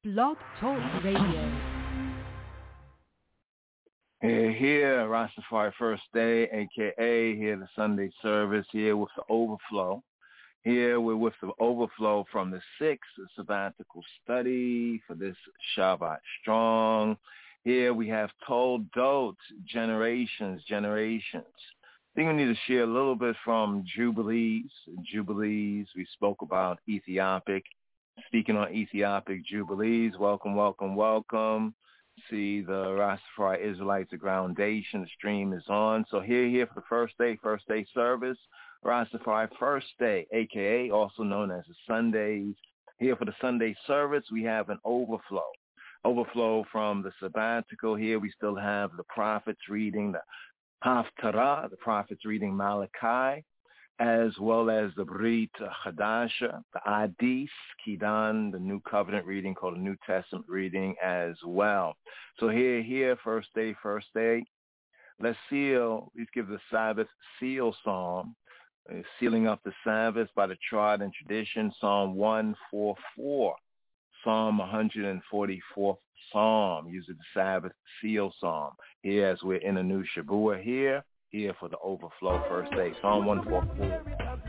Blog Talk Radio. Here, Rastafari First Day, a.k.a. here the Sunday service, here with the overflow. Here we're with the overflow from the 6th sabbatical study for this Shabbat Strong. Here we have Toldot, generations. I think we need to share a little bit from Jubilees. We spoke about Ethiopic. Speaking on Ethiopic Jubilees, welcome. See the Rastafari Israelites, the Groundation, the stream is on. So here for the first day service, Rastafari First Day, a.k.a. also known as the Sundays. Here for the Sunday service, we have an overflow from the sabbatical. Here we still have the prophets reading the Haftarah, the prophets reading Malachi, as well as the Brit Chadasha, the Hadith, Kidan, the New Covenant reading called the New Testament reading as well. So here, first day. Let's give the Sabbath seal psalm, sealing up the Sabbath by the Trod and Tradition, Psalm 144, Psalm 144th Psalm, using the Sabbath seal psalm. Here as we're in a new Shabbat here for the overflow first day, Psalm 144.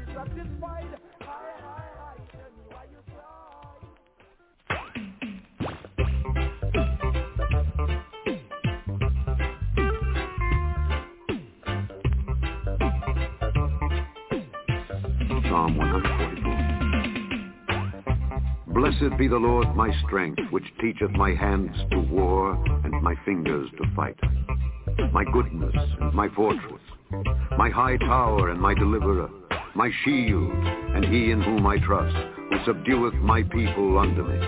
Psalm 144. Blessed be the Lord my strength, which teacheth my hands to war and my fingers to fight. My goodness and my fortress, my high tower and my deliverer, my shield, and he in whom I trust, who subdueth my people under me.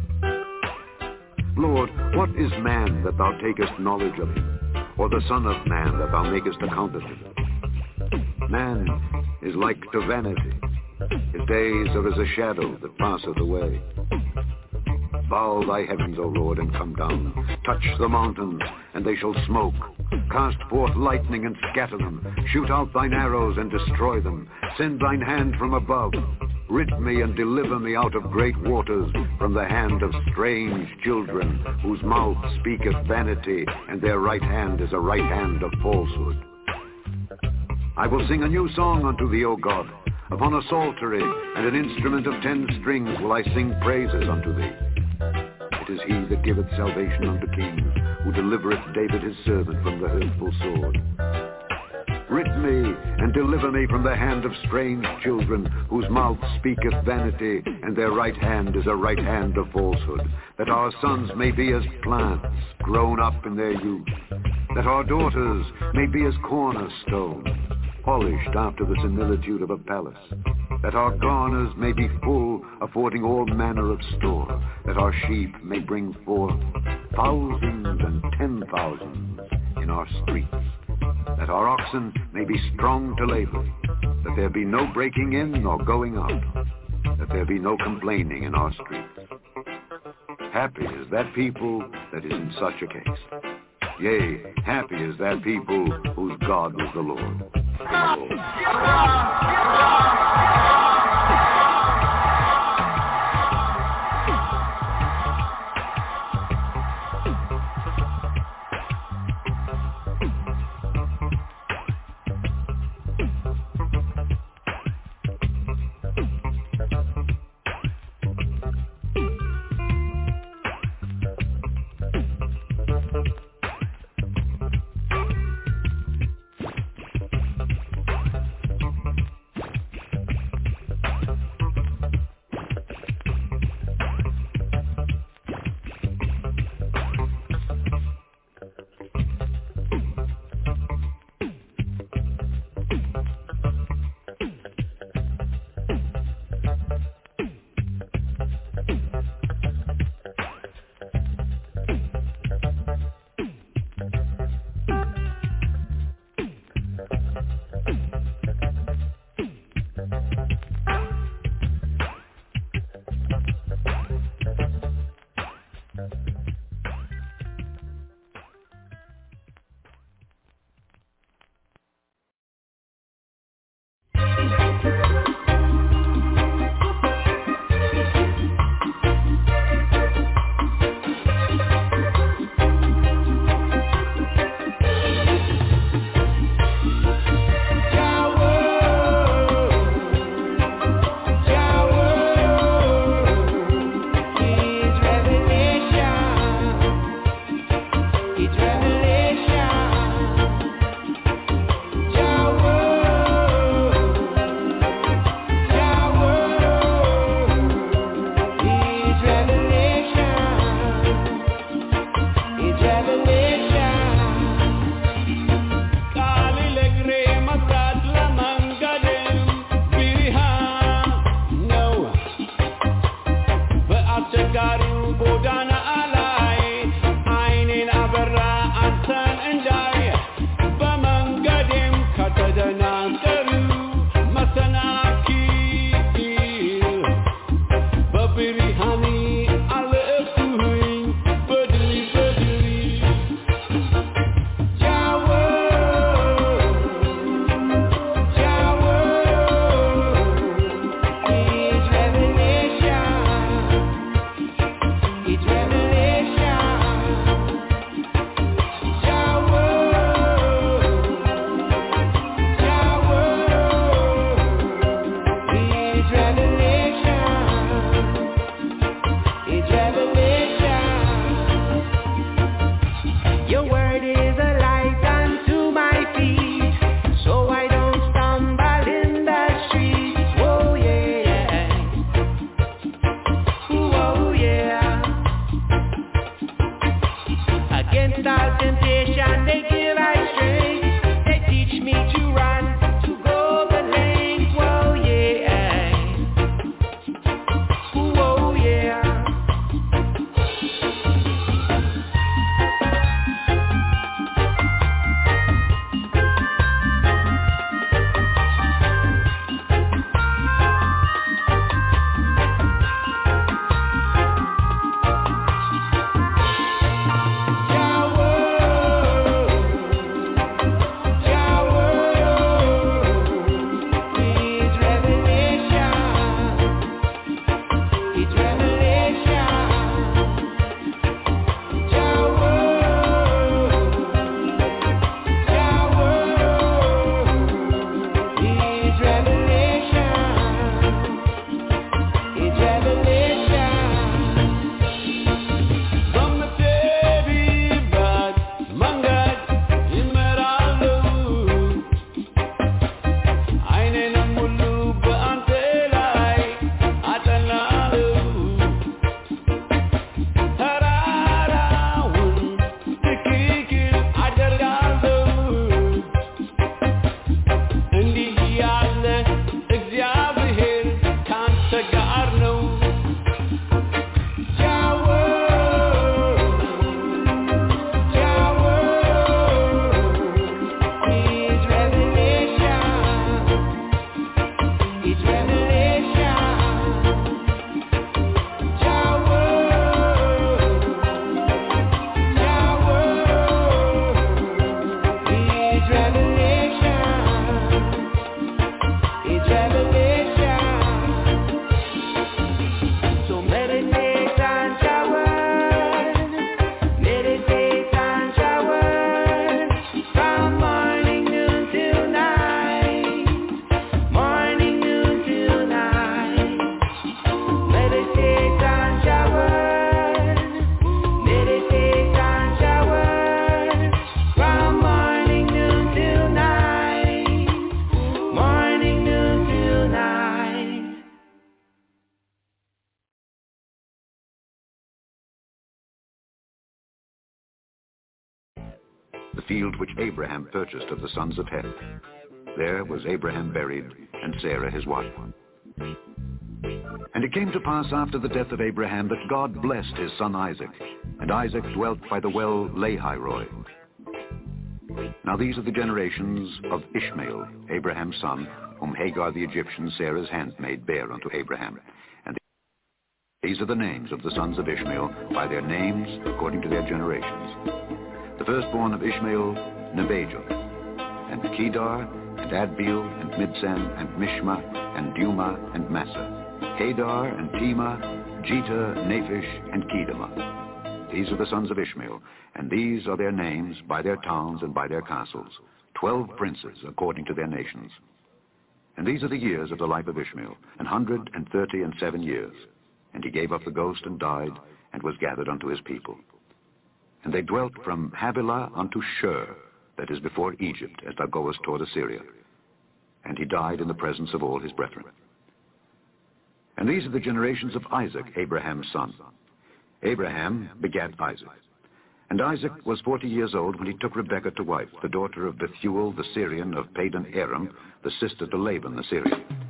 Lord, what is man that thou takest knowledge of him, or the son of man that thou makest account of him? Man is like to vanity. His days are as a shadow that passeth away. Bow thy heavens, O Lord, and come down. Touch the mountains, and they shall smoke. Cast forth lightning and scatter them. Shoot out thine arrows and destroy them. Send thine hand from above. Rid me and deliver me out of great waters, from the hand of strange children, whose mouth speaketh vanity, and their right hand is a right hand of falsehood. I will sing a new song unto thee, O God. Upon a psaltery and an instrument of 10 strings will I sing praises unto thee. It is he that giveth salvation unto kings, who delivereth David his servant from the hurtful sword. Rid me and deliver me from the hand of strange children, whose mouth speaketh vanity, and their right hand is a right hand of falsehood, that our sons may be as plants grown up in their youth, that our daughters may be as cornerstones, polished after the similitude of a palace, that our garners may be full, affording all manner of store, that our sheep may bring forth thousands and 10,000s in our streets, that our oxen may be strong to labor, that there be no breaking in nor going out, that there be no complaining in our streets. Happy is that people that is in such a case. Yea, happy is that people whose God was the Lord. the field which Abraham purchased of the sons of Heth. There was Abraham buried, and Sarah his wife. And it came to pass after the death of Abraham that God blessed his son Isaac, and Isaac dwelt by the well Lahai-roi. Now these are the generations of Ishmael, Abraham's son, whom Hagar the Egyptian, Sarah's handmaid, bare unto Abraham. And these are the names of the sons of Ishmael, by their names according to their generations. The firstborn of Ishmael, Nebajoth, and Kedar, and Adbeel, and Mibsam, and Mishma, and Dumah, and Massa, Kedar, and Tema, Jetah, Naphish, and Kedemah. These are the sons of Ishmael, and these are their names by their towns and by their castles, 12 princes according to their nations. And these are the years of the life of Ishmael, 137 years. And he gave up the ghost and died, and was gathered unto his people. And they dwelt from Havilah unto Shur, that is before Egypt, as thou goest toward Assyria. And he died in the presence of all his brethren. And these are the generations of Isaac, Abraham's son. Abraham begat Isaac. And Isaac was 40 years old when he took Rebekah to wife, the daughter of Bethuel the Syrian of Padan Aram, the sister to Laban the Syrian.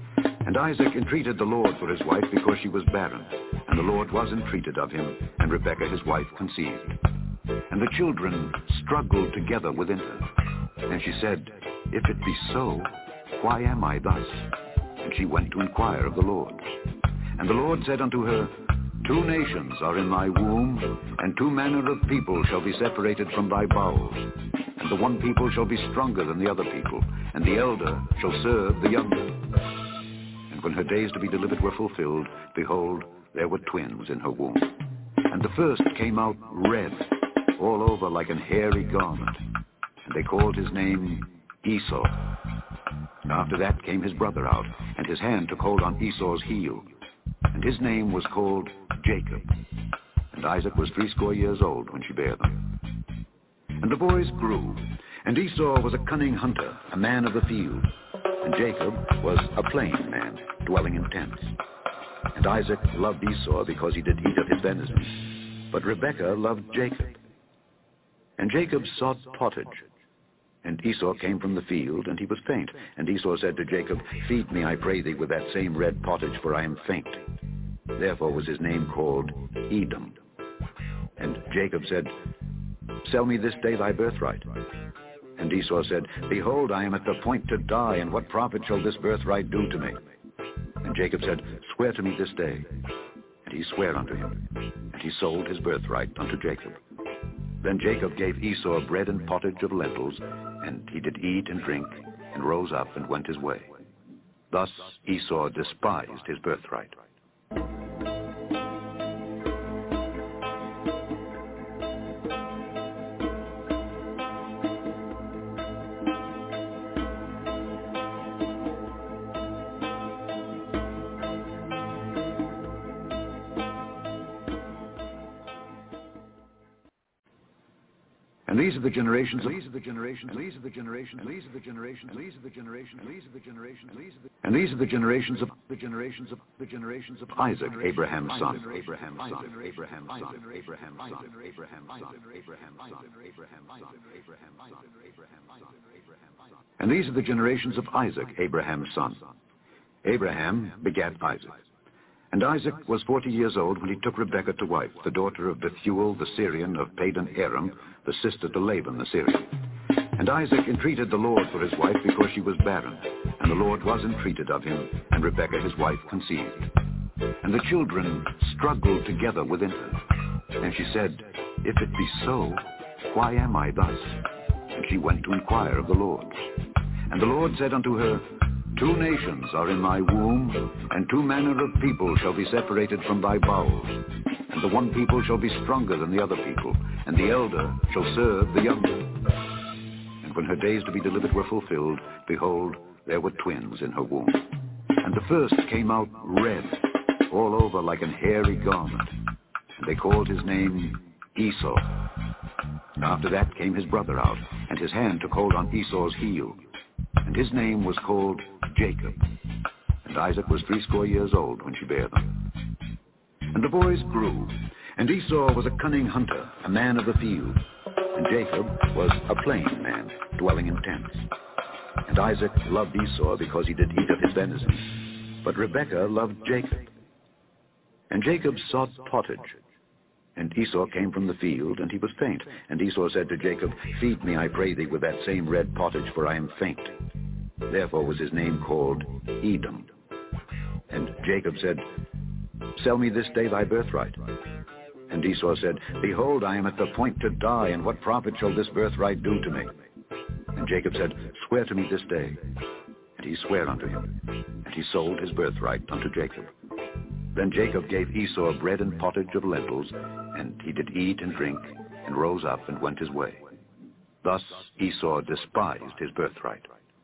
And Isaac entreated the Lord for his wife because she was barren. And the Lord was entreated of him, and Rebekah his wife conceived. And the children struggled together within her. And she said, If it be so, why am I thus? And she went to inquire of the Lord. And the Lord said unto her, 2 nations are in thy womb, and 2 manner of people shall be separated from thy bowels. And the one people shall be stronger than the other people, and the elder shall serve the younger. And when her days to be delivered were fulfilled, behold, there were twins in her womb. And the first came out red, all over like an hairy garment. And they called his name Esau. After that came his brother out, and his hand took hold on Esau's heel. And his name was called Jacob. And Isaac was 80 years old when she bare them. And the boys grew, and Esau was a cunning hunter, a man of the field. And Jacob was a plain man, dwelling in tents. And Isaac loved Esau because he did eat of his venison. But Rebekah loved Jacob. And Jacob sought pottage. And Esau came from the field, and he was faint. And Esau said to Jacob, Feed me, I pray thee, with that same red pottage, for I am faint. Therefore was his name called Edom. And Jacob said, Sell me this day thy birthright. And Esau said, Behold, I am at the point to die, and what profit shall this birthright do to me? And Jacob said, Swear to me this day. And he sware unto him. And he sold his birthright unto Jacob. Then Jacob gave Esau bread and pottage of lentils, and he did eat and drink, and rose up and went his way. Thus Esau despised his birthright. And these are the generations of Isaac, Abraham's son. And these are the generations of Isaac, Abraham's son. Abraham begat Isaac. And Isaac was 40 years old when he took Rebekah to wife, the daughter of Bethuel the Syrian of Padan Aram, the sister to Laban the Syrian. And Isaac entreated the Lord for his wife because she was barren. And the Lord was entreated of him, and Rebekah his wife conceived. And the children struggled together within her. And she said, If it be so, why am I thus? And she went to inquire of the Lord. And the Lord said unto her, 2 nations are in thy womb, and 2 manner of people shall be separated from thy bowels. And the one people shall be stronger than the other people, and the elder shall serve the younger. And when her days to be delivered were fulfilled, behold, there were twins in her womb. And the first came out red, all over like an hairy garment. And they called his name Esau. After that came his brother out, and his hand took hold on Esau's heel. And his name was called Jacob. And Isaac was 80 years old when she bare them. And the boys grew, and Esau was a cunning hunter, a man of the field. And Jacob was a plain man, dwelling in tents. And Isaac loved Esau because he did eat of his venison. But Rebekah loved Jacob. And Jacob sought pottage. And Esau came from the field, and he was faint. And Esau said to Jacob, Feed me, I pray thee, with that same red pottage, for I am faint. Therefore was his name called Edom. And Jacob said, Sell me this day thy birthright. And Esau said, Behold, I am at the point to die, and what profit shall this birthright do to me? And Jacob said, Swear to me this day. And he sware unto him. And he sold his birthright unto Jacob. Then Jacob gave Esau bread and pottage of lentils, and he did eat and drink, and rose up and went his way. Thus Esau despised his birthright.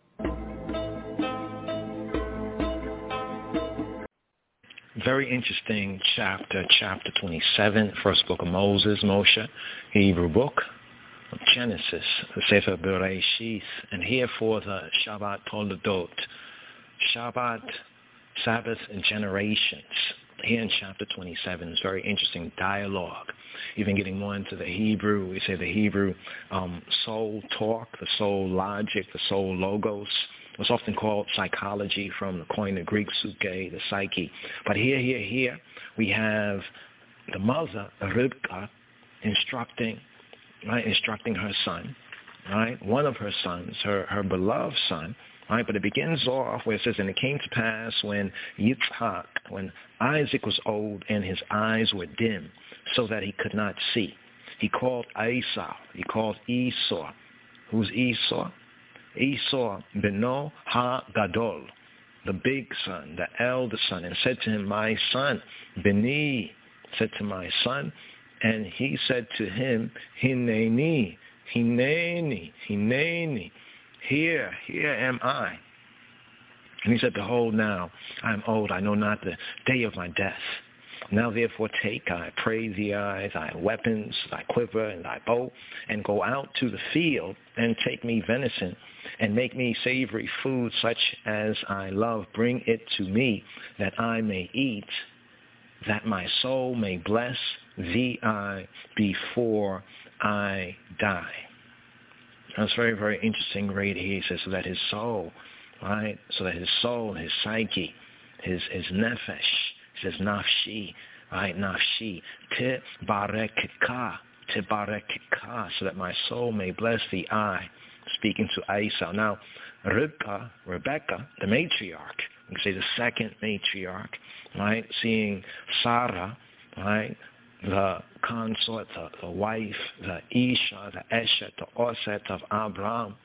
Very interesting chapter 27, first book of Moshe, Hebrew book of Genesis, the Sefer Bereshis, and here for the Shabbat Toledot, Shabbat, Sabbath, and generations. Here in chapter 27 is very interesting dialogue. Even getting more into the Hebrew, we say the Hebrew soul talk, the soul logic, the soul logos, what's often called psychology from the Koine Greek psyche, the psyche. But here, we have the mother, Rivka, instructing her son, right? One of her sons, her beloved son, right? But it begins off where it says, and it came to pass when Yitzhak, when Isaac was old and his eyes were dim, so that he could not see. He called Esau. He called Esau. Who's Esau? Esau, Beno ha-gadol, the big son, the elder son, and said to him, my son, Beni, said to my son, and he said to him, Hineni, Hineni, Hineni, here am I. And he said, behold now, I am old, I know not the day of my death. Now therefore take, I pray thee, thy weapons, thy quiver, and thy bow, and go out to the field, and take me venison, and make me savory food such as I love. Bring it to me, that I may eat, that my soul may bless thee before I die. That's very, very interesting right here. He says, so that his soul, right, so that his soul, his psyche, his nefesh, he says nafshi, right, nafshi, tibarekka, so that my soul may bless thee, speaking to Esau. Now, Rebecca, the matriarch, we can say the second matriarch, right, seeing Sarah, right, the consort, the wife, the Isha, the Eshet, the Oset of Abraham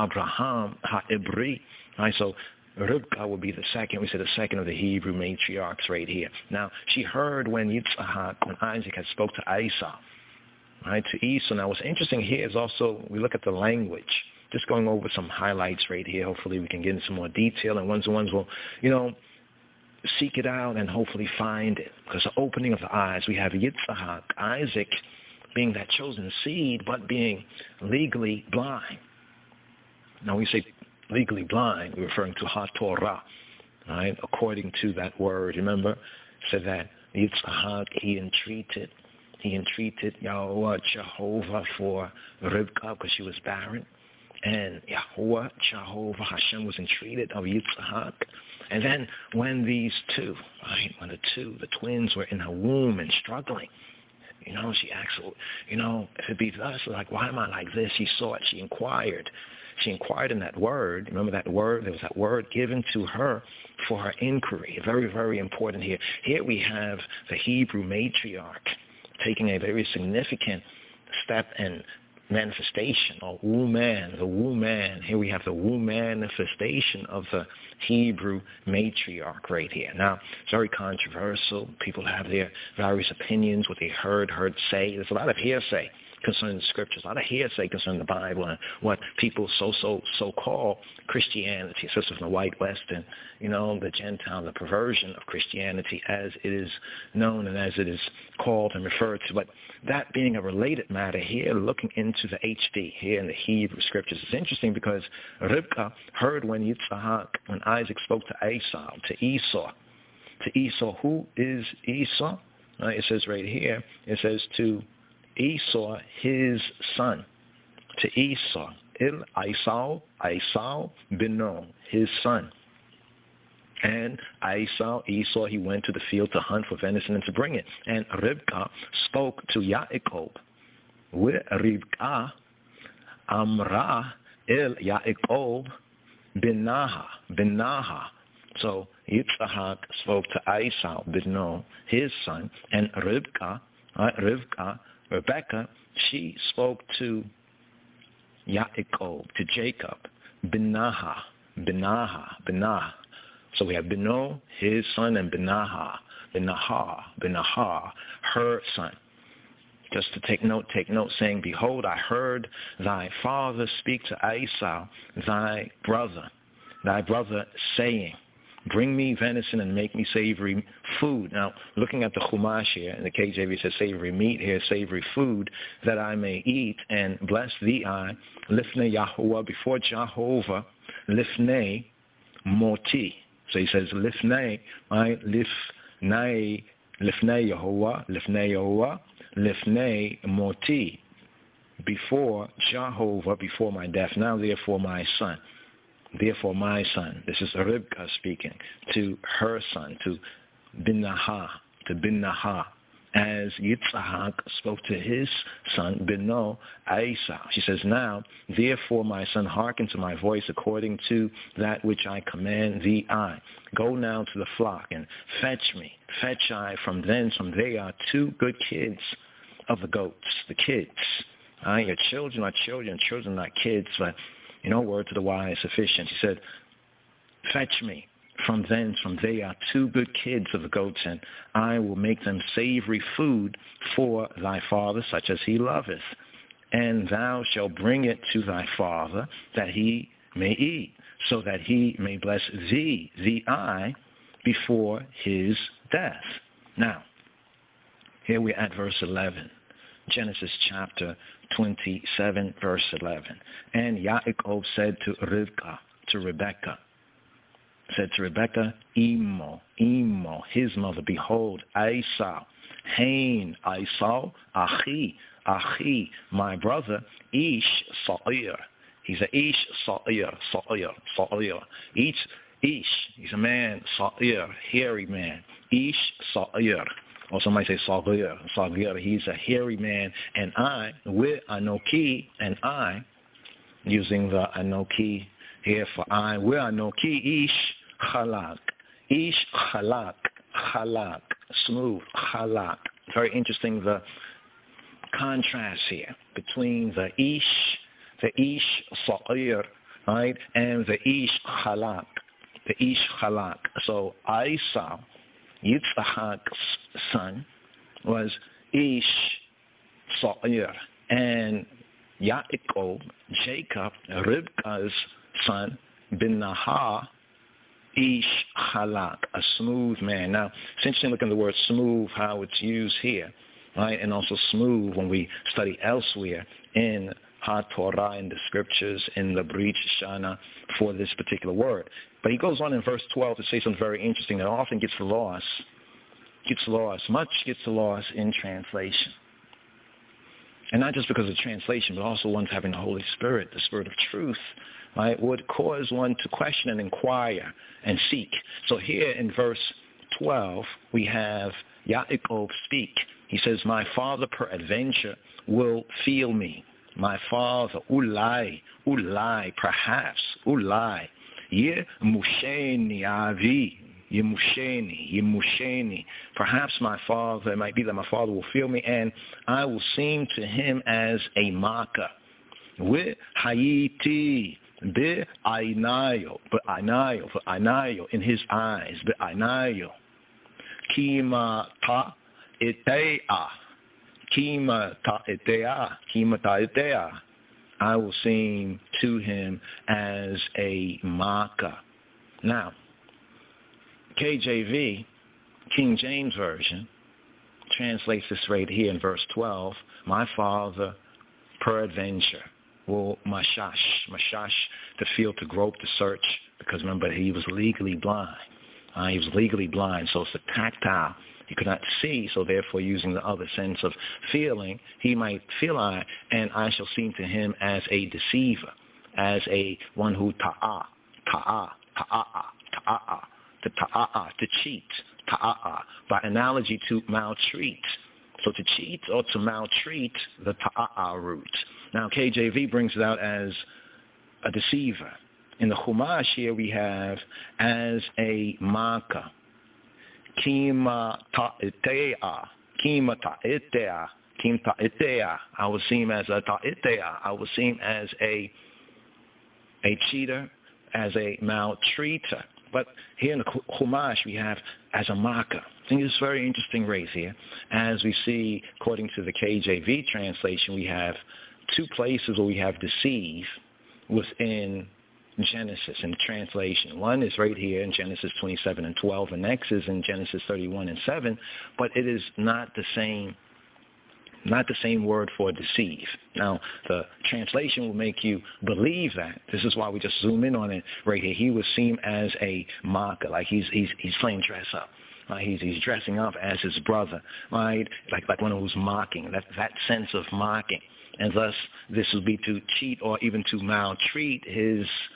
ha-Ibri, right, so Rivka will be the second, we say the second of the Hebrew matriarchs right here. Now, she heard when Isaac had spoke to Esau, right, to Esau. Now, what's interesting here is also, we look at the language, just going over some highlights right here. Hopefully we can get into some more detail, and ones will, seek it out and hopefully find it. Because the opening of the eyes, we have Yitzhak, Isaac, being that chosen seed, but being legally blind. Now, we say legally blind, we're referring to HaTorah, right? According to that word, remember, said that Yitzhak, he entreated Yahweh, Jehovah, for Rivka because she was barren. And Yahweh, Jehovah, Hashem was entreated of Yitzhak. And then when these two, right, when the twins were in her womb and struggling, she asked, if it be thus, like, why am I like this? She sought, she inquired. She inquired in that word. Remember that word? There was that word given to her for her inquiry. Very, very important here. Here we have the Hebrew matriarch taking a very significant step and manifestation, or the woman. Here we have the manifestation of the Hebrew matriarch right here. Now, it's very controversial. People have their various opinions, what they heard say. There's a lot of hearsay concerning the scriptures, a lot of hearsay concerning the Bible and what people so-called Christianity, especially from the white West and, the Gentile, the perversion of Christianity as it is known and as it is called and referred to. But that being a related matter here, looking into the HD here in the Hebrew scriptures, it's interesting because Rivka heard when Isaac spoke to Esau. Who is Esau? It says right here, it says to Esau, his son. To Esau, Esau, Beno, his son. And Esau, he went to the field to hunt for venison and to bring it. And Rivka spoke to Yaakov. With Rivka, Amra el Yaakov Benaha. So Yitzhak spoke to Esau, Beno, his son, and Rebecca, she spoke to Yaakov, to Jacob, Benaha. So we have Beno, his son, and Benaha, her son. Just to take note, saying, behold, I heard thy father speak to Esau, thy brother, saying, bring me venison and make me savory food. Now, looking at the Chumash here, in the KJV it says savory meat here, savory food, that I may eat and bless thee lifnei Yahuwah, before Jehovah, lifnei moti. So he says lifnei, right? Lifnei Yahuwah, lifnei moti, before Jehovah, before my death. Now therefore my son. therefore my son, this is Ribka speaking, to her son, to Bin-Nahah, as Yitzhak spoke to his son, Beno, Esau. She says, now, therefore, my son, hearken to my voice according to that which I command thee I. Go now to the flock and fetch I from thence, from they are 2 good kids of the goats, the kids. Your children are children are not kids, but, word to the wise sufficient. He said, fetch me from thence, from they are 2 good kids of the goats, and I will make them savory food for thy father, such as he loveth. And thou shalt bring it to thy father, that he may eat, so that he may bless thee I, before his death. Now, here we're at verse 11. Genesis chapter 27, verse 11. And Yaakov said to Rebekah, Imo, his mother, behold, Esau, Hain, Esau, Achi, my brother, Ish Sa'ir. He's a Ish Sa'ir. Ish, he's a man, Sa'ir, hairy man. Ish Sa'ir. Or somebody say Sagir. He's a hairy man. And I, with Anoki, and I, using the Anoki here for I, with Anoki, Ish Chalak. Ish Chalak. Smooth, Chalak. Very interesting, the contrast here between the Ish Sagir, right, and the Ish Chalak. So Esau, Yitzhak's son, was Ish Sa'ir, and Yaakov, Jacob, Ribka's son, Bin-Nahah, Ish Chalak, a smooth man. Now, it's interesting looking at the word smooth, how it's used here, right, and also smooth when we study elsewhere in HaTorah, in the scriptures, in the Brit Shana for this particular word. But he goes on in verse 12 to say something very interesting that often gets lost. Much gets lost in translation. And not just because of translation, but also one's having the Holy Spirit, the Spirit of truth, right, would cause one to question and inquire and seek. So here in verse 12, we have Yaakov speak. He says, my father peradventure will feel me. My father, ulai, perhaps, Yemusheni avi, Yemusheni. Perhaps my father, it might be that my father will feel me, and I will seem to him as a mocker. With Hayiti, be'ainayo, in his eyes, be'ainayo. Kima ta'etea. I will seem to him as a mocker. Now, KJV, King James Version, translates this right here in verse 12. My father, peradventure, will mashash, to feel, to grope, to search, because remember, he was legally blind. So it's a tactile. He could not see, so therefore using the other sense of feeling, he might feel I, and I shall seem to him as a deceiver, as a one who to cheat, by analogy to maltreat. So to cheat or to maltreat, the ta'a root. Now KJV brings it out as a deceiver. In the Chumash here we have as a mocker. Kima ta'itea. I will seem as a ta'itea. I will seem as a cheater, as a maltreater. But here in the Chumash we have as a mocker. I think it's very interesting race here. As we see, according to the KJV translation, we have 2 places where we have deceive within Genesis in the translation. One is right here in Genesis 27 and 12, and next is in Genesis 31 and 7, but it is not the same word for deceive. Now, the translation will make you believe that. This is why we just zoom in on it right here. He would seem as a mocker, like he's playing dress up. He's dressing up as his brother, right? Like one who's mocking, that sense of mocking. And thus, this would be to cheat or even to maltreat his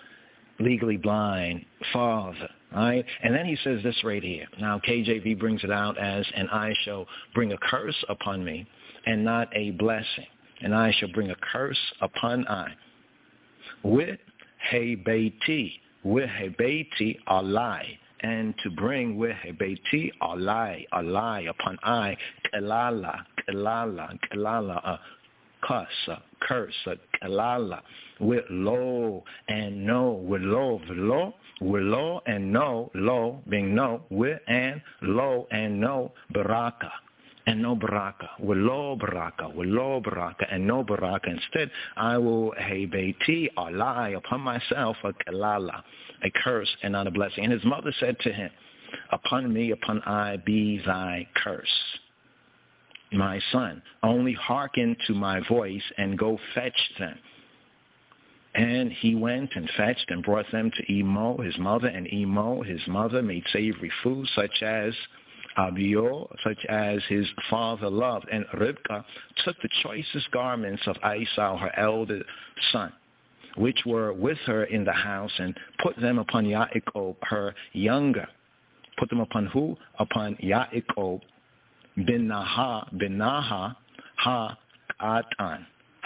legally blind father. All right? And then he says this right here. Now, KJV brings it out as, and I shall bring a curse upon me and not a blessing. And I shall bring a curse upon I. With hebeti a lie. And to bring with hebeti a lie upon I, kelala, a curse, a kelala, with lo and no, with lo and no, lo being no, with and lo and no, baraka. And no baraka, with lo baraka, and no baraka. Instead, I will hebeti a lie upon myself, a kelala, a curse and not a blessing. And his mother said to him, upon me, upon I be thy curse. My son, only hearken to my voice and go fetch them. And he went and fetched and brought them to Emo, his mother, and Emo, his mother, made savory food such as Abio, such as his father loved. And Rivkah took the choicest garments of Esau, her elder son, which were with her in the house, and put them upon Yaakov, her younger. Put them upon who? Upon Yaakov bin Naha, Ha-Katan.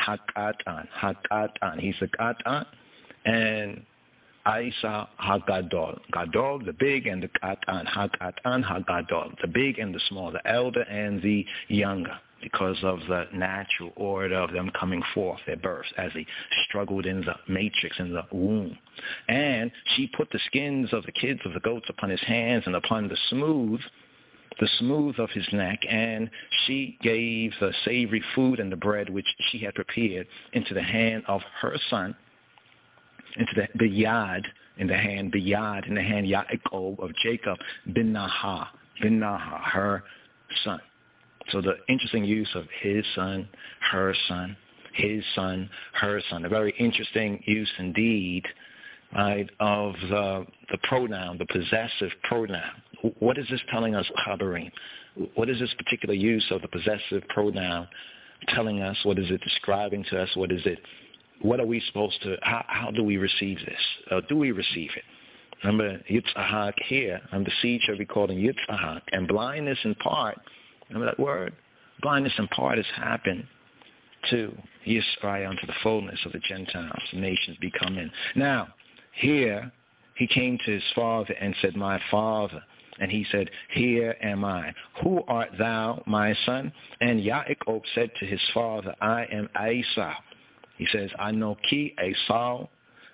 He's a Katan. And Isa Ha-Gadol. Gadol, the big, and the Katan. Ha-Katan, Ha-Gadol. The big and the small, the elder and the younger, because of the natural order of them coming forth, their births, as they struggled in the matrix, in the womb. And she put the skins of the kids of the goats upon his hands and upon the smooth of his neck, and she gave the savory food and the bread which she had prepared into the hand of her son, into the biyad in the hand Yaakov of Jacob bin Naha, her son. So the interesting use of his son, her son, his son, her son. A very interesting use indeed, right, of the pronoun, the possessive pronoun. What is this telling us, Habarim? What is this particular use of the possessive pronoun telling us? What is it describing to us? What are we supposed to, how do we receive this? Do we receive it? Remember, Yitzhak here, the seed shall be called in Yitzhak, and blindness in part, remember that word? Blindness in part has happened to Yisrael, unto the fullness of the Gentiles, the nations be come in. Now, here, he came to his father and said, my father. And he said, here am I. Who art thou, my son? And Yaakov said to his father, I am Esau. He says, Anoki Esau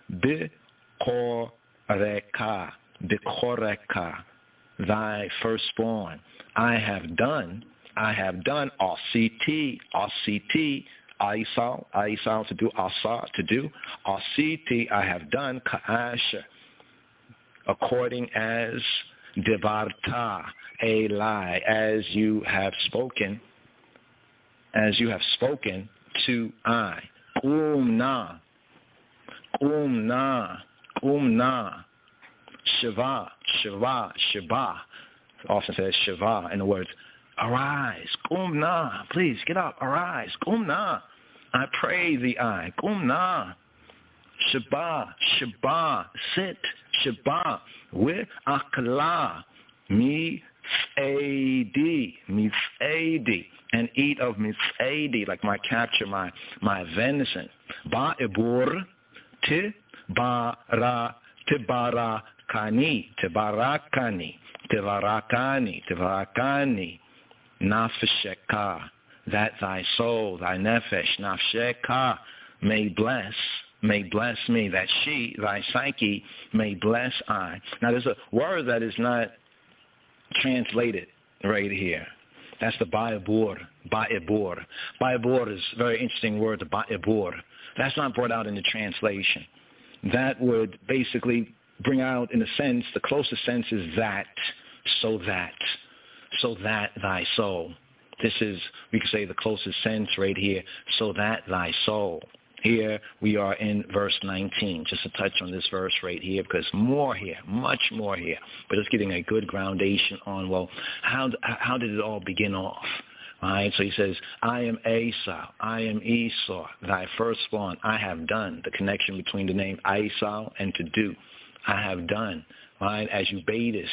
B'koreka, thy firstborn. I have done, Asiti, Esau to do, Asa to do, Asiti, I have done, Ka'asha, according as Devarta, a lie, as you have spoken to I. Umna, Shiva. Often says Shiva in the words, arise, Umna, please get up, arise, Umna. I pray thee, I, Umna. Shiba, sit, Shiba, with akla, mif'edi, and eat of mif'edi, like my capture, my venison. Ba'ibur, tibarakani, nafsheka, that thy soul, thy nefesh, nafsheka, may bless me, that she, thy psyche, may bless I. Now there's a word that is not translated right here. That's the ba'ibur. Ba'ibur is a very interesting word, the ba'ibur. That's not brought out in the translation. That would basically bring out, in a sense, the closest sense is that, so that thy soul. This is, we could say, the closest sense right here, so that thy soul. Here we are in verse 19, just to touch on this verse right here, because more here, much more here, but it's getting a good groundation on, well, how did it all begin off? All right, so he says, I am Esau, I am Esau, thy firstborn, I have done. The connection between the name Esau and to do. I have done. All right, as you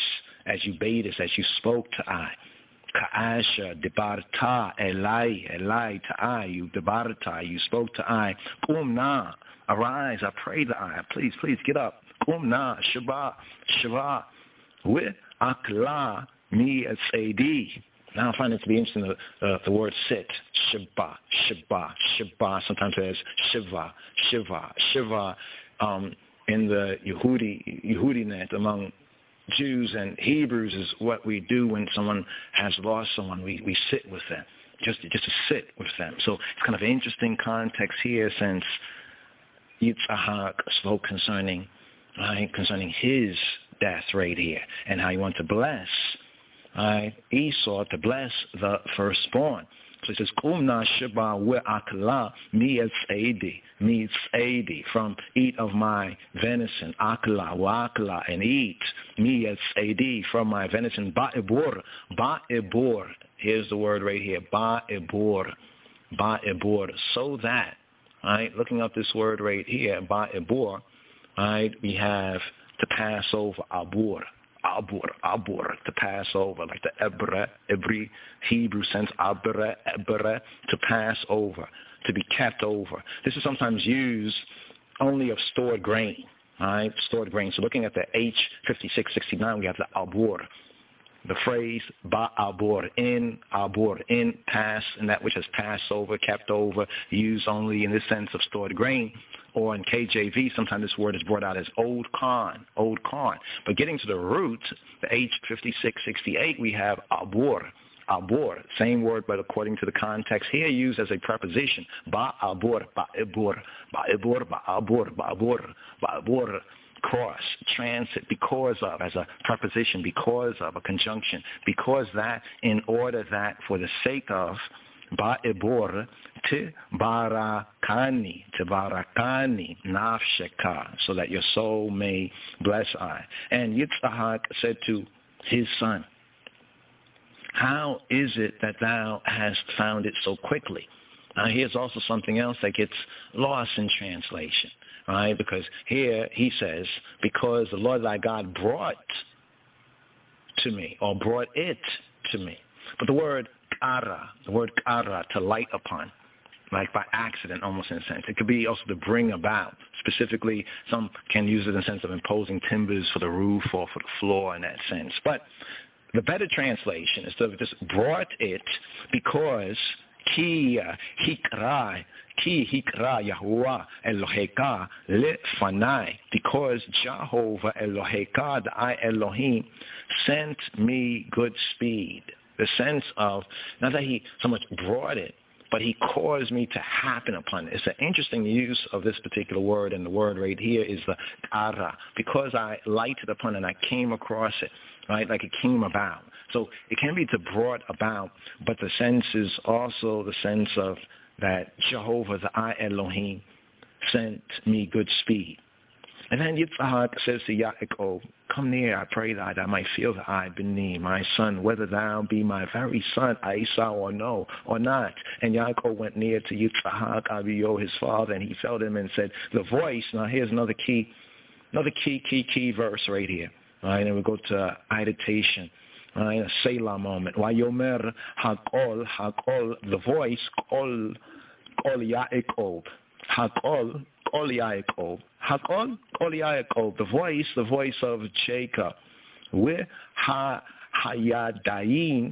spoke to I. Ka'asha, debarta, Eli, to I, you debarta, you spoke to I. Qumna, arise, I pray to I. Please, get up. Qumna, Shabbat, with akla, mi tzadi. Now I find it to be interesting, the word sit, Shiva. Sometimes there's Shiva. In the Yehudi-net among Jews and Hebrews is what we do when someone has lost someone. We sit with them, just to sit with them. So it's kind of an interesting context here, since Yitzhak spoke concerning his death right here, and how he wanted to bless Esau, to bless the firstborn. So he says, Kumna Shiba we'akla mi'etzadi, from eat of my venison, akla wa'akla, and eat mi'etzadi, from my venison, ba'ibor, here's the word right here, ba'ibor, so that, right, looking up this word right here, ba'ibor, right, we have to pass over, abur, to pass over, like the every Hebrew sense, to pass over, to be kept over. This is sometimes used only of stored grain, right? Stored grain. So looking at the H5669, we have the abur, the phrase ba'abur, in pass, and that which has passed over, kept over, used only in this sense of stored grain. Or in KJV, sometimes this word is brought out as old corn. But getting to the root, the H5668, we have abur, same word, but according to the context here, used as a preposition. Ba'abur, cross, transit, because of, as a preposition, because of, a conjunction, because that, in order that, for the sake of, ba'ibor, tibarakani, nafsheka, so that your soul may bless I. And Yitzhak said to his son, how is it that thou hast found it so quickly? Now here's also something else that gets lost in translation, right? Because here he says, because the Lord thy God brought to me, or brought it to me. But the word kara, to light upon, like by accident almost in a sense. It could be also to bring about. Specifically, some can use it in the sense of imposing timbers for the roof or for the floor in that sense. But the better translation is to have just brought it because ki hikra Yahuwah Eloheka lefanai, because Jehovah Eloheka, I Elohim, sent me good speed. The sense of, not that he so much brought it, but he caused me to happen upon it. It's an interesting use of this particular word, and the word right here is the ara, because I lighted upon it and I came across it, right, like it came about. So it can be to brought about, but the sense is also the sense of that Jehovah, the I Elohim, sent me good speed. And then Yitzhak says to Yaakov, come near, I pray that I might feel the I B'ni, my son, whether thou be my very son, Esau, or no, or not. And Yaakov went near to Yitzhak, Abiyo, his father, and he felt him and said, the voice, now here's another key verse right here. All right, and we go to meditation. All right, a Selah moment. Vayomer hakol, the voice, kol Yaakov, hakol, kol Yaakov, hakol, kol Yaakov, the voice of Jacob. With hayadayin,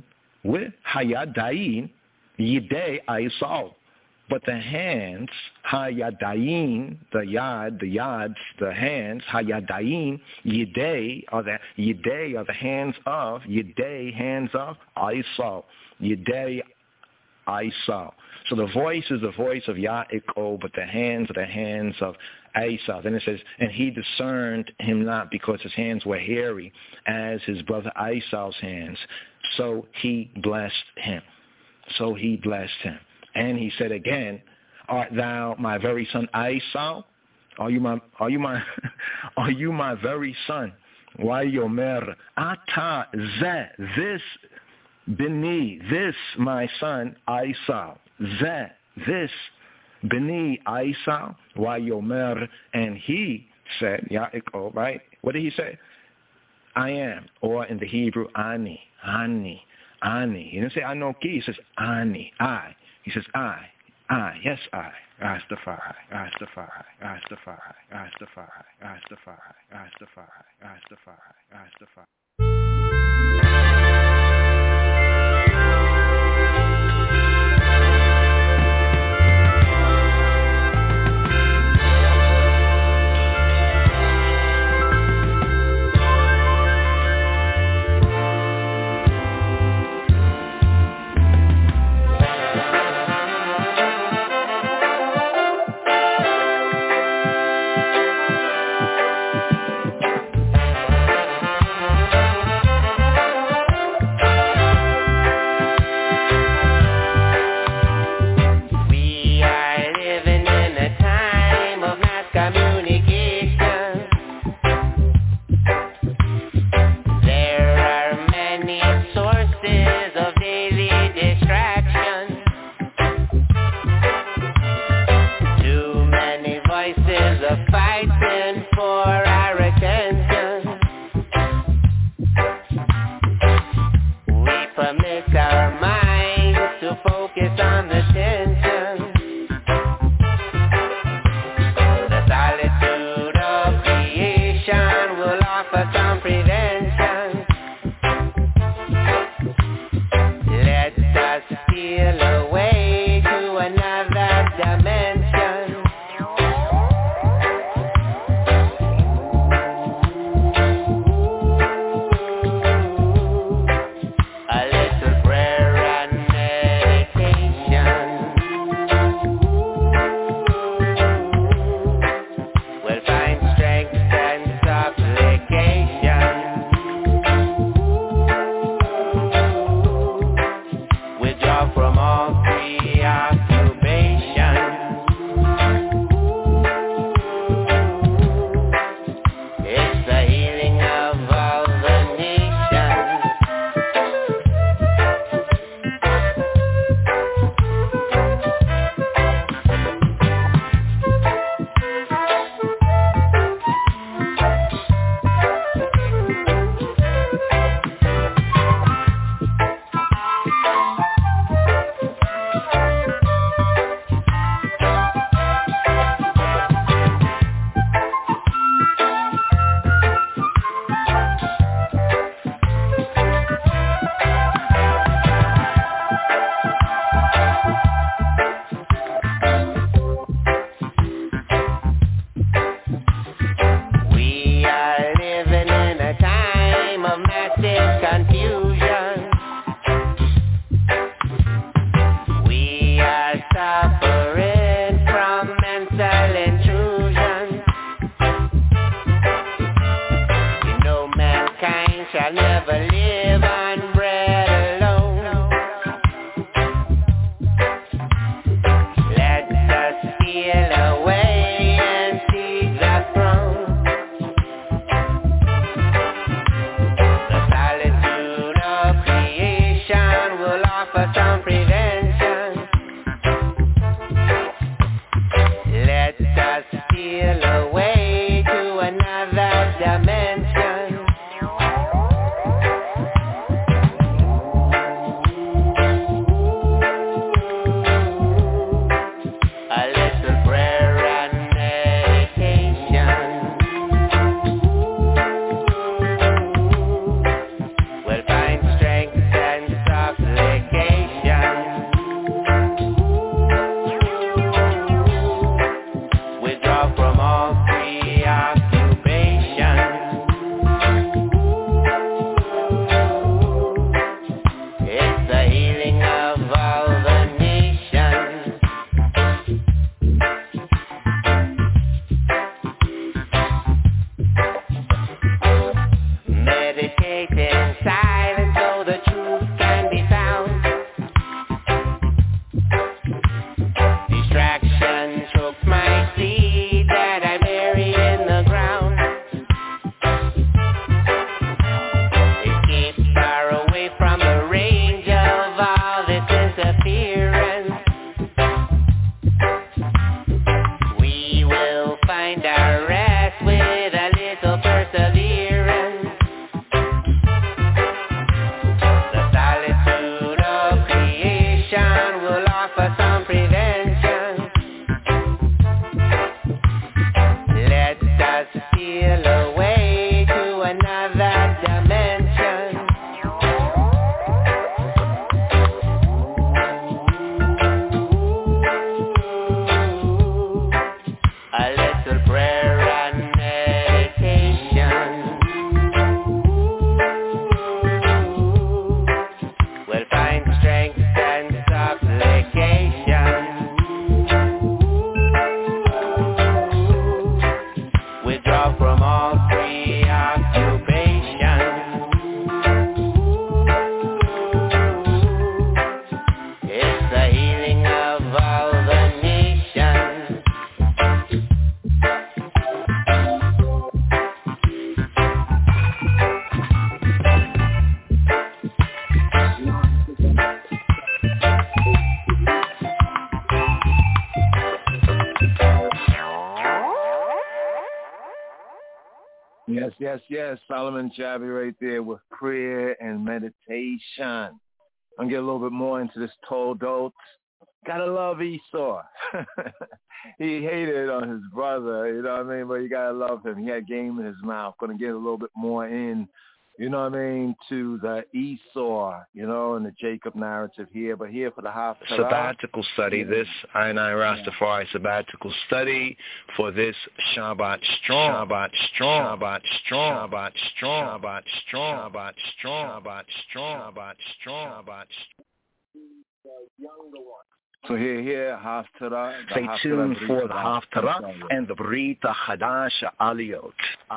yidei Esau. But the hands, hayadayin, the yads, the hands, hayadayin, yidei are the hands of Esau, yidei Esau. So the voice is the voice of Yaakov, but the hands are the hands of Esau. Then it says, and he discerned him not, because his hands were hairy as his brother Esau's hands. So he blessed him. And he said again, art thou my very son Esau? Are you my very son? Why yomer ata ze, Beni, this my son Isa. This Beni Isa, Wayomer, and he said, Yaakov, right? What did he say? I am, or in the Hebrew, Ani. He didn't say Anoki, he says Ani, I. He says I, yes I. Rastafari. Yes. Solomon Chabi right there with prayer and meditation. I'm going to get a little bit more into this Toldot. Gotta love Esau. He hated on his brother, you know what I mean? But you gotta love him. He had game in his mouth. Gonna get a little bit more in, you know what I mean, to the Esau, you know, and the Jacob narrative here. But here for the Haftarah. Sabbatical study, this I Rastafari sabbatical study for this Shabbat strong. Shabbat strong. Shabbat strong. Shabbat strong. Shabbat strong. Shabbat strong. Shabbat strong. Shabbat strong. Shabbat strong. So here, Haftarah. Stay tuned for the Haftarah and the Brit Hadash Aliyot.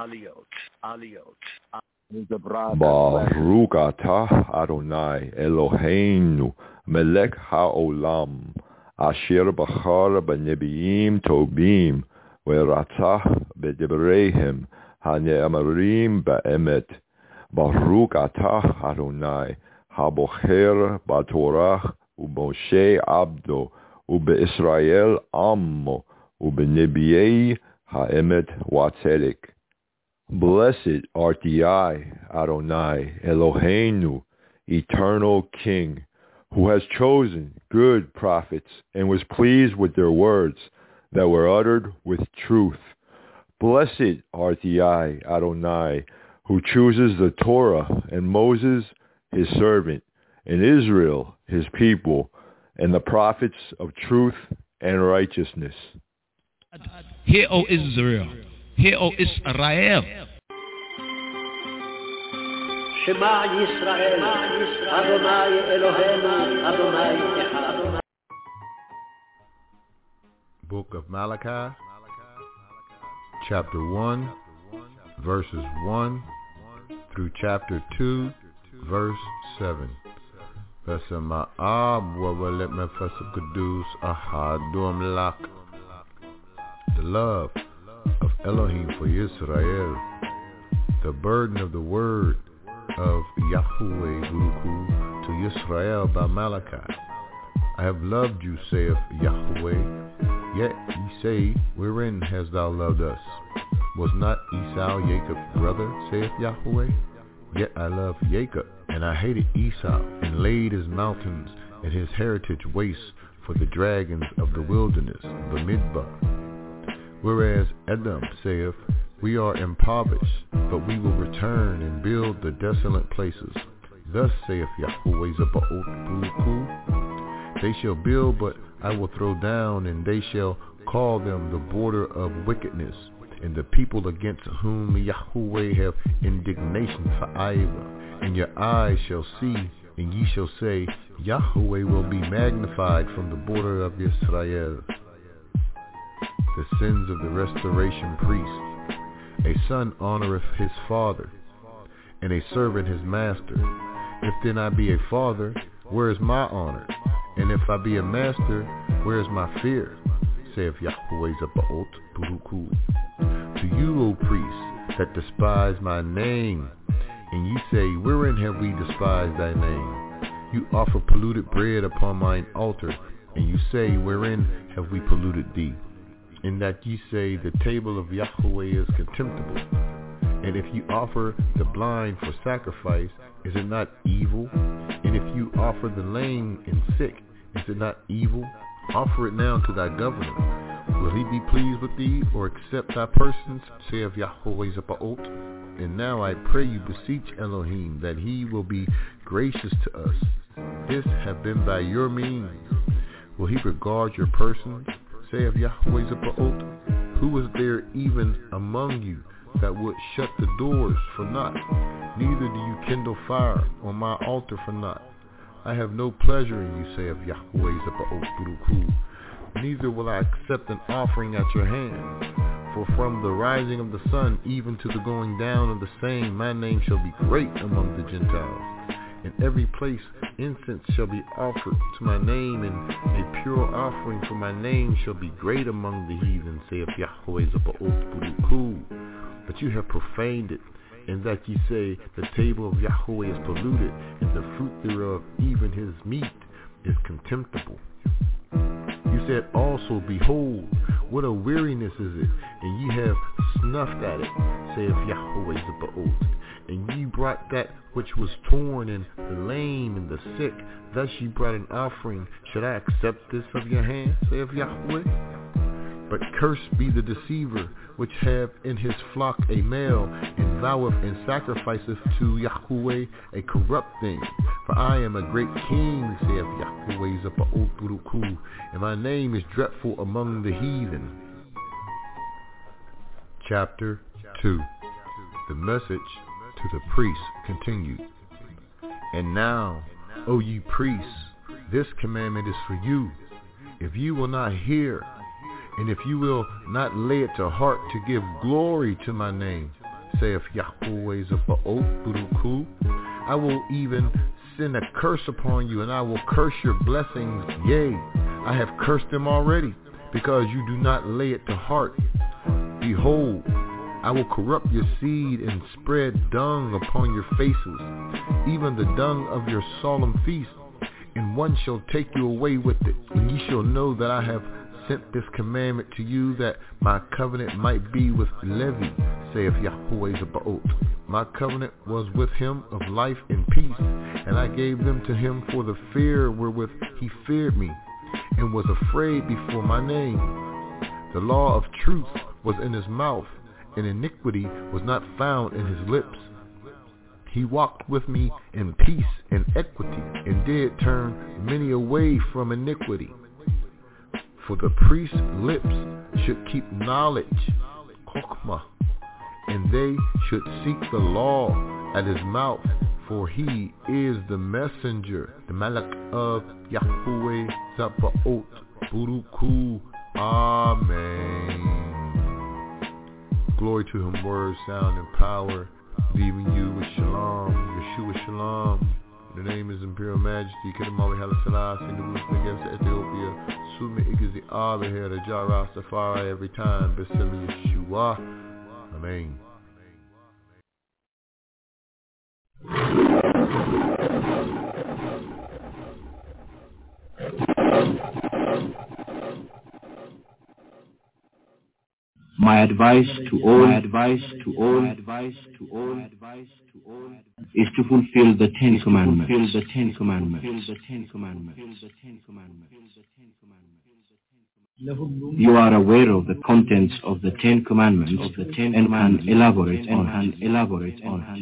Baruch atah Adonai Eloheinu Melech haolam Asher bachar b'nebiim tobim Ve'ratzah b'debreihem hane'amarim ba'emet. Baruch atah Adonai habocher b'torah U'Moshe Abdo, U'Be'Israel Ammo, U'Be'Nebiei Ha'emet Watzedek. Blessed art I, Adonai, Eloheinu, eternal King, who has chosen good prophets and was pleased with their words that were uttered with truth. Blessed art I, Adonai, who chooses the Torah and Moses, his servant, and Israel, his people, and the prophets of truth and righteousness. Hear, O Israel. Hear, O Israel. Shema Yisrael. Adonai Eloheinu. Adonai Echad. Book of Malachi, chapter 1, verses 1 through chapter 2, verse 7. The love of Elohim for Israel, the burden of the word of Yahweh Guruku to Israel by Malachi. I have loved you, saith Yahweh, yet ye say, wherein hast thou loved us? Was not Esau Jacob's brother, saith Yahweh? Yet I love Jacob, and I hated Esau, and laid his mountains and his heritage waste for the dragons of the wilderness, the Midbar. Whereas Edom saith, we are impoverished, but we will return and build the desolate places. Thus saith Yahweh Zebaoth Baruch. They shall build, but I will throw down, and they shall call them the border of wickedness, and the people against whom Yahweh have indignation for Iowa. And your eyes shall see, and ye shall say, Yahweh will be magnified from the border of Israel. The sins of the restoration priest. A son honoreth his father, and a servant his master. If then I be a father, where is my honor? And if I be a master, where is my fear? Saith Yahweh Zebaoth Baruch. To you, O priests, that despise my name, and ye say, wherein have we despised thy name? You offer polluted bread upon mine altar, and you say, wherein have we polluted thee? In that ye say, the table of Yahweh is contemptible. And if you offer the blind for sacrifice, is it not evil? And if you offer the lame and sick, is it not evil? Offer it now to thy governor. Will he be pleased with thee, or accept thy persons, saith Yahweh Zebaoth? And now I pray you, beseech Elohim, that he will be gracious to us. This have been by your means. Will he regard your persons, saith Yahweh Zebaoth? Who is there even among you that would shut the doors for naught? Neither do you kindle fire on my altar for naught. I have no pleasure in you, saith Yahweh Zebaoth Baruch. Neither will I accept an offering at your hand. For from the rising of the sun even to the going down of the same, my name shall be great among the Gentiles. In every place incense shall be offered to my name, and a pure offering for my name shall be great among the heathen, saith Yahweh Zebaoth Baruch. But you have profaned it, in that ye say, the table of Yahweh is polluted, and the fruit thereof, even his meat, is contemptible. You said also, behold, What a weariness is it, and ye have snuffed at it, saith Yahweh Zebaoth. And ye brought that which was torn, and the lame, and the sick. Thus ye brought an offering. Should I accept this of your hand, saith Yahweh? But cursed be the deceiver, which have in his flock a male, and voweth and sacrificeth to Yahweh a corrupt thing. For I am a great king, saith Yahweh Zebaoth Buruku, and my name is dreadful among the heathen. Chapter 2. The message to the priests continued. And now, O ye priests, this commandment is for you. If you will not hear, and if you will not lay it to heart to give glory to my name, saith Yahweh Zebaoth Buruku, I will even send a curse upon you, and I will curse your blessings. Yea, I have cursed them already, because you do not lay it to heart. Behold, I will corrupt your seed and spread dung upon your faces, even the dung of your solemn feast, and one shall take you away with it. And ye shall know that I have sent this commandment to you, that my covenant might be with Levi, saith Yahweh Zebaoth. My covenant was with him of life and peace, and I gave them to him for the fear wherewith he feared me, and was afraid before my name. The law of truth was in his mouth, and iniquity was not found in his lips. He walked with me in peace and equity, and did turn many away from iniquity. For the priest's lips should keep knowledge, Chokmah, and they should seek the law at his mouth, for he is the messenger, the Malak of Yahweh Zebaoth Buruku. Amen. Glory to him, word, sound, and power, leaving you with shalom, Yeshua shalom. The name is Imperial Majesty, Kedemawi Haile Selassie, the Muslim against Ethiopia, Sumi Igazi Abba here, the Jah Rastafari every time, B'Shem Yeshua. Amen. My advice to all is to fulfill the Ten Commandments. You are aware of the contents of the Ten Commandments and can elaborate on.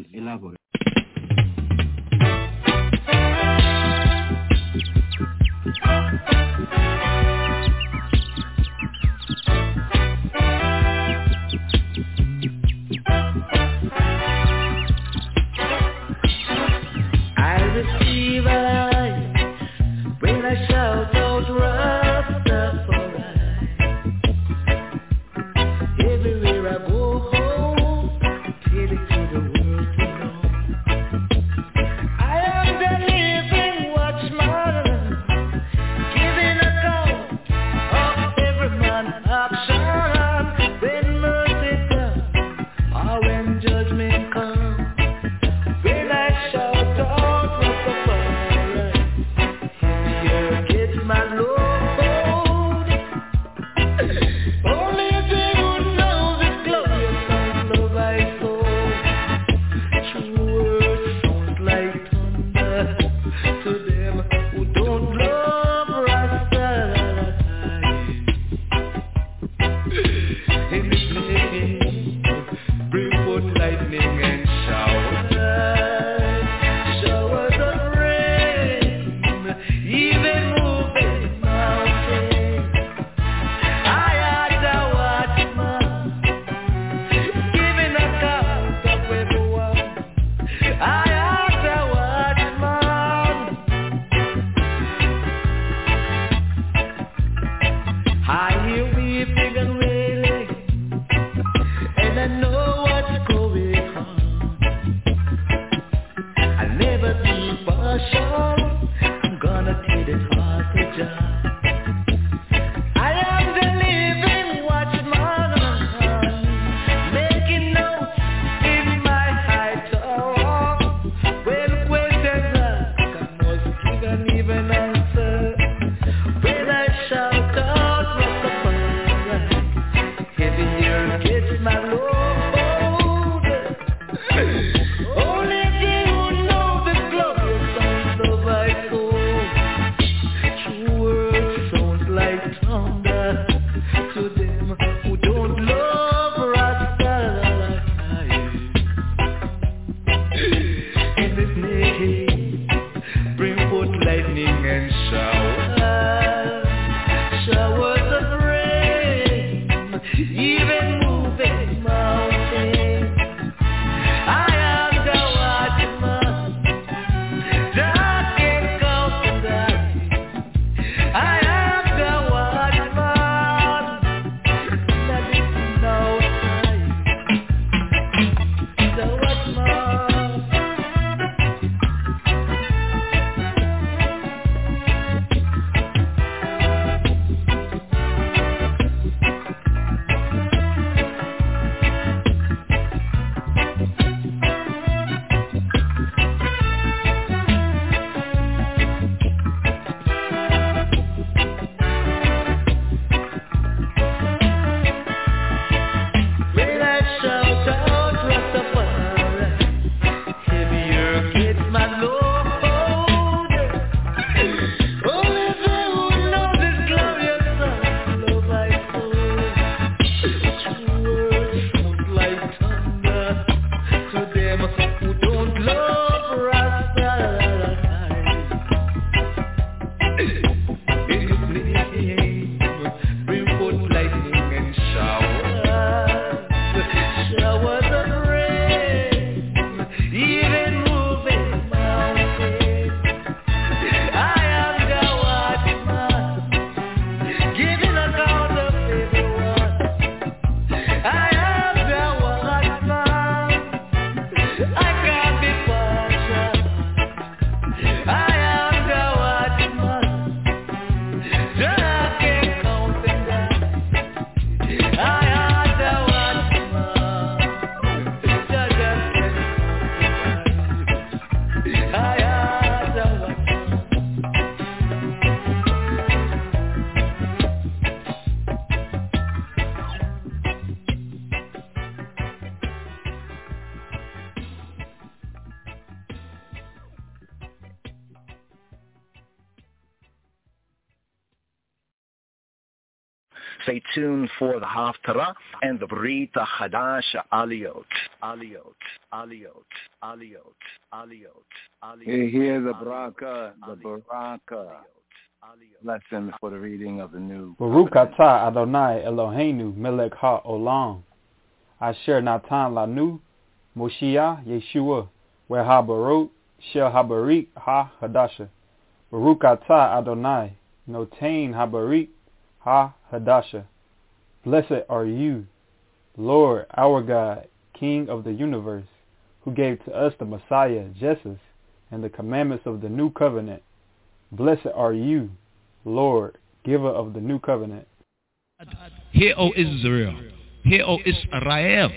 Stay tuned for the Haftarah and the Brit Chadasha Aliyot. Hear the Baraka, lesson for the reading of the new. Baruch atah Adonai Eloheinu melech ha'olam, asher natan lanu Moshiach Yeshua ve'habarot shel habarit ha-hadasha. Baruch atah Adonai notain habarit ha-hadasha. Blessed are you, Lord, our God, King of the universe, who gave to us the Messiah, Jesus, and the commandments of the new covenant. Blessed are you, Lord, giver of the new covenant. Hear, O Israel. Hear, O Israel.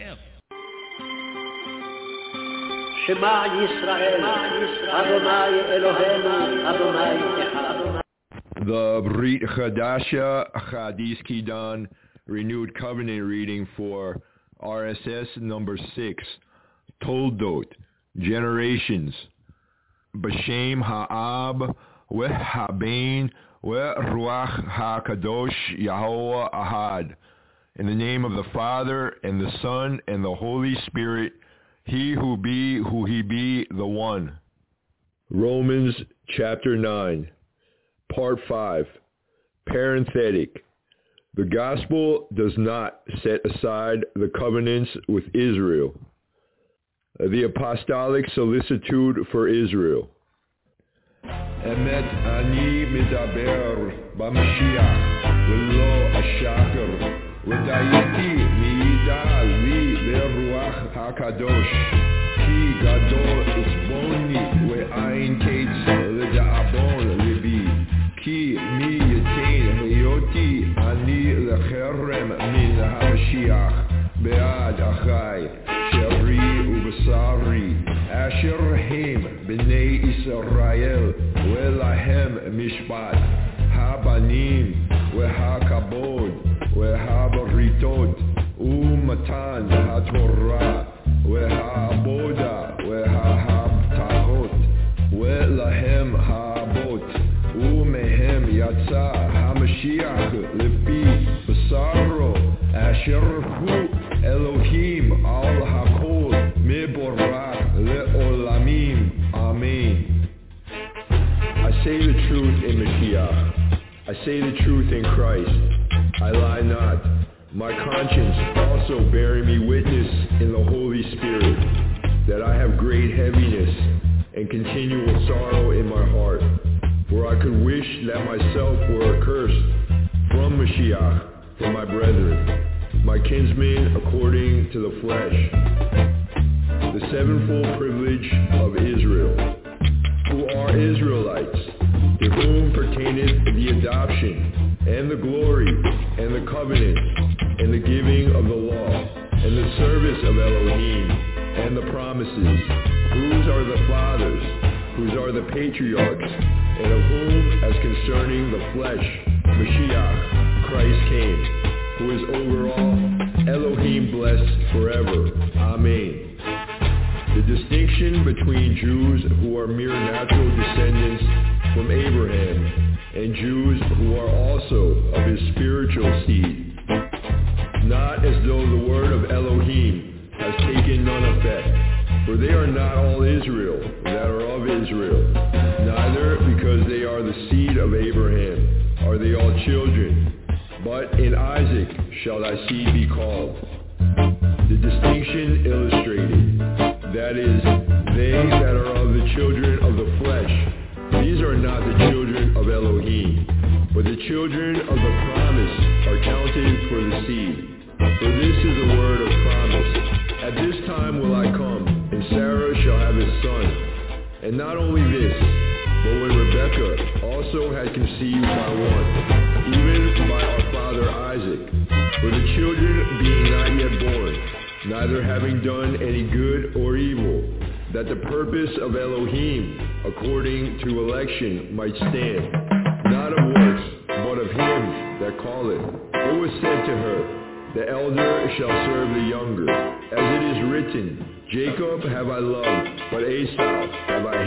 Shema Yisrael, Adonai Eloheinu, Adonai Echad. The Brit Chadasha Chadis Kidan Renewed Covenant reading for RSS number 6, Toldot, Generations, B'Shem Ha'ab, Ve'Habein, Ve'Ruach HaKadosh Yahweh Ahad. In the name of the Father, and the Son, and the Holy Spirit, He who be, who He be, the One. Romans chapter 9, part 5, parenthetic. The gospel does not set aside the covenants with Israel. The apostolic solicitude for Israel. Emet ani medaber b'Mashiach v'lo ashaker v'dayiti mi'ida li beruach hakadosh ki gadol isboni ve'ayin ketz l'da'abon libi ki mi yitain heyoti ani lecherem min haMashiach be'ad achai sheri ubasari asher hem b'nei Israel ve'lahem mishpat habanim ve'hakabod ve'habaritot u'matan haTorah ve'ha'aboda ve'ha'habtahot ve'lahem ha'abot u'mehem yatsa haMashiach lefi basaro asher hu Elohim al hakol meborach le'olamim. Amen. I say the truth in Mashiach. I say the truth in Christ. I lie not. My conscience also bearing me witness in the Holy Spirit that I have great heaviness and continual sorrow in my heart, for I could wish that myself were accursed from Mashiach for my brethren, my kinsmen according to the flesh, the sevenfold privilege of Israel, who are Israelites, to whom pertaineth the adoption, and the glory, and the covenant, and the giving of the law, and the service of Elohim, and the promises, whose are the fathers, whose are the patriarchs, and of whom, as concerning the flesh, Mashiach, Christ came, who is over all, Elohim blessed forever. Amen. The distinction between Jews who are mere natural descendants from Abraham and Jews who are also of his spiritual seed, not as though the word of Elohim has taken none effect, for they are not all Israel that are of Israel, neither because they are the seed of Abraham are they all children, but in Isaac shall thy seed be called. The distinction illustrated, that is, they that are of the children of the flesh, these are not the children of Elohim, but the children of the promise are counted for the seed. For this is the word of promise. At this time will I come, and Sarah shall have a son. And not only this, but when Rebekah also had conceived by one, even by our father Isaac, for the children being not yet born, neither having done any good or evil, that the purpose of Elohim, according to election, might stand, not of works, but of him that calleth. It was said to her, the elder shall serve the younger. As it is written, Jacob have I loved, but Esau have I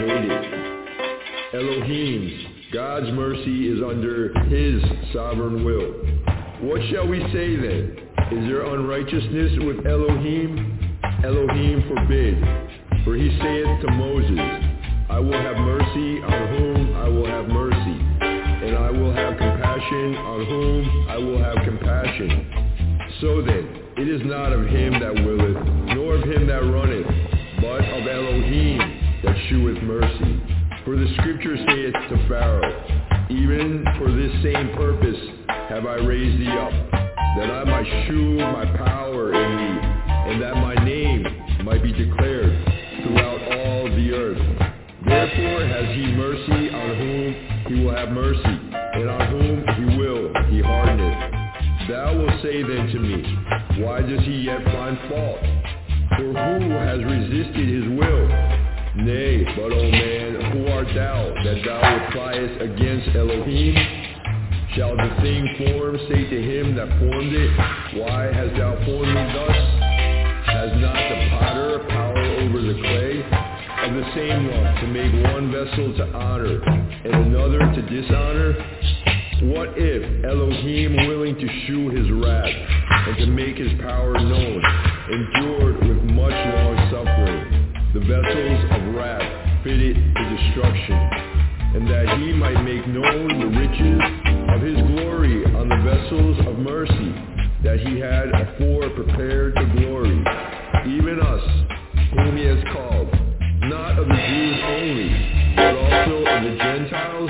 hated. Elohim's, God's mercy is under his sovereign will. What shall we say then? Is there unrighteousness with Elohim? Elohim forbid. For he saith to Moses, I will have mercy on whom I will have mercy, and I will have compassion on whom I will have compassion. So then, it is not of him that willeth, nor of him that runneth, but of Elohim that sheweth mercy. For the scripture saith to Pharaoh, even for this same purpose have I raised thee up, that I might shew my power in thee, and that my name might be declared throughout all the earth. Therefore has he mercy on whom he will have mercy, and on whom he will he hardeneth. Thou wilt say then to me, why does he yet find fault? For who has resisted his will? Nay, but, O man, who art thou, that thou repliest against Elohim? Shall the thing formed say to him that formed it, why hast thou formed me thus? Has not the potter power over the clay? Of the same lump to make one vessel to honor, and another to dishonor? What if Elohim, willing to shew his wrath, and to make his power known, endured with much long suffering the vessels of wrath fitted to destruction, and that he might make known the riches of his glory on the vessels of mercy, that he had afore prepared to glory, even us, whom he has called, not of the Jews only, but also of the Gentiles?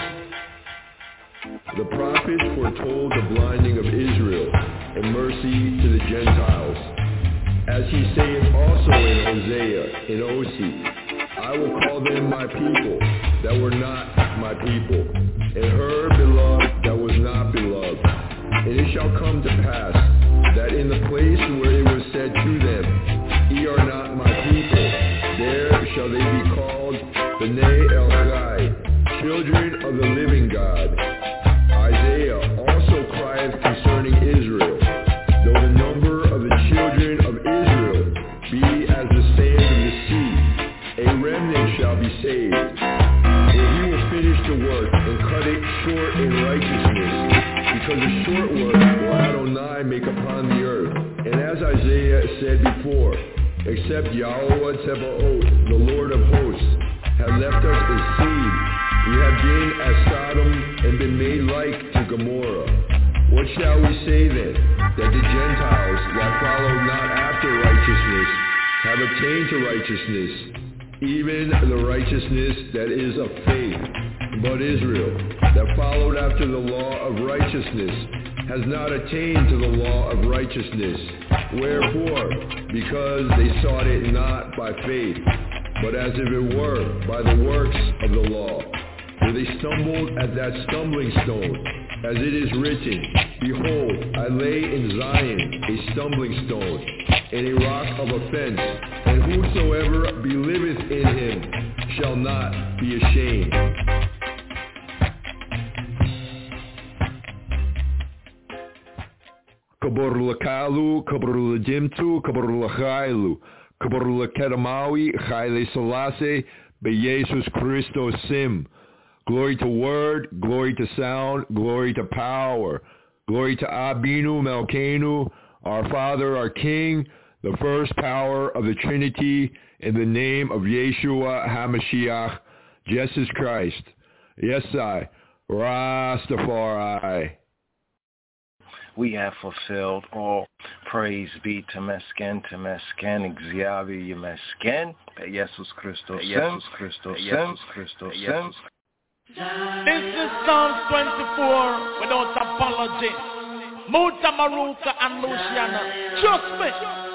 The prophets foretold the blinding of Israel, and mercy to the Gentiles. As he saith also in Hosea, in Osee, I will call them my people, that were not my people, and her beloved that was not beloved. And it shall come to pass, that in the place where it was said to them, Ye are not my people, there shall they be called B'nai El-Chai, children of the living God. Isaiah also crieth concerning Israel, though the number of the children of Israel be as the sand of the sea, a remnant shall be saved. For he will finish the work and cut it short in righteousness, because a short work will Adonai make upon the earth. And as Isaiah said before, except Yahweh Tzebaoth, the Lord of hosts, have left us in seed, we have been as Sodom and been made like to Gomorrah. What shall we say then? That the Gentiles that follow not after righteousness have attained to righteousness, even the righteousness that is of faith. But Israel, that followed after the law of righteousness, has not attained to the law of righteousness. Wherefore? Because they sought it not by faith, but as if it were by the works of the law. For they stumbled at that stumbling stone, as it is written, Behold, I lay in Zion a stumbling stone, and a rock of offense, and whosoever believeth in him shall not be ashamed. Kabor lakalu, kabor ladimtu, kabor lachailu, kabor lakedamawi, chayle salase, be Jesus Christos sim. Glory to word, glory to sound, glory to power. Glory to Abinu Melkenu, our Father, our King, the first power of the Trinity, in the name of Yeshua HaMashiach, Jesus Christ. Yes, I, Rastafari. We have fulfilled all. Praise be to Mesken, Xavi, Mesken, Jesus Christos, Jesus Christos, Jesus Christos. This is Psalms 24 without apology. Muta Maruka and Luciana. Trust me.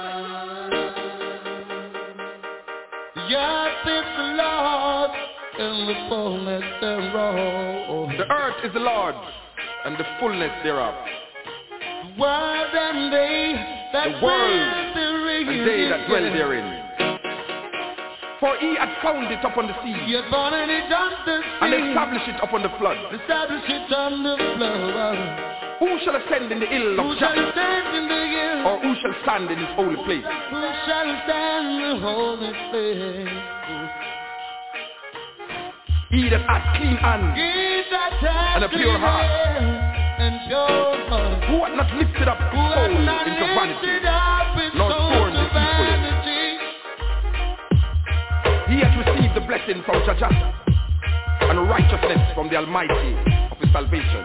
The earth is the Lord and the fullness thereof. The earth is the Lord and the fullness thereof. The world and they that dwell therein. For he had founded it upon the sea, he had founded it on the sea, and established it upon the flood. Established it on the flood. Who shall ascend in the hill of Jacob? Or who shall stand in his holy place? Who shall stand in the holy place? He that hath clean hands and a pure heart, and Who hath not lifted up his soul into vanity, nor scorned deceitfully? He hath received the blessing from Jah and righteousness from the Almighty of his salvation.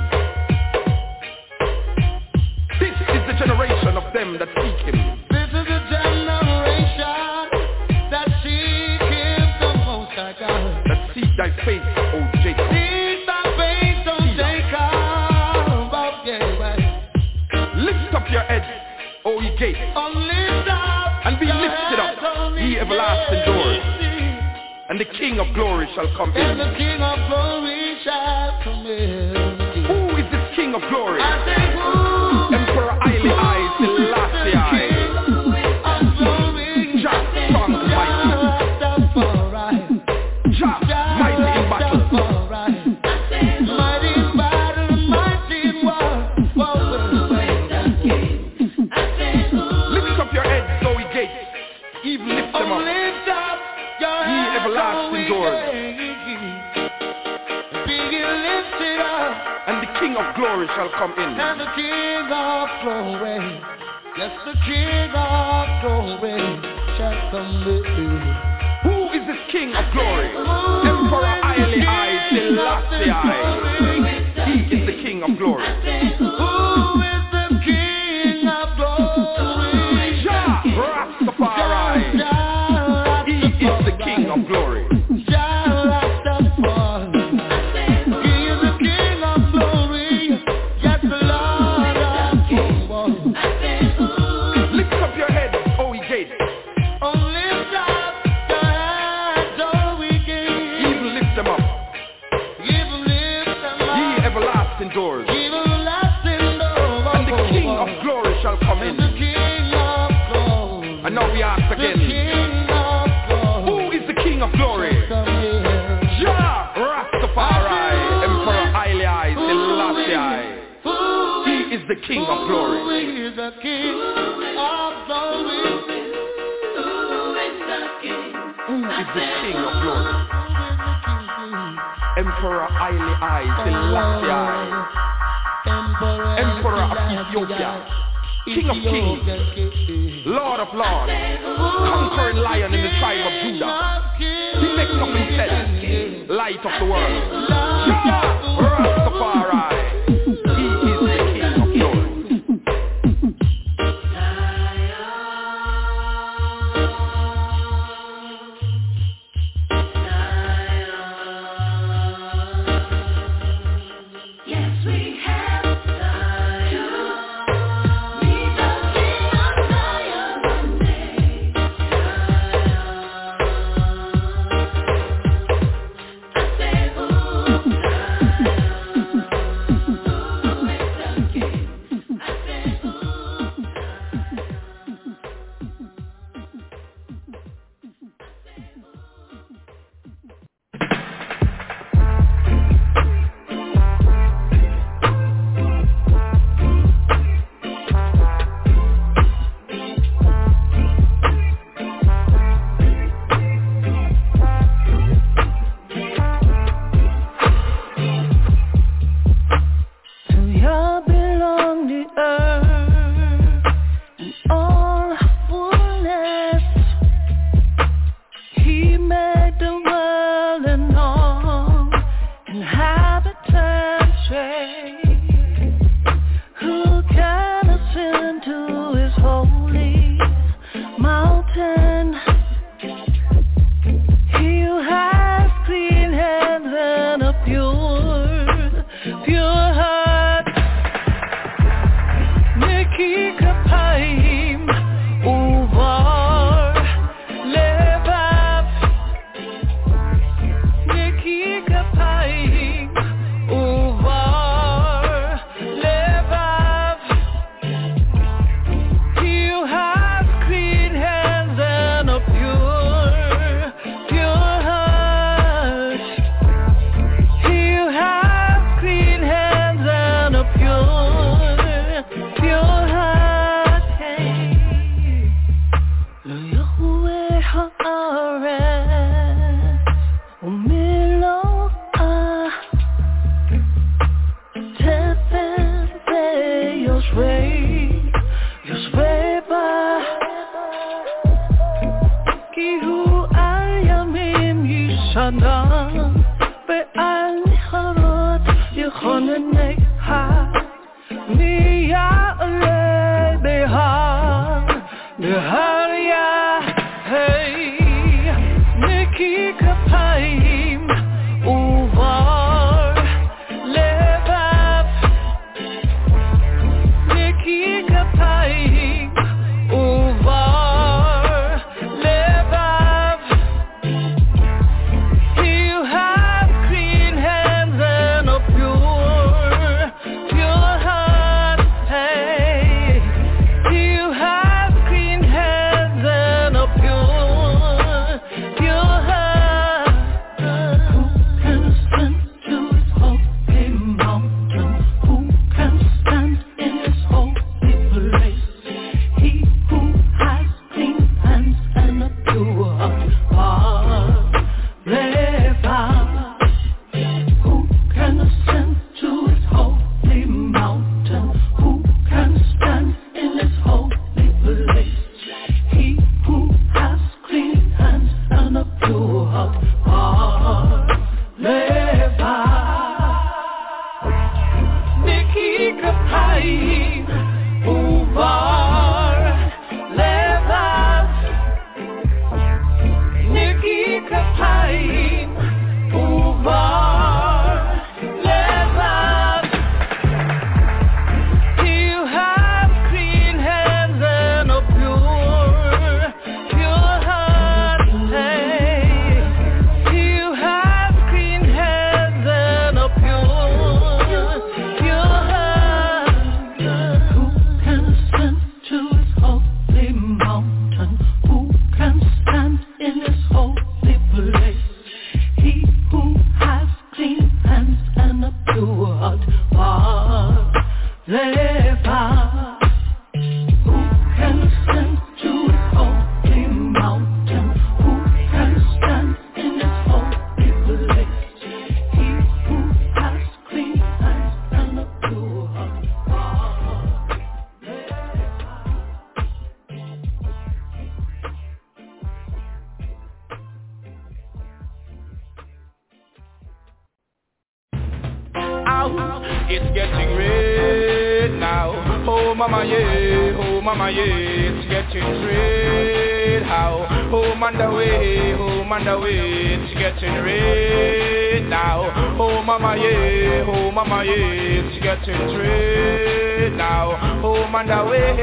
This is the generation of them that seek him. This is the generation that seek him, the Most High God. That seek thy face, O Jacob. Seek thy face, O Jacob. Lift up your head, O ye gates, lift up and be lifted up, ye everlasting doors, and the King of glory shall come in. And the King of glory shall come in. Who is this King of glory? I say who? Emperor Haile I Selassie I. Jah strong and mighty. Jah mighty in battle. Mighty in battle, mighty in war. Lift up your heads, O ye gates, even lift them up, Lift up your ye everlasting doors, be lifted up, and the King of glory shall come in. and the King of glory, yes, the King of glory shall come in. Who is this King of glory? Emperor Haile I Selassie I. He is the King of glory. Who is the King of glory? Jah Rastafari. He is the King of glory. Jah Rastafari. He is the King of glory. Yes, the Lord of kings. Lift up your heads, O ye gates, Lift up your heads, O ye gates. even lift them up, Even lift them ye up. everlasting doors, Everlasting doors. and the King of glory shall come And the in. King of glory. And now we ask The again, King of glory. who is the King of glory? Come here. Jah Rastafari, Emperor Haile I Selassie I. He is the King of glory. Who is the King of glory? Who is the King of glory? Emperor Haile I Selassie I. Emperor of Ethiopia, King of kings, Lord of lords, conquering lion in the tribe of Judah. He makes up himself light of the world. Jah Rastafari, he is the King of glory. mama yeah, home on the way, it's getting red. How? Home on the way, it's getting red now. Home on the way, it's getting red now. Home on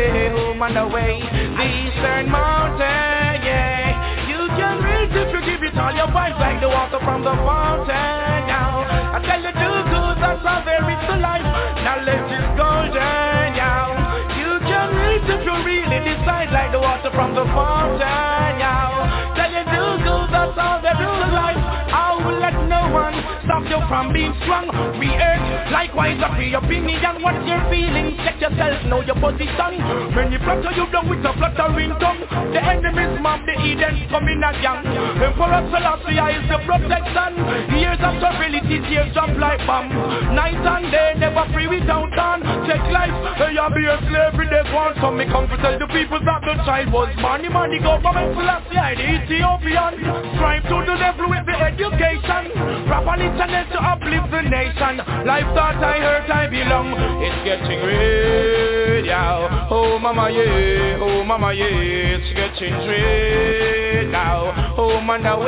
the way, the Eastern Mountain, yeah. You can reach if you give it all your vibes like the water from the fountain now. I tell you do good, that's how there is to life. Knowledge is golden, yeah. You can reach if you really decide like the water from the fountain, yeah. Tell you do good, that's how there is to life. I will let no one stop you from being strong. React, likewise a free opinion. What's your feelings? Check yourself, know your position. When you flutter you down with a fluttering tongue. The enemies mob the Eden coming as young. Emperor Selassie is the protection. Years of stability, tears drop like bomb. Night and day, never free without dawn. Check life, they are be a slavery they want. So me come to tell the people that the child was money. Money government Selassie, the Ethiopian. Strive to the level with the education. Proper internet to uplift the nation. Life thought I hurt, I belong. It's getting red, yeah. Oh mama yeah, it's getting red now. Home on the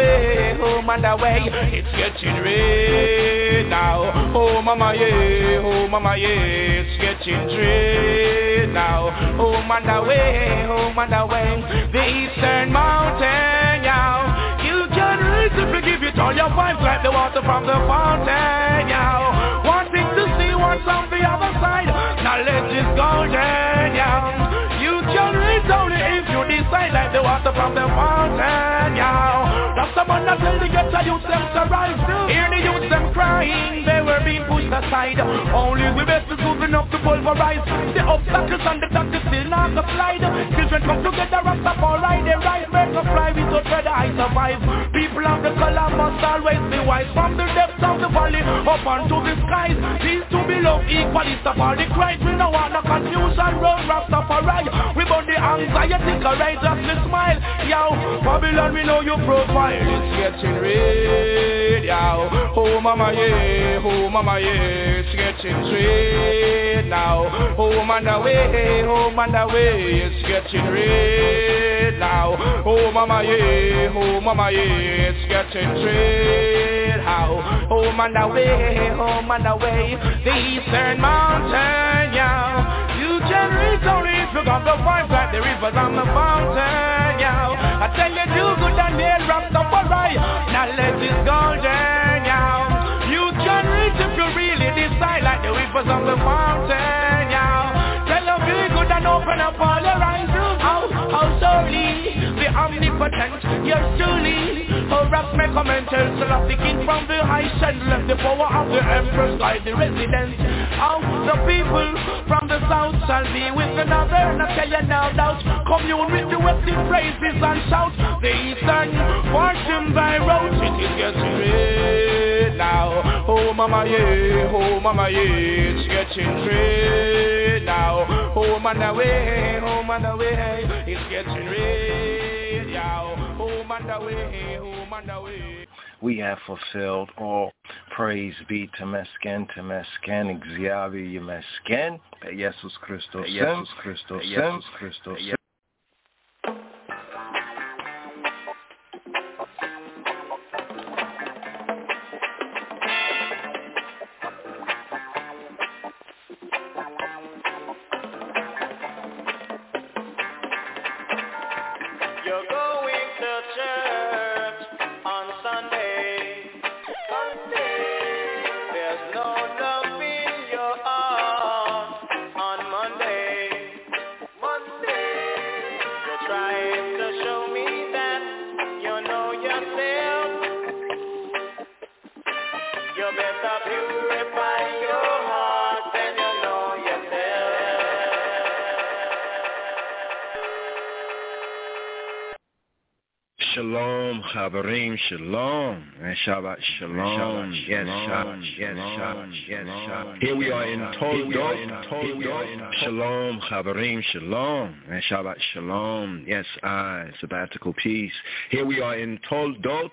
way, it's getting red now. Oh mama yeah, it's getting red now. Home on the way, the Eastern Mountain, yeah. You can reach if you give it all your vibes like the water from the fountain, yeah. Wanting to see what's on the other side, knowledge is golden, yeah. You can reach only if you decide like the water from the fountain, yeah. That's someone that tell the ghetto youth them to rise. Hear the youth them crying, they were being pushed aside. Only we best is moving up to pulverize the obstacles and the doctors still not to slide. Children come together and stop all right, they rise, birds of fly without whether I survive. People of the color must always be wise. From the depths of the valley up onto the skies, peace to be loved equally. Stop all the cries, we don't want no confusion. Road Rastafari, we burn the anxiety, courageously smile. Yo, Babylon, we know your profile. It's getting red, yo. Oh mama yeah, it's getting red now. Home on the way, it's getting red now. Oh mama yeah, it's getting red. How? Home on the way, the Eastern Mountain, yeah. You can reach only if you got the vibes like the rivers on the fountain, yeah. I tell you do good and they'll wrapped up alright. Knowledge is golden, yeah. You can reach if you really decide like the rivers on the fountain, yeah. Tell them be good and open up all your eyes. How slowly the omnipotent, you're truly. Oh, rap make a mental, so I'm thinking from the high shed. Left the power of the empress like the residents. How the people from the south shall be with another. And I tell you now doubt, commune with the western praises and shout. The eastern fortunes I wrote, it is getting red now. Oh mama yeah, it's getting red now. Home on the way, it's getting red now. Home on the way. We have fulfilled all. Praise be to Mesken, Xavier Mesken, Jesus Christos, Jesus Christos. Shalom, Chaverim, Shalom, and Shabbat Shalom. Yes, Shabbat. Here we are in Toldot. Shalom, Chaverim, Shalom, and Shabbat Shalom. Yes, sabbatical peace. Here we are in Toldot.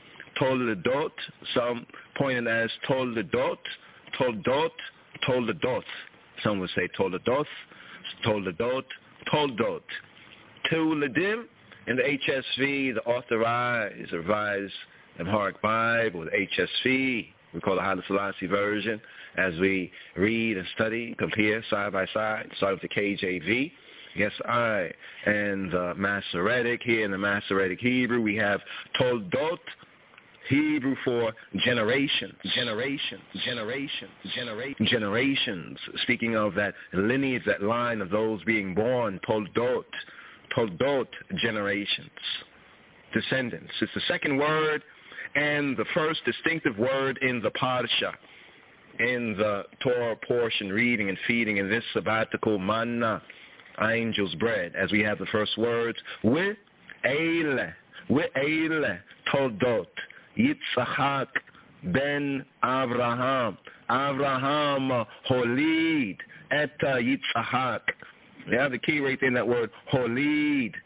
Some pointed as Toldot. Some would say Toldot. Toldot, Tuledim. In the HSV, the Authorized, Revised Amharic Bible, the HSV, we call the Haile Selassie version, as we read and study, compare side by side, start with the KJV, and the Masoretic. Here in the Masoretic Hebrew, we have Toldot, Hebrew for generations. Speaking of that lineage, that line of those being born, Toldot, generations, descendants. It's the second word and the first distinctive word in the Parsha, in the Torah portion, reading and feeding in this sabbatical manna, angel's bread, as we have the first words, We'ele, Toldot, Yitzchak ben Avraham holid et Yitzchak. You have the key right there in that word, holid,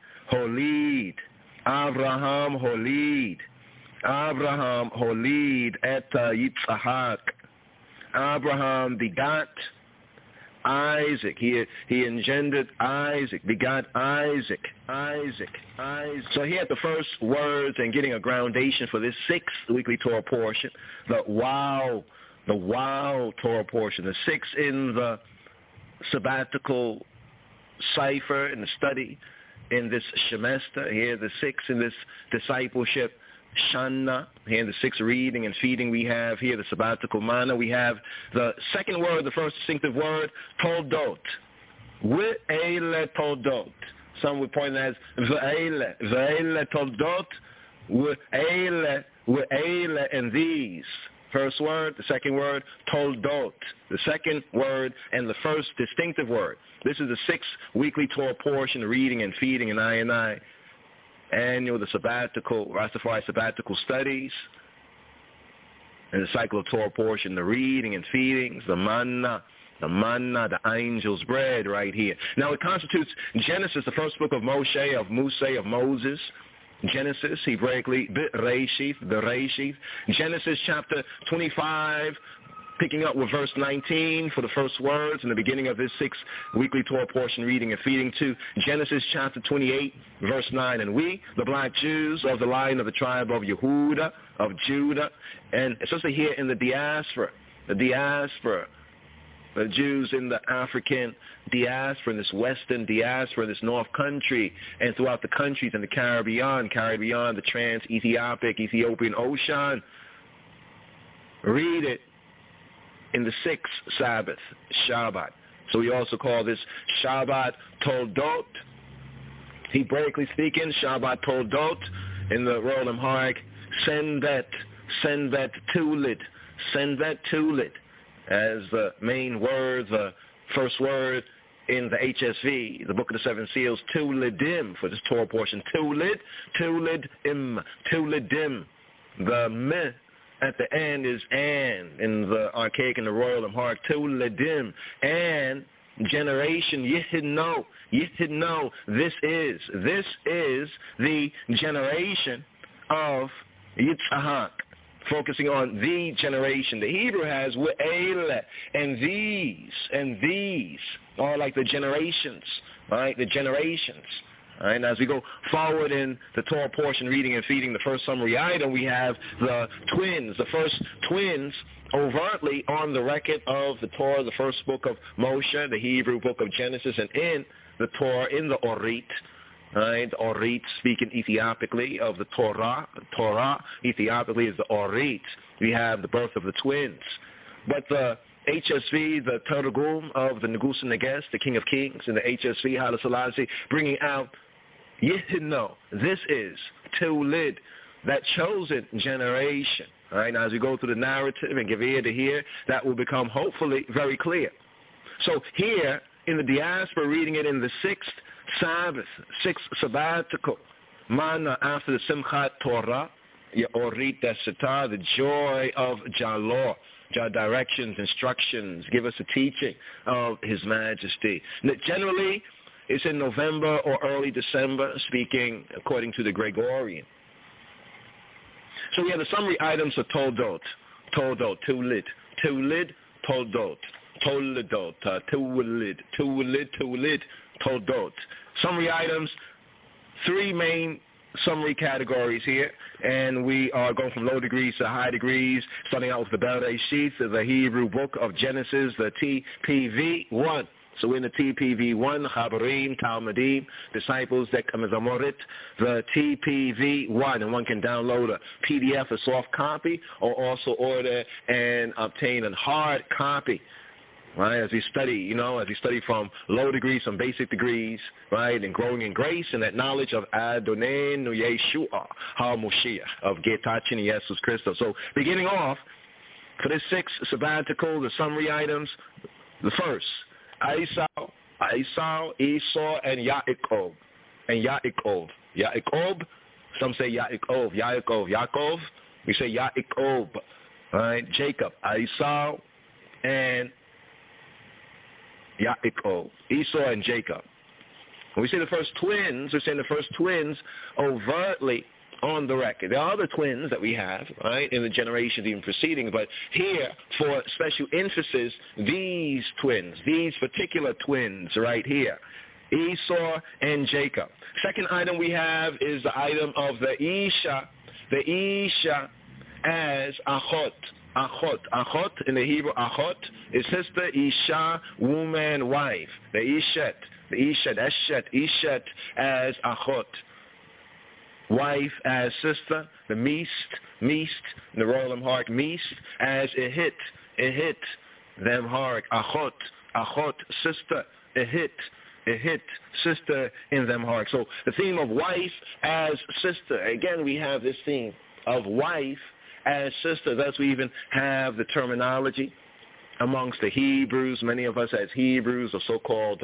Avraham holid et Yitzchak. Abraham begot Isaac. He engendered Isaac, begot Isaac. So he had the first words and getting a groundation for this sixth weekly Torah portion, the wow Torah portion, the sixth in the sabbatical cipher and the study in this semester. Here the sixth in this discipleship Shana. Here the sixth reading and feeding we have here, the sabbatical manna. We have the second word, the first distinctive word, Toldot. Ve'ele Toldot. Some would point as Ve'ele Toldot. Ve'ele and these. First word, the second word, Toldot. The second word and the first distinctive word. This is the sixth weekly Torah portion, reading and feeding in I annual, the sabbatical, Rastafari sabbatical studies, and the cycle of Torah portion, the reading and feedings, the manna, the angel's bread right here. Now it constitutes Genesis, the first book of Moshe, of Moses. Genesis, Hebraically, Bereshith. Genesis chapter 25, picking up with verse 19 for the first words in the beginning of this sixth weekly Torah portion, reading and feeding, to Genesis chapter 28, verse 9. And we, the black Jews of the line of the tribe of Yehuda, of Judah, and especially here in the diaspora, the Jews in the African diaspora, in this Western diaspora, this North Country, and throughout the countries in the Caribbean, the Ethiopian Ocean. Read it in the sixth Sabbath, Shabbat. So we also call this Shabbat Toldot. Hebraically speaking, Shabbat Toldot. In the Royal Amharic, Senvet Tulid. As the main word, the first word in the HSV, the Book of the Seven Seals, Tuledim, for this Torah portion. Tulidim. The meh at the end is an in the archaic and the Royal Amharic, Tuledim. And generation, Yihidno. This is the generation of Yitzchak. Focusing on the generation. The Hebrew has We'ele, and these are like the generations, right? The generations. Right? And as we go forward in the Torah portion, reading and feeding, the first summary item, we have the twins, the first twins overtly on the record of the Torah, the first book of Moshe, the Hebrew book of Genesis, and in the Torah, in the Orit. Right, Orit, speaking Ethiopiacally of the Torah. Torah, Ethiopiacally, is the Orit. We have the birth of the twins. But the HSV, the Targum of the Negus Neges, the King of Kings, and the HSV, Haile Selassie, bringing out Yihidno. This is Tulid, that chosen generation. All right, now as we go through the narrative and give ear to hear, that will become hopefully very clear. So here in the diaspora, reading it in the sixth Sabbath, sixth sabbatical, manna after the Simchat Torah, Orit Desata, the joy of Jalor, Jah directions, instructions, give us a teaching of His Majesty. Generally, it's in November or early December, speaking according to the Gregorian. So we have the summary items of Toldot, Tulid, Toldot. Toldot, Tuwalid, Toldot. Summary items, 3 main summary categories here, and we are going from low degrees to high degrees, starting out with the Bereshit, the Hebrew book of Genesis, the TPV-1. So in the TPV-1, Chabarim, Talmudim, disciples, Dekamezamorit, the TPV-1, and one can download a PDF, a soft copy, or also order and obtain a hard copy. Right, as we study, as we study from low degrees, from basic degrees, right, and growing in grace and that knowledge of Adonai Yeshua HaMoshiach, of Getachin Jesus Christos. So beginning off, for this 6th sabbatical, the summary items, the first, Esau, Esau, and Yaakov. And Yaakov, some say Yaakov, we say Yaakov, right, Jacob, Esau, and Yaakov, Esau and Jacob. When we say the first twins, we're saying the first twins overtly on the record. There are other twins that we have, right, in the generations even preceding, but here, for special emphasis, these twins, these particular twins right here, Esau and Jacob. Second item we have is the item of the Isha as Achot. Achot, in the Hebrew, Achot is sister, Isha, woman, wife. The Ishet as Achot. Wife as sister, the Meest, in the Royal Amharic, Meest as Ehit, them Harik, Achot, sister, Ehit, sister in them Harik. So the theme of wife as sister, again we have this theme of wife as sister. Thus we even have the terminology amongst the Hebrews, many of us as Hebrews or so-called,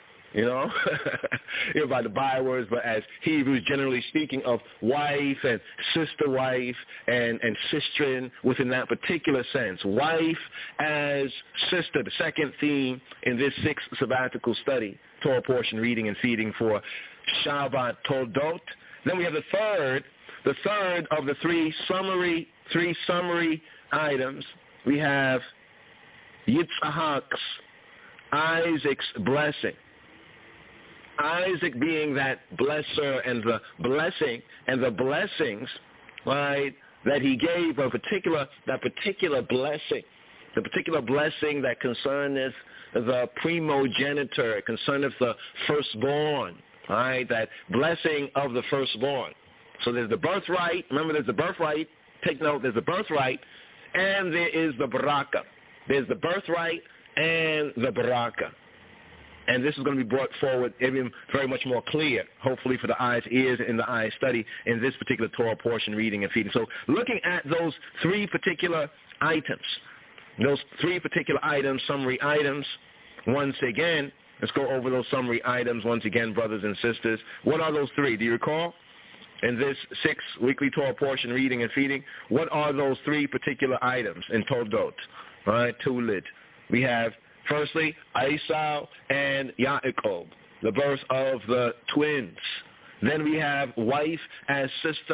by the bywords, but as Hebrews generally speaking of wife and sister wife and sistren within that particular sense. Wife as sister, the second theme in this 6th sabbatical study, Torah portion reading and feeding for Shabbat Toldot. Then we have the third of the three summary items. We have Yitzhak's, Isaac's blessing. Isaac being that blesser and the blessing and the blessings, right, that he gave that particular blessing, the particular blessing that concerneth the primogenitor, concerneth the firstborn, right, that blessing of the firstborn. So there's the birthright. Remember, there's the birthright. Take note, there's the birthright, and there is the baraka. There's the birthright and the baraka. And this is going to be brought forward even very much more clear, hopefully for the eyes, ears, and the eyes study in this particular Torah portion, reading and feeding. So looking at those 3 particular items, summary items, once again, let's go over those summary items once again, brothers and sisters. What are those 3? Do you recall? In this 6th weekly Torah portion, reading and feeding, what are those 3 particular items in Toldot? All right, Tulid. We have, firstly, Esau and Yaakov, the birth of the twins. Then we have wife as sister.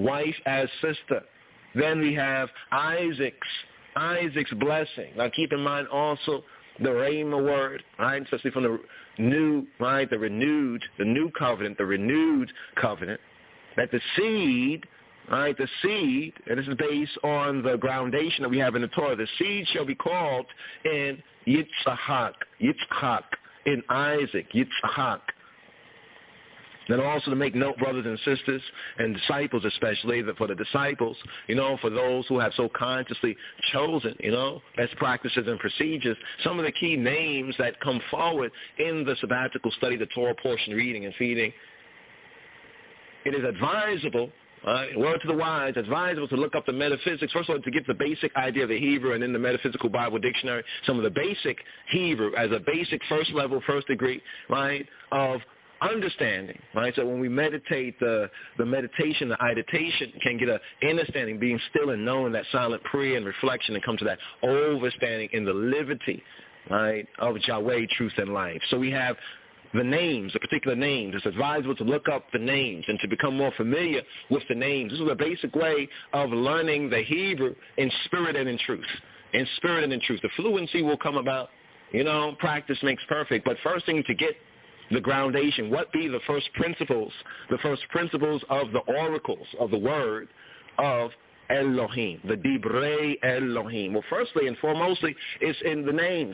Then we have Isaac's blessing. Now keep in mind also the Rhema word, right, especially from the new, right, the new covenant, that the seed, right, and this is based on the groundation that we have in the Torah, the seed shall be called in Yitzhak, in Isaac, Yitzhak. Then also to make note, brothers and sisters, and disciples especially, that for the disciples, for those who have so consciously chosen, best practices and procedures, some of the key names that come forward in the sabbatical study, the Torah portion, reading and feeding, it is advisable, word to the wise, advisable to look up the metaphysics. First of all, to get the basic idea of the Hebrew, and in the Metaphysical Bible Dictionary, some of the basic Hebrew as a basic first level, first degree, right, of understanding, right? So when we meditate, the meditation, the iditation can get an understanding, being still and knowing that silent prayer and reflection, and come to that overstanding in the liberty, right, of Yahweh, truth and life. So we have the names, the particular names. It's advisable to look up the names and to become more familiar with the names. This is a basic way of learning the Hebrew in spirit and in truth. In spirit and in truth. The fluency will come about practice makes perfect. But first thing to get the groundation, what be the first principles of the oracles of the word of Elohim, the Dibrei Elohim. Well, firstly and foremostly, it's in the names.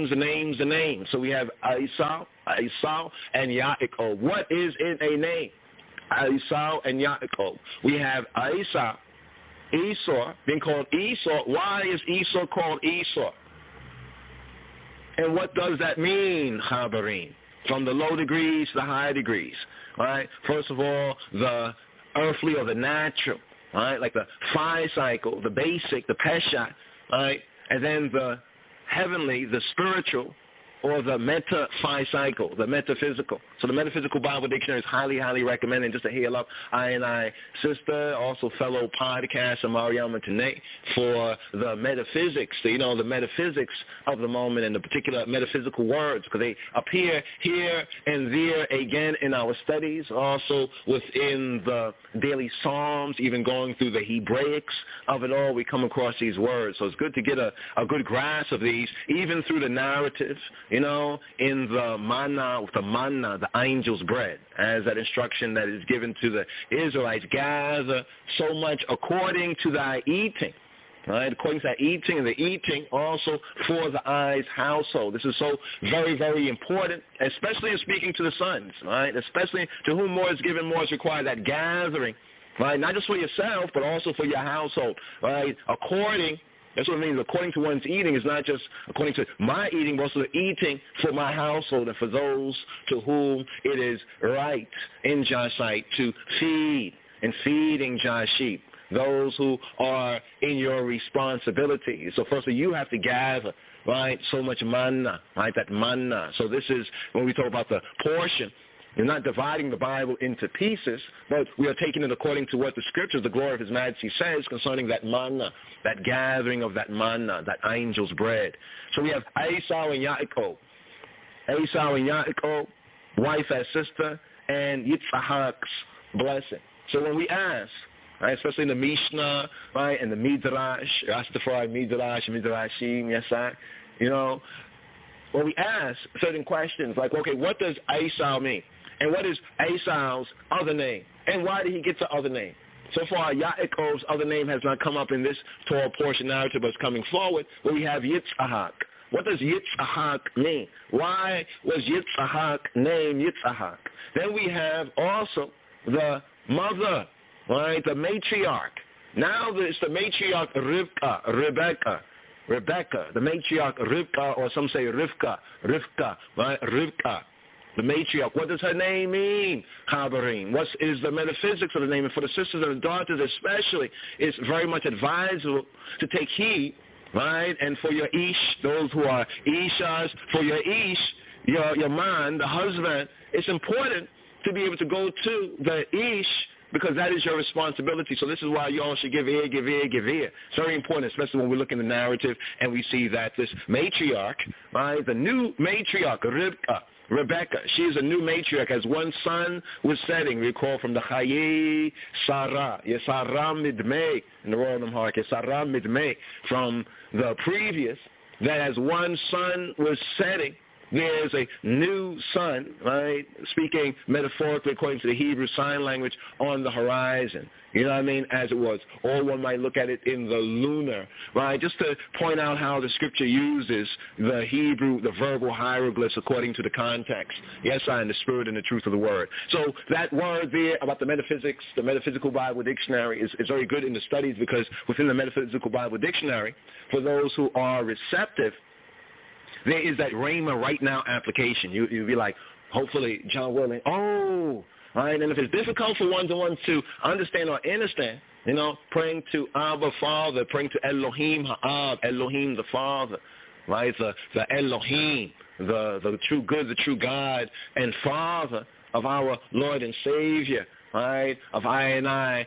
So we have Esau, and Yaakov. What is in a name? Esau and Yaakov. We have Esau, being called Esau. Why is Esau called Esau? And what does that mean, Chabarim? From the low degrees to the high degrees, right? First of all, the earthly or the natural, right? Like the phi cycle, the basic, the peshat, right? And then the heavenly, the spiritual, or the meta-phi cycle, the metaphysical. So the Metaphysical Bible Dictionary is highly, highly recommended. Just to hail up I sister, also fellow podcaster Mariam and Tanae, for the metaphysics, the metaphysics of the moment and the particular metaphysical words, because they appear here and there again in our studies, also within the daily Psalms, even going through the Hebraics of it all, we come across these words. So it's good to get a good grasp of these, even through the narrative, in the manna, the angel's bread, as that instruction that is given to the Israelites, gather so much according to thy eating, right? According to thy eating, and the eating also for the eyes household. This is so very, very important, especially in speaking to the sons, right? Especially to whom more is given, more is required, that gathering, right? Not just for yourself, but also for your household, right? That's what it means. According to one's eating is not just according to my eating, but also the eating for my household and for those to whom it is right in Jah's sight to feed and feeding Jah's sheep, those who are in your responsibility. So firstly, you have to gather, right, so much manna, right, that manna. So this is when we talk about the portion. You're not dividing the Bible into pieces, but we are taking it according to what the scriptures, the glory of his majesty, says concerning that manna, that gathering of that manna, that angel's bread. So we have Esau and Yaakov. Wife as sister, and Yitzhak's blessing. So when we ask, right, especially in the Mishnah, right, and the Midrash, Rastafari Midrash, Midrashim, yes, when we ask certain questions like, okay, what does Esau mean? And what is Esau's other name? And why did he get the other name? So far, Yaakov's other name has not come up in this Torah portion narrative, but it's coming forward, where we have Yitzhak. What does Yitzhak mean? Why was Yitzhak named Yitzhak? Then we have also the mother, right, the matriarch. Now it's the matriarch Rebecca, the matriarch Rivka, or some say Rivka, right, Rivka. The matriarch, what does her name mean? Chabarim. What is the metaphysics of the name? And for the sisters and the daughters especially, it's very much advisable to take heed, right? And for your ish, those who are ishas, for your ish, your man, the husband, it's important to be able to go to the ish, because that is your responsibility. So this is why y'all should give ear. It's very important, especially when we look in the narrative and we see that this matriarch, right, the new matriarch, Rebecca, she is a new matriarch, as one son was setting. Recall from the Chaye Sarah, Yesarah Midmei, in the Royal Namhar, Yesarah Midmei, from the previous, that as one son was setting, there's a new sun, right, speaking metaphorically according to the Hebrew sign language, on the horizon. You know what I mean? As it was. Or one might look at it in the lunar, right? Just to point out how the scripture uses the Hebrew, the verbal hieroglyphs according to the context. Yes, I, in the spirit and the truth of the word. So that word there about the metaphysics, the Metaphysical Bible Dictionary is very good in the studies, because within the Metaphysical Bible Dictionary, for those who are receptive, there is that Rhema right now application. You'll be like, hopefully, John willing, right? And if it's difficult for one-to-one to understand or understand, praying to Abba Father, praying to Elohim Ha'ab, Elohim the Father, right? The Elohim, the true good, the true God and Father of our Lord and Savior, right? Of Adonai,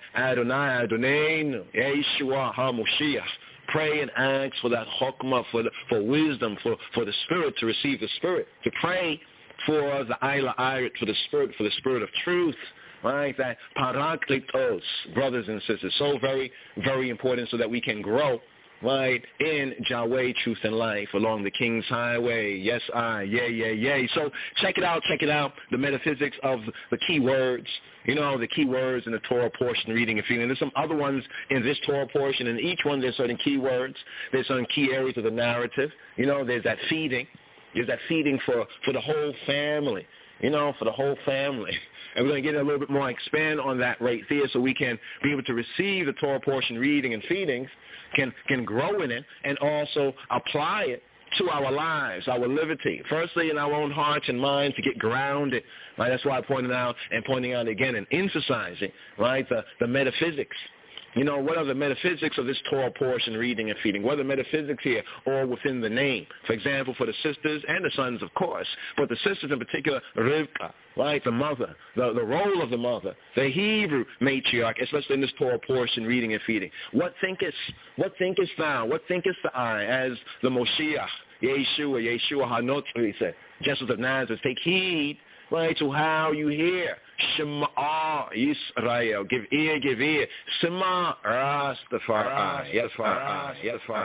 Adonai, Yeshua HaMoshiach. Pray and ask for that chokmah, for wisdom, for the Spirit, to receive the Spirit. To pray for the Ayla Ayrit, for the Spirit of truth, right? That parakletos, brothers and sisters, so very, very important, so that we can grow, right, in Yahweh, truth and life, along the King's Highway. Yes, I, yay. So check it out, the metaphysics of the key words, the key words in the Torah portion, reading and feeling. There's some other ones in this Torah portion, and each one there's certain key words. There's certain key areas of the narrative. There's that feeding. There's that feeding for the whole family, for the whole family. And we're going to get a little bit more, expand on that right there so we can be able to receive the Torah portion reading and feedings, can grow in it, and also apply it to our lives, our liberty. Firstly, in our own hearts and minds to get grounded. Right? That's why I'm pointing out again and emphasizing, right, the metaphysics. What are the metaphysics of this Torah portion, reading and feeding? What are the metaphysics here, all within the name? For example, for the sisters and the sons, of course, but the sisters in particular, Rivka, right, the mother, the role of the mother, the Hebrew matriarch, especially in this Torah portion, reading and feeding. What thinkest thou? What thinkest I as the Moshiach, Yeshua HaNotri said, Jesus of Nazareth, take heed, right, to how you hear. Shema Yisrael, give ear, Shema Rastafari, yes for us.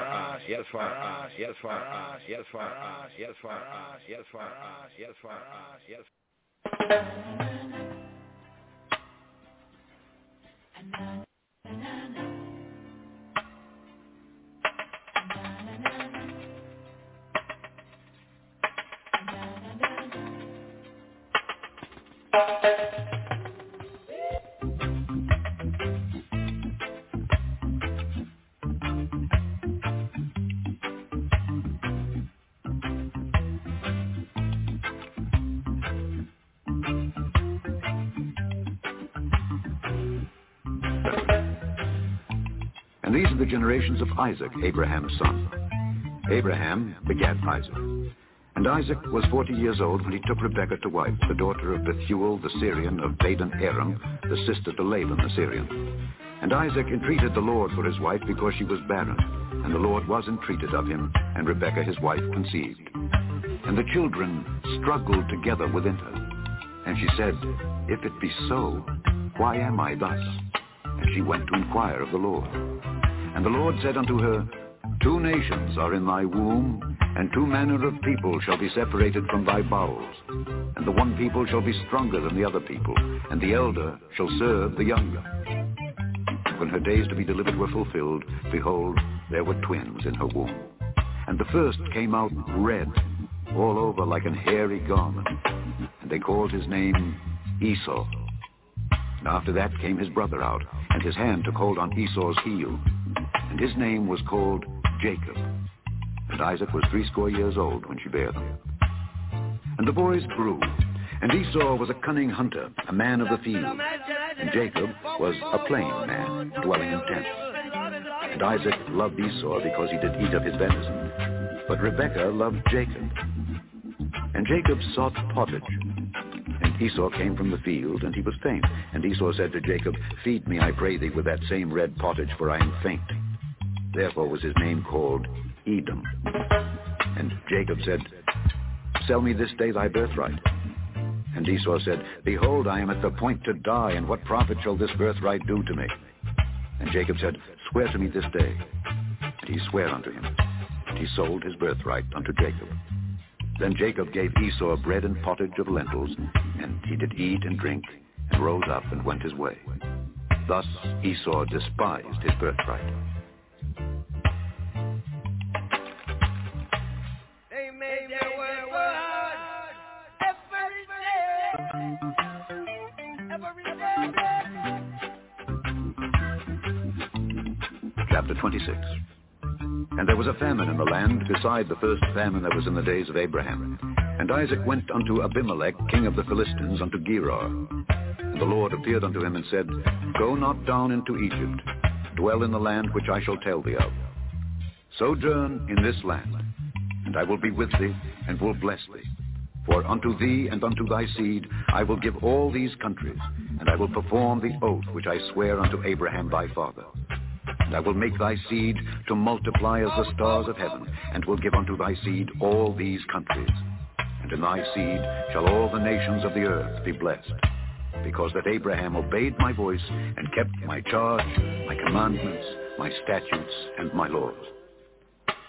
And these are the generations of Isaac, Abraham's son. Abraham begat Isaac. And Isaac was 40 years old when he took Rebekah to wife, the daughter of Bethuel the Syrian of Padan Aram, the sister to Laban the Syrian. And Isaac entreated the Lord for his wife because she was barren. And the Lord was entreated of him, and Rebekah his wife conceived. And the children struggled together within her. And she said, If it be so, why am I thus? And she went to inquire of the Lord. And the Lord said unto her, 2 nations are in thy womb, and 2 manner of people shall be separated from thy bowels. And the one people shall be stronger than the other people, and the elder shall serve the younger. When her days to be delivered were fulfilled, behold, there were twins in her womb. And the first came out red, all over like an hairy garment, and they called his name Esau. And after that came his brother out, and his hand took hold on Esau's heel, and his name was called Jacob. And Isaac was 80 years old when she bare them. And the boys grew, and Esau was a cunning hunter, a man of the field, and Jacob was a plain man, dwelling in tents. And Isaac loved Esau because he did eat of his venison, but Rebekah loved Jacob. And Jacob sought pottage. And Esau came from the field, and he was faint. And Esau said to Jacob, Feed me, I pray thee, with that same red pottage, for I am faint. Therefore was his name called Edom. And Jacob said, Sell me this day thy birthright. And Esau said, Behold, I am at the point to die, and what profit shall this birthright do to me? And Jacob said, Swear to me this day. And he sware unto him. And he sold his birthright unto Jacob. Then Jacob gave Esau bread and pottage of lentils, and he did eat and drink, and rose up and went his way. Thus Esau despised his birthright. They made their work hard every day. Chapter 26. And there was a famine in the land, beside the first famine that was in the days of Abraham. And Isaac went unto Abimelech, king of the Philistines, unto Gerar. And the Lord appeared unto him and said, Go not down into Egypt, dwell in the land which I shall tell thee of. Sojourn in this land, and I will be with thee, and will bless thee. For unto thee and unto thy seed I will give all these countries, and I will perform the oath which I swear unto Abraham thy father. And I will make thy seed to multiply as the stars of heaven, and will give unto thy seed all these countries. And in thy seed shall all the nations of the earth be blessed, because that Abraham obeyed my voice, and kept my charge, my commandments, my statutes, and my laws.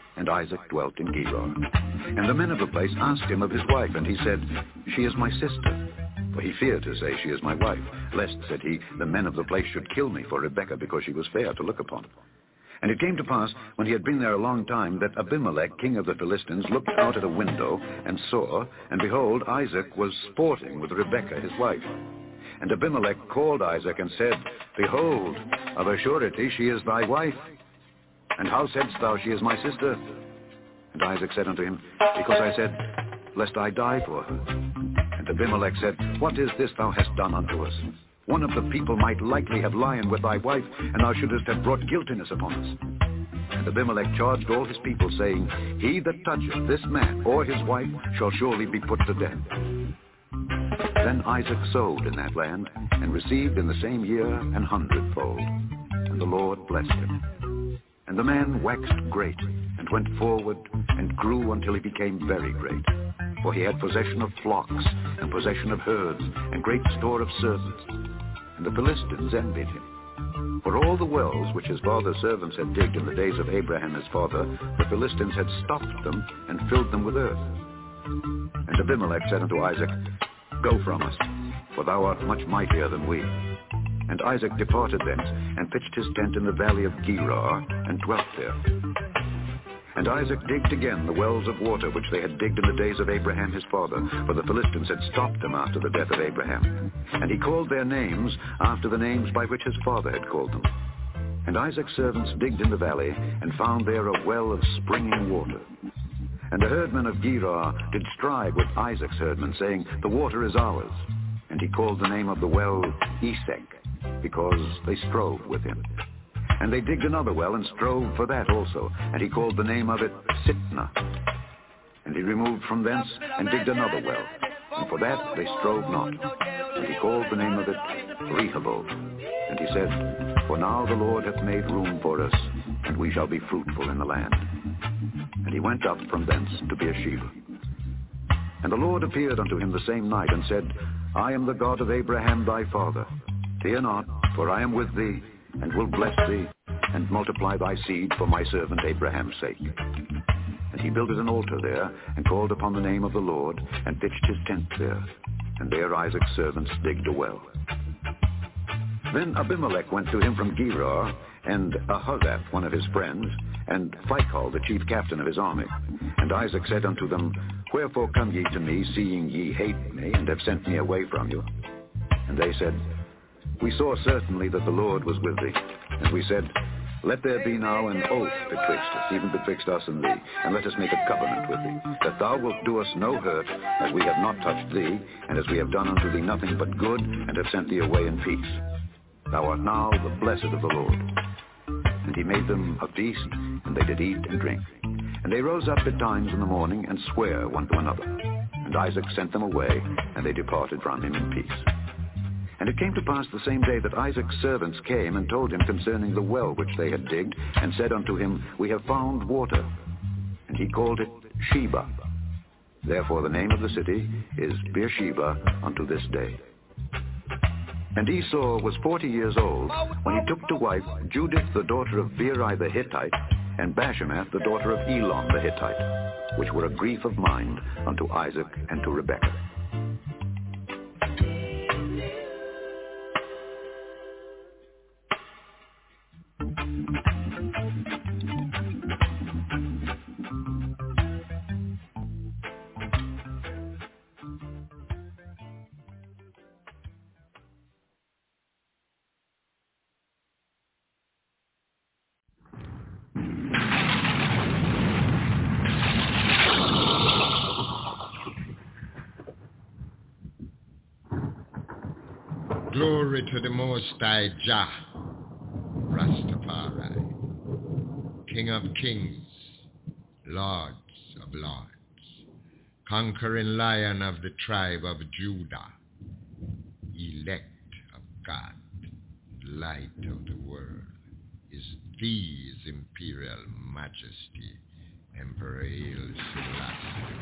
and Isaac dwelt in Gerar. And the men of the place asked him of his wife, and he said, She is my sister. For he feared to say, She is my wife, lest, said he, the men of the place should kill me for Rebekah, because she was fair to look upon. And it came to pass, when he had been there a long time, that Abimelech, king of the Philistines, looked out at a window, and saw, and behold, Isaac was sporting with Rebekah his wife. And Abimelech called Isaac and said, Behold, of a surety she is thy wife. And how saidst thou, She is my sister? And Isaac said unto him, Because I said, Lest I die for her. And Abimelech said, What is this thou hast done unto us? One of the people might likely have lion with thy wife, and thou shouldest have brought guiltiness upon us. And Abimelech charged all his people, saying, He that toucheth this man or his wife shall surely be put to death. Then Isaac sowed in that land, and received in the same year 100-fold. And the Lord blessed him. And the man waxed great, and went forward, and grew until he became very great. For he had possession of flocks, and possession of herds, and great store of servants. And the Philistines envied him. For all the wells which his father's servants had digged in the days of Abraham his father, the Philistines had stopped them, and filled them with earth. And Abimelech said unto Isaac, Go from us, for thou art much mightier than we. And Isaac departed thence, and pitched his tent in the valley of Gerar, and dwelt there. And Isaac digged again the wells of water which they had digged in the days of Abraham his father, for the Philistines had stopped them after the death of Abraham. And he called their names after the names by which his father had called them. And Isaac's servants digged in the valley, and found there a well of springing water. And the herdmen of Gerar did strive with Isaac's herdmen, saying, The water is ours. And he called the name of the well Esek, because they strove with him. And they digged another well, and strove for that also, and he called the name of it Sitnah. And he removed from thence, and digged another well, and for that they strove not. And he called the name of it Rehoboth. And he said, For now the Lord hath made room for us, and we shall be fruitful in the land. And he went up from thence to Beersheba. And the Lord appeared unto him the same night, and said, I am the God of Abraham thy father. Fear not, for I am with thee, and will bless thee, and multiply thy seed for my servant Abraham's sake. And he builded an altar there, and called upon the name of the Lord, and pitched his tent there. And there Isaac's servants digged a well. Then Abimelech went to him from Gerar, and Ahuzzath, one of his friends, and Phicol, the chief captain of his army. And Isaac said unto them, Wherefore come ye to me, seeing ye hate me, and have sent me away from you? And they said, We saw certainly that the Lord was with thee. And we said, Let there be now an oath betwixt us, even betwixt us and thee, and let us make a covenant with thee, that thou wilt do us no hurt, as we have not touched thee, and as we have done unto thee nothing but good, and have sent thee away in peace. Thou art now the blessed of the Lord. And he made them a feast, and they did eat and drink. And they rose up betimes in the morning, and sware one to another. And Isaac sent them away, and they departed from him in peace. And it came to pass the same day that Isaac's servants came and told him concerning the well which they had digged, and said unto him, We have found water. And he called it Sheba. Therefore the name of the city is Beersheba unto this day. And Esau was 40 years old when he took to wife Judith the daughter of Beeri the Hittite, and Bashemath the daughter of Elon the Hittite, which were a grief of mind unto Isaac and to Rebekah. Glory to the Most High Jah, Rastafari, King of Kings, Lords of Lords, conquering Lion of the tribe of Judah, elect of God, light of the world, is These Imperial Majesty, Emperor Haile Selassie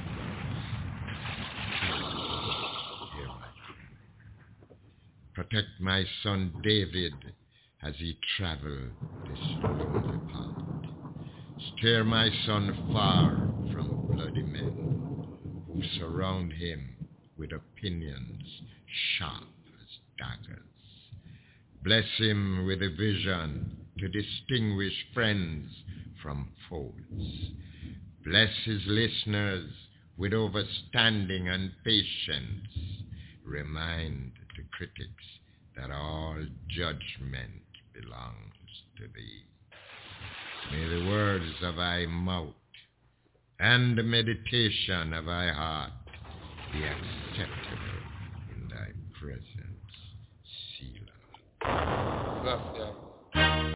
I. Protect my son David as he travel this lonely path. Steer my son far from bloody men who surround him with opinions sharp as daggers. Bless him with a vision to distinguish friends from foes. Bless his listeners with overstanding and patience. Remind the critics that all judgment belongs to thee. May the words of thy mouth and the meditation of thy heart be acceptable in thy presence, Selah.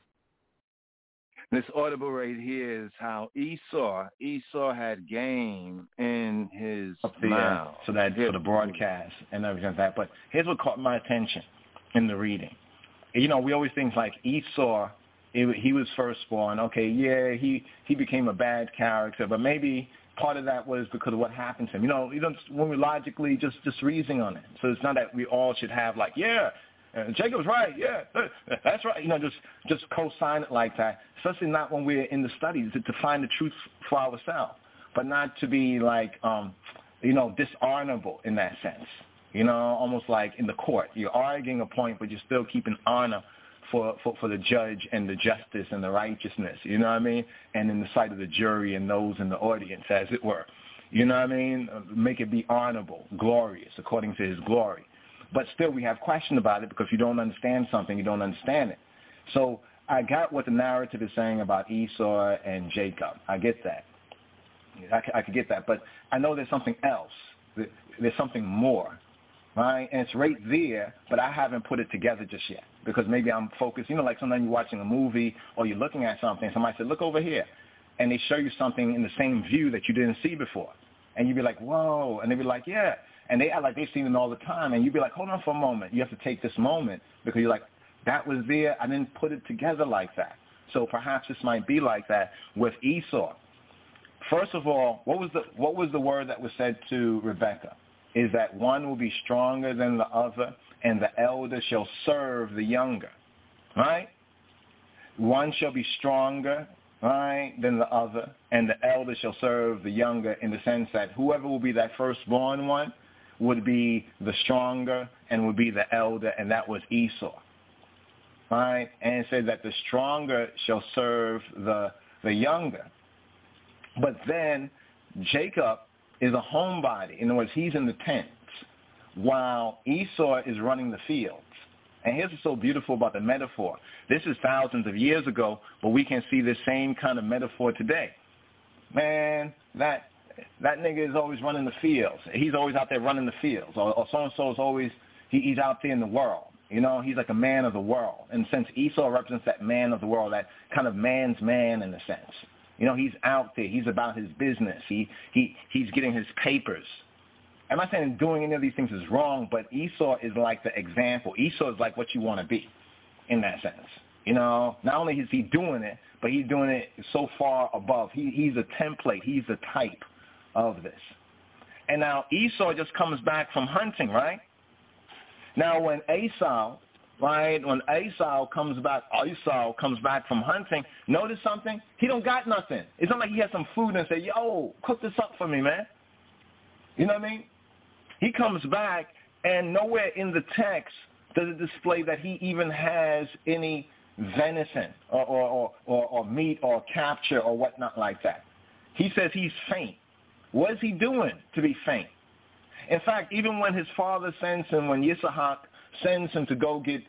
This audible right here is how Esau had game in his mouth. So that for the broadcast and everything like that. But here's what caught my attention in the reading. You know, we always think like Esau, he was firstborn. Okay, yeah, he became a bad character, but maybe part of that was because of what happened to him. You know, when we logically just reasoning on it. So it's not that we all should have like, yeah, Jacob's right, yeah, that's right. You know, just co-sign it like that. Especially not when we're in the studies to find the truth for ourselves, but not to be like, dishonorable in that sense. You know, almost like in the court, you're arguing a point, but you're still keeping honor for the judge and the justice and the righteousness. You know what I mean? And in the sight of the jury and those in the audience, as it were. You know what I mean? Make it be honorable, glorious, according to his glory. But still, we have question about it because if you don't understand something, you don't understand it. So I got what the narrative is saying about Esau and Jacob. I get that. I could get that. But I know there's something else. There's something more, right? And it's right there, but I haven't put it together just yet because maybe I'm focused. You know, like sometimes you're watching a movie or you're looking at something, somebody said, look over here. And they show you something in the same view that you didn't see before. And you'd be like, whoa. And they'd be like, yeah. And they act like they've seen it all the time. And you'd be like, hold on for a moment. You have to take this moment because you're like, that was there. I didn't put it together like that. So perhaps this might be like that with Esau. First of all, what was the word that was said to Rebekah? Is that one will be stronger than the other, and the elder shall serve the younger. Right? One shall be stronger, right, than the other, and the elder shall serve the younger, in the sense that whoever will be that firstborn one would be the stronger and would be the elder, and that was Esau. Right? And it said that the stronger shall serve the younger. But then Jacob is a homebody. In other words, he's in the tents, while Esau is running the fields. And here's what's so beautiful about the metaphor. This is thousands of years ago, but we can see the same kind of metaphor today. Man, that nigga is always running the fields. He's always out there running the fields. Or so-and-so is always, he's out there in the world. You know, he's like a man of the world. And since Esau represents that man of the world, that kind of man's man in a sense. You know, he's out there. He's about his business. He's getting his papers. I'm not saying doing any of these things is wrong, but Esau is like the example. Esau is like what you want to be in that sense. You know, not only is he doing it, but he's doing it so far above. He's a template. He's a type of this. And now Esau just comes back from hunting, right? Now when Esau comes back from hunting, notice something? He don't got nothing. It's not like he has some food and say, yo, cook this up for me, man. You know what I mean? He comes back, and nowhere in the text does it display that he even has any venison or meat or capture or whatnot like that. He says he's faint. What is he doing to be faint? In fact, even when his father sends him, when Yitzhak sends him to go get,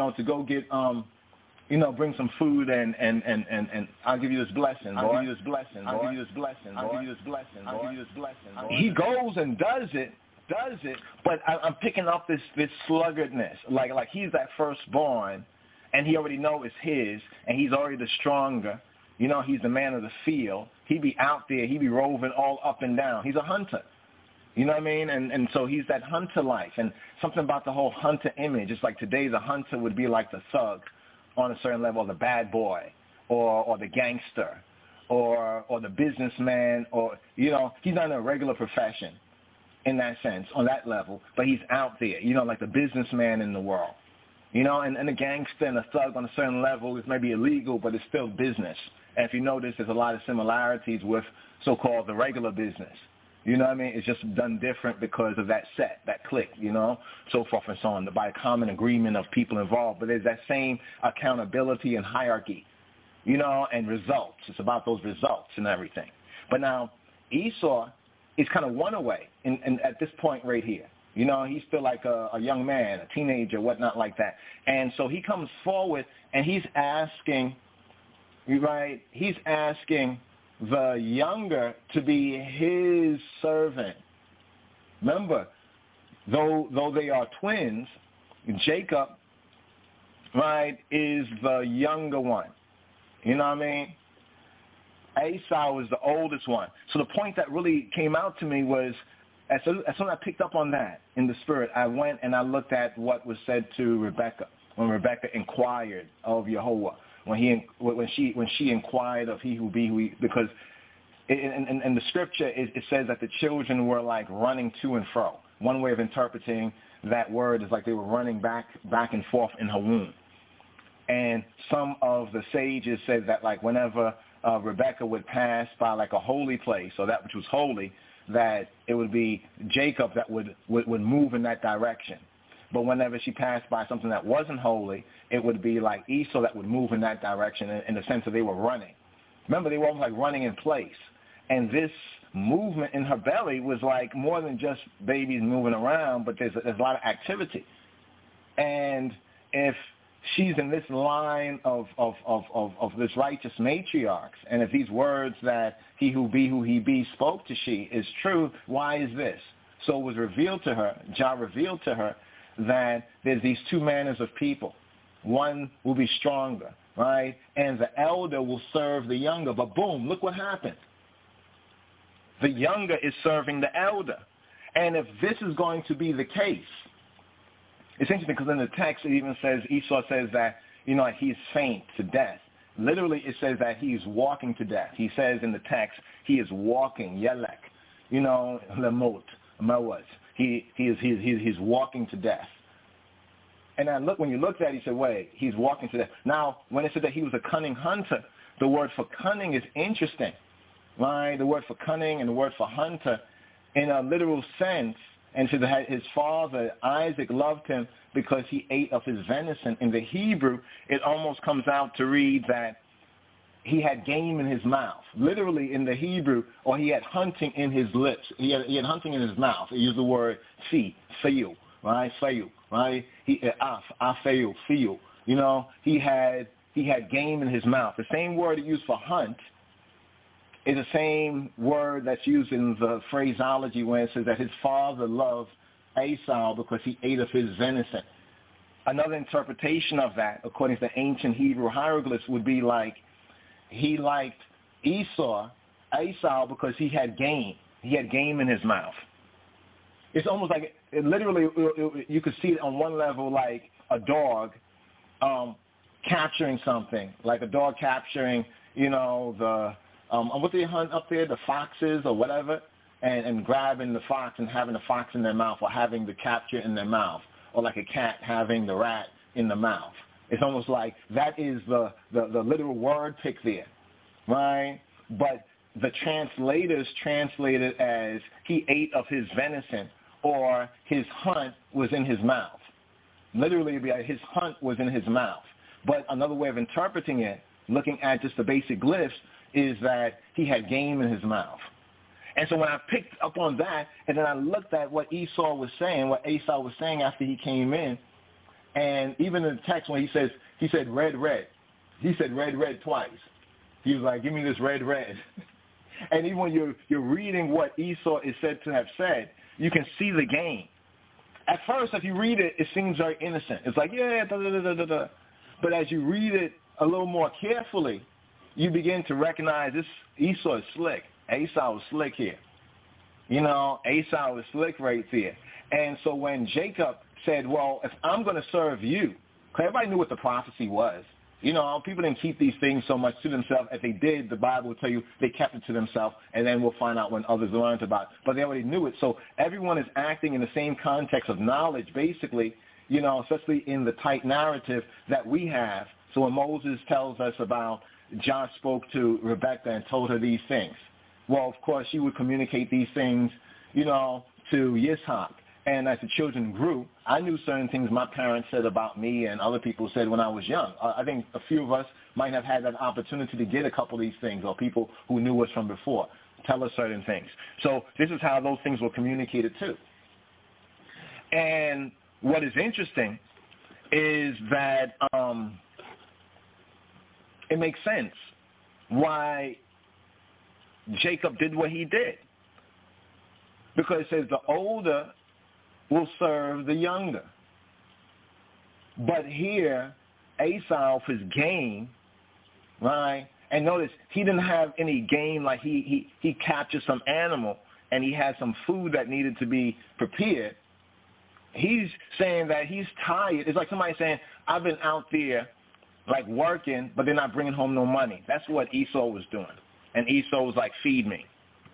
bring some food and I'll give you this blessing, boy. I'll give you this blessing, boy. I'll give you this blessing, boy. I'll give you this blessing, boy. I'll give you this blessing, boy. He goes and does it, but I'm picking up this sluggardness. Like he's that firstborn, and he already know it's his, and he's already the stronger. You know, he's the man of the field. He be out there. He be roving all up and down. He's a hunter. You know what I mean? And so he's that hunter life. And something about the whole hunter image. It's like today the hunter would be like the thug on a certain level, or the bad boy, or the gangster, or the businessman, or, you know, he's not in a regular profession in that sense, on that level, but he's out there, you know, like the businessman in the world. You know, and a gangster and a thug on a certain level is maybe illegal, but it's still business. And if you notice, there's a lot of similarities with so-called the regular business. You know what I mean? It's just done different because of that set, that clique, you know, so forth and so on, by a common agreement of people involved. But there's that same accountability and hierarchy, you know, and results. It's about those results and everything. But now Esau is kind of one away in at this point right here. You know, he's still like a young man, a teenager, whatnot like that. And so he comes forward and he's asking, right, he's asking the younger to be his servant. Remember, though they are twins, Jacob, right, is the younger one. You know what I mean? Esau is the oldest one. So the point that really came out to me was, as soon as I picked up on that in the spirit, I went and I looked at what was said to Rebekah when Rebekah inquired of Yehovah, when she inquired of he who be who he, because in the scripture it says that the children were like running to and fro. One way of interpreting that word is like they were running back and forth in her womb. And some of the sages said that like whenever Rebekah would pass by like a holy place or that which was holy, that it would be Jacob that would move in that direction. But whenever she passed by something that wasn't holy, it would be like Esau that would move in that direction in the sense that they were running. Remember, they were almost like running in place. And this movement in her belly was like more than just babies moving around, but there's a lot of activity. And if she's in this line of this righteous matriarchs, and if these words that he who be who he be spoke to she is true, why is this? So it was revealed to her, Jah revealed to her, that there's these two manners of people. One will be stronger, right? And the elder will serve the younger. But boom, look what happened. The younger is serving the elder. And if this is going to be the case, it's interesting because in the text it even says, Esau says that, you know, he's faint to death. Literally it says that he's walking to death. He says in the text, he is walking, yelek, you know, lemot, mawaz. He's walking to death. And I when you looked at it, you said, wait, he's walking to death. Now, when it said that he was a cunning hunter, the word for cunning is interesting, right? The word for cunning and the word for hunter in a literal sense, and so that his father, Isaac, loved him because he ate of his venison. In the Hebrew, it almost comes out to read that he had game in his mouth. Literally in the Hebrew, or he had hunting in his lips. He had hunting in his mouth. He used the word fayu, right? Fayu, right? Fayu. You know, he had game in his mouth. The same word he used for hunt is the same word that's used in the phraseology when it says that his father loved Esau because he ate of his venison. Another interpretation of that, according to the ancient Hebrew hieroglyphs, would be like he liked Esau because he had game. He had game in his mouth. It's almost like literally you could see it on one level like a dog capturing something, like a dog capturing, you know, the what do they hunt up there, the foxes or whatever, and grabbing the fox and having the fox in their mouth, or having the capture in their mouth, or like a cat having the rat in the mouth. It's almost like that is the literal word pick there, right? But the translators translate it as he ate of his venison, or his hunt was in his mouth. Literally, it'd be like his hunt was in his mouth. But another way of interpreting it, looking at just the basic glyphs, is that he had game in his mouth. And so when I picked up on that, and then I looked at what Esau was saying, what Esau was saying after he came in, and even in the text when he said red, red. He said red, red twice. He was like, give me this red, red. And even when you're reading what Esau is said to have said, you can see the game. At first, if you read it, it seems very innocent. It's like, yeah, da, da, da, da, da, da. But as you read it a little more carefully, you begin to recognize this Esau is slick. Esau is slick here. You know, Esau is slick right there. And so when Jacob said, well, if I'm going to serve you, because everybody knew what the prophecy was. You know, people didn't keep these things so much to themselves. If they did, the Bible will tell you they kept it to themselves, and then we'll find out when others learned about it. But they already knew it. So everyone is acting in the same context of knowledge. Basically, especially in the tight narrative that we have. So when Moses tells us about Josh spoke to Rebekah and told her these things, well, of course, she would communicate these things, to Yitzhak. And as the children grew, I knew certain things my parents said about me and other people said when I was young. I think a few of us might have had that opportunity to get a couple of these things, or people who knew us from before tell us certain things. So this is how those things were communicated too. And what is interesting is that it makes sense why Jacob did what he did. Because it says the older will serve the younger. But here, Esau, his gain, right? And notice, he didn't have any gain like he captured some animal and he had some food that needed to be prepared. He's saying that he's tired. It's like somebody saying, I've been out there like working, but they're not bringing home no money. That's what Esau was doing. And Esau was like, feed me.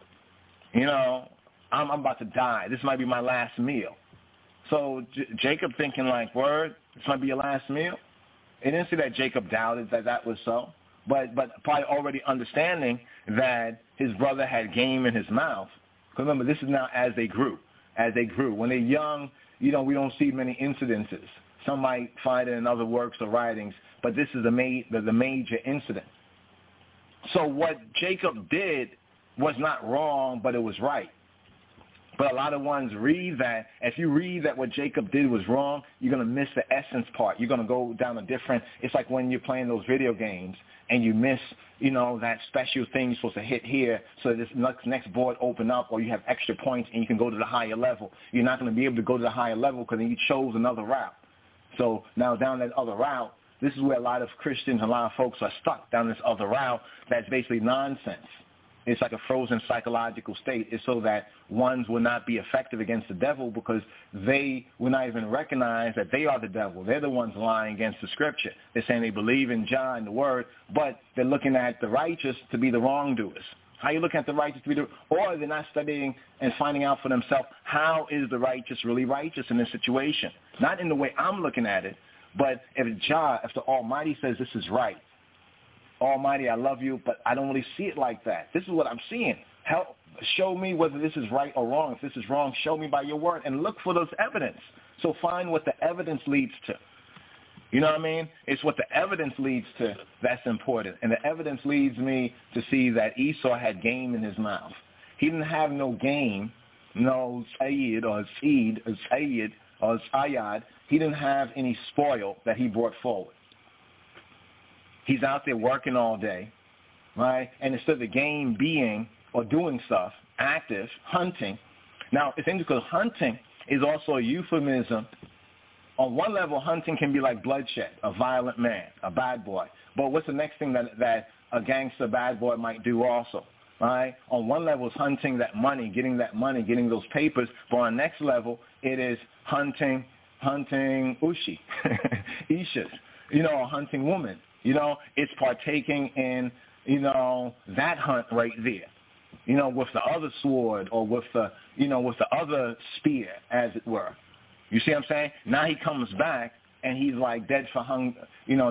I'm about to die. This might be my last meal. So Jacob thinking like, word, this might be your last meal. It didn't say that Jacob doubted that was so, but probably already understanding that his brother had game in his mouth. Because remember, this is now as they grew. When they're young, we don't see many incidences. Some might find it in other works or writings, but this is the major incident. So what Jacob did was not wrong, but it was right. But a lot of ones read that. If you read that what Jacob did was wrong, you're going to miss the essence part. You're going to go down a different, it's like when you're playing those video games and you miss, that special thing you're supposed to hit here so this next board open up, or you have extra points and you can go to the higher level. You're not going to be able to go to the higher level because then you chose another route. So now down that other route, this is where a lot of Christians, a lot of folks are stuck down this other route that's basically nonsense. It's like a frozen psychological state. It's so that ones will not be effective against the devil because they will not even recognize that they are the devil. They're the ones lying against the scripture. They're saying they believe in Jah and the word, but they're looking at the righteous to be the wrongdoers. How you looking at the righteous to be or they're not studying and finding out for themselves how is the righteous really righteous in this situation. Not in the way I'm looking at it, but if the Almighty says this is right, Almighty, I love you, but I don't really see it like that. This is what I'm seeing. Help, show me whether this is right or wrong. If this is wrong, show me by your word, and look for those evidence. So find what the evidence leads to. You know what I mean? It's what the evidence leads to that's important. And the evidence leads me to see that Esau had game in his mouth. He didn't have no game, no Sayyid or Seed or Sayyid or Sayyad. He didn't have any spoil that he brought forward. He's out there working all day, right? And instead of the game being or doing stuff, active, hunting. Now, it's interesting because hunting is also a euphemism. On one level, hunting can be like bloodshed, a violent man, a bad boy. But what's the next thing that a gangster bad boy might do also, right? On one level, it's hunting that money, getting those papers. But on the next level, it is hunting ushi, ishas, a hunting woman. It's partaking in, that hunt right there, with the other sword or with the other spear, as it were. You see what I'm saying? Now he comes back and he's like dead for hungry.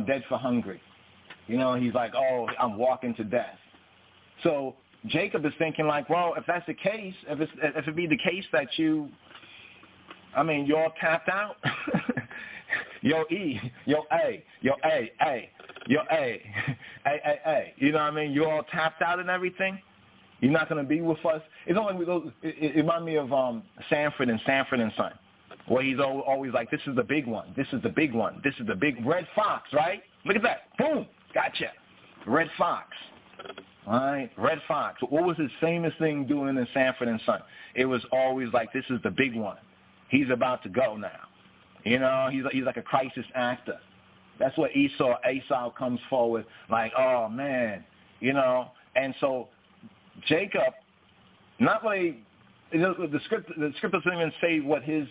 He's like, oh, I'm walking to death. So Jacob is thinking like, well, if that's the case, if it be the case that you're all tapped out, yo E, yo A, yo A, A. Yo, A. You know what I mean? You're all tapped out and everything. You're not going to be with us. It reminds me of Sanford and Son, where he's always like, this is the big one. This is the big one. This is the big Red Fox, right? Look at that. Boom. Gotcha. Red Fox. All right? Red Fox. What was his famous thing doing in Sanford and Son? It was always like, this is the big one. He's about to go now. He's like a crisis actor. That's what Esau comes forward like, oh, man, And so Jacob, not really, the script doesn't even say what his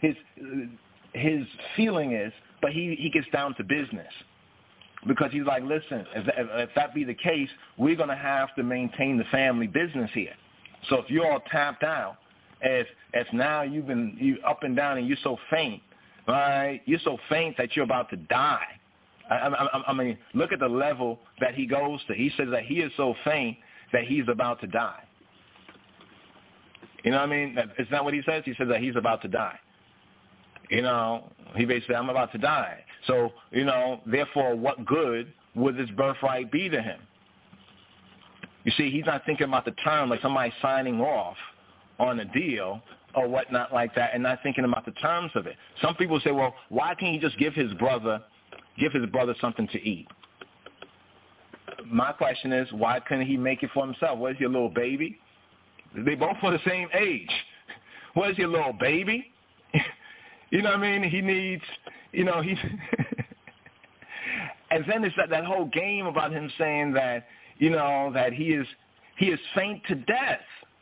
feeling is, but he gets down to business. Because he's like, listen, if that be the case, we're going to have to maintain the family business here. So if you're all tapped out, if now you up and down and you're so faint, right? You're so faint that you're about to die. I mean, look at the level that he goes to. He says that he is so faint that he's about to die. You know what I mean? Is that what he says? He says that he's about to die. You know, he basically said, I'm about to die. So, you know, therefore, what good would this birthright be to him? You see, he's not thinking about the term like somebody signing off on a deal or whatnot like that and not thinking about the terms of it. Some people say, well, why can't he just give his brother something to eat? My question is, why couldn't he make it for himself? What is your little baby? They both are the same age. What is your little baby? You know what I mean? He needs, you know, he... And then it's that whole game about him saying that, you know, that he is faint to death.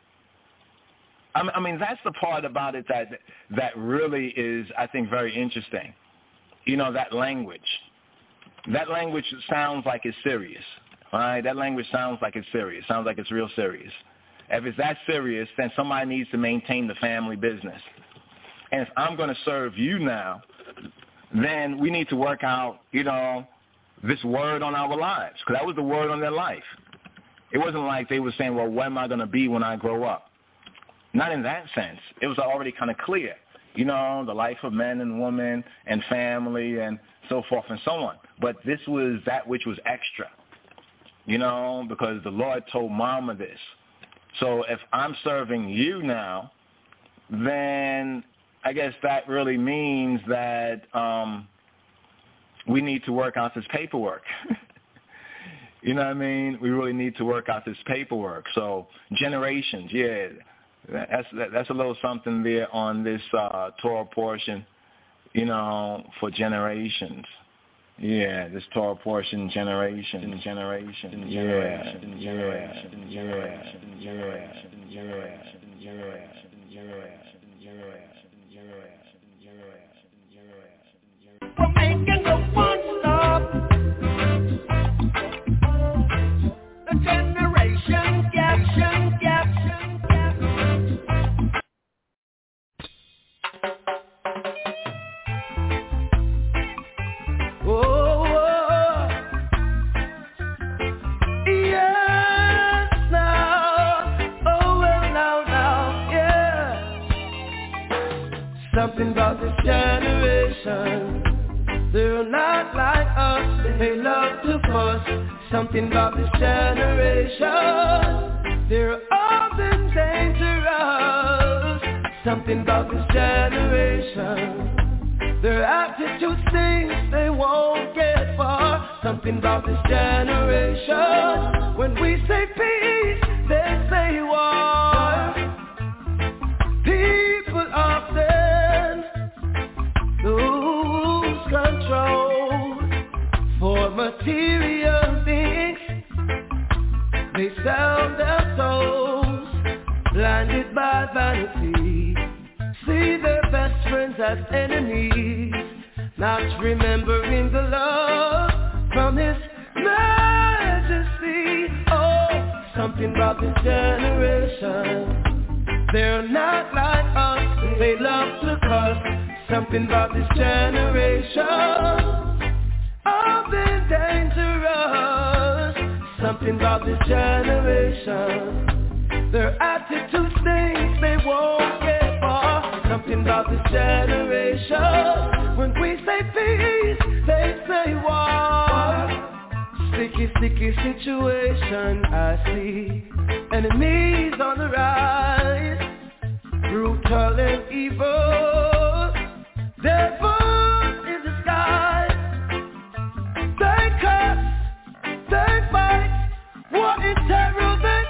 I mean, that's the part about it that really is, I think, very interesting. You know, that language. That language sounds like it's serious. All right? That language sounds like it's serious. Sounds like it's real serious. If it's that serious, then somebody needs to maintain the family business. And if I'm going to serve you now, then we need to work out, you know, this word on our lives, because that was the word on their life. It wasn't like they were saying, well, what am I going to be when I grow up? Not in that sense. It was already kind of clear, you know, the life of men and women and family and so forth and so on. But this was that which was extra, you know, because the Lord told Mama this. So if I'm serving you now, then I guess that really means that we need to work out this paperwork. You know what I mean? We really need to work out this paperwork. So generations, yeah, that's a little something there on this Torah portion, you know, for generations. Yeah, this Torah portion, generation. We're making the one stop. The generation gap. Oh, yes, now. Oh, well, now, yeah. Something about this generation. They're not like us, they love to fuss. Something about this generation. They're often dangerous. Something about this generation. Their attitude stinks, they won't get far. Something about this generation. When we say peace, they say war. People often lose control for material things. They sell their souls, blinded by vanity. See their best friends as enemies, not remembering the love from His Majesty. Oh, something about this generation. They're not like us, they love to cuss. Something about this generation. Often dangerous. Something about this generation. Their attitude stinks, they won't get far. Something about this generation. When we say peace, they say war. Sticky situation I see. Enemies on the rise, brutal and evil. Devils in the sky. They curse, they fight. What in terror they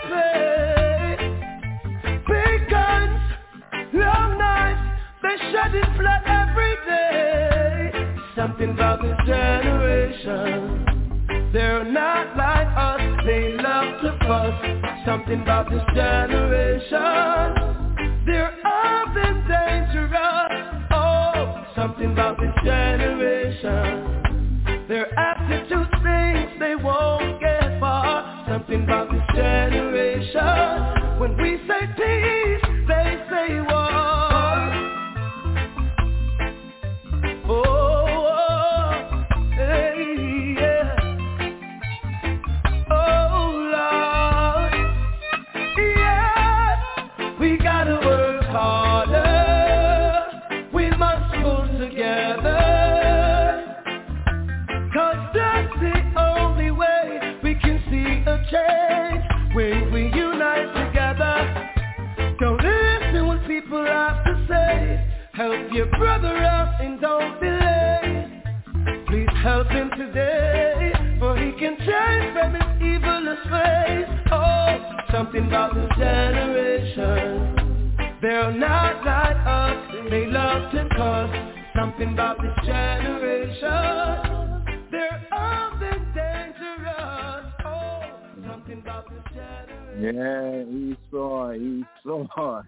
play. Big guns, long knives, they shedding blood every day. Something about this generation. They're not like us, they love to fuss. Something about this generation. They're often dangerous. Oh, something about this generation. Their attitude stinks, they won't get far. Something about this generation. When we say peace, they say war. Help him today, for he can turn from his evilest ways. Oh, something about this generation. They're not like us, they love to cuss. Something about this generation. They're often dangerous. Oh, something about this generation. Yeah, Esau.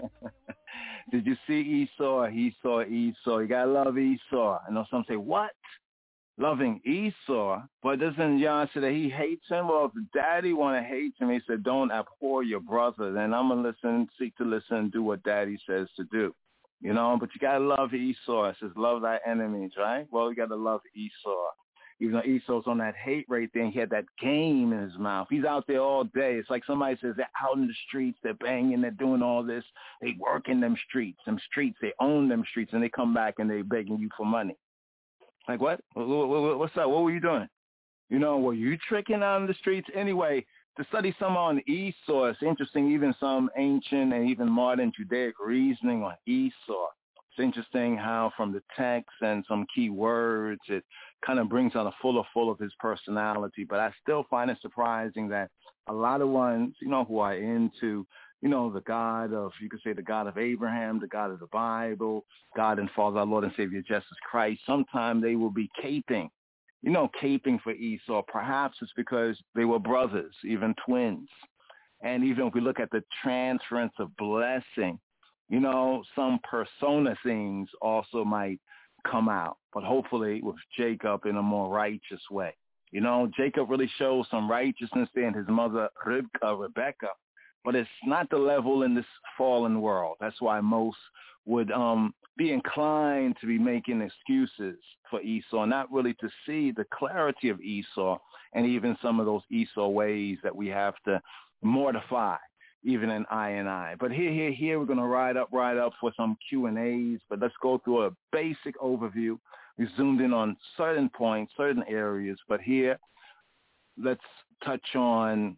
Did you see Esau? Esau. You gotta love Esau. I know some say, what? Loving Esau? But doesn't Yah say that he hates him? Well, if daddy want to hate him, he said, don't abhor your brother. Then I'm going to seek to listen and do what daddy says to do. You know, but you got to love Esau. It says, love thy enemies, right? Well, you got to love Esau. Even though Esau's on that hate rate thing, he had that game in his mouth. He's out there all day. It's like somebody says they're out in the streets, they're banging, they're doing all this. They work in them streets, they own them streets, and they come back and they begging you for money. Like, what? What's up? What were you doing? You know, were you tricking out in the streets? Anyway, to study some on Esau, it's interesting, even some ancient and even modern Judaic reasoning on Esau. It's interesting how from the text and some key words, it kind of brings out a full of his personality. But I still find it surprising that a lot of ones, you know, who are into, you know, the God of, you could say the God of Abraham, the God of the Bible, God and Father, our Lord and Savior, Jesus Christ, sometimes they will be caping for Esau. Perhaps it's because they were brothers, even twins. And even if we look at the transference of blessing, you know, some persona things also might come out, but hopefully with Jacob in a more righteous way. You know, Jacob really shows some righteousness there in his mother, Rebecca, but it's not the level in this fallen world. That's why most would be inclined to be making excuses for Esau, not really to see the clarity of Esau and even some of those Esau ways that we have to mortify, even in I. But here, we're going to ride up for some Q&As, but let's go through a basic overview. We zoomed in on certain points, certain areas, but here, let's touch on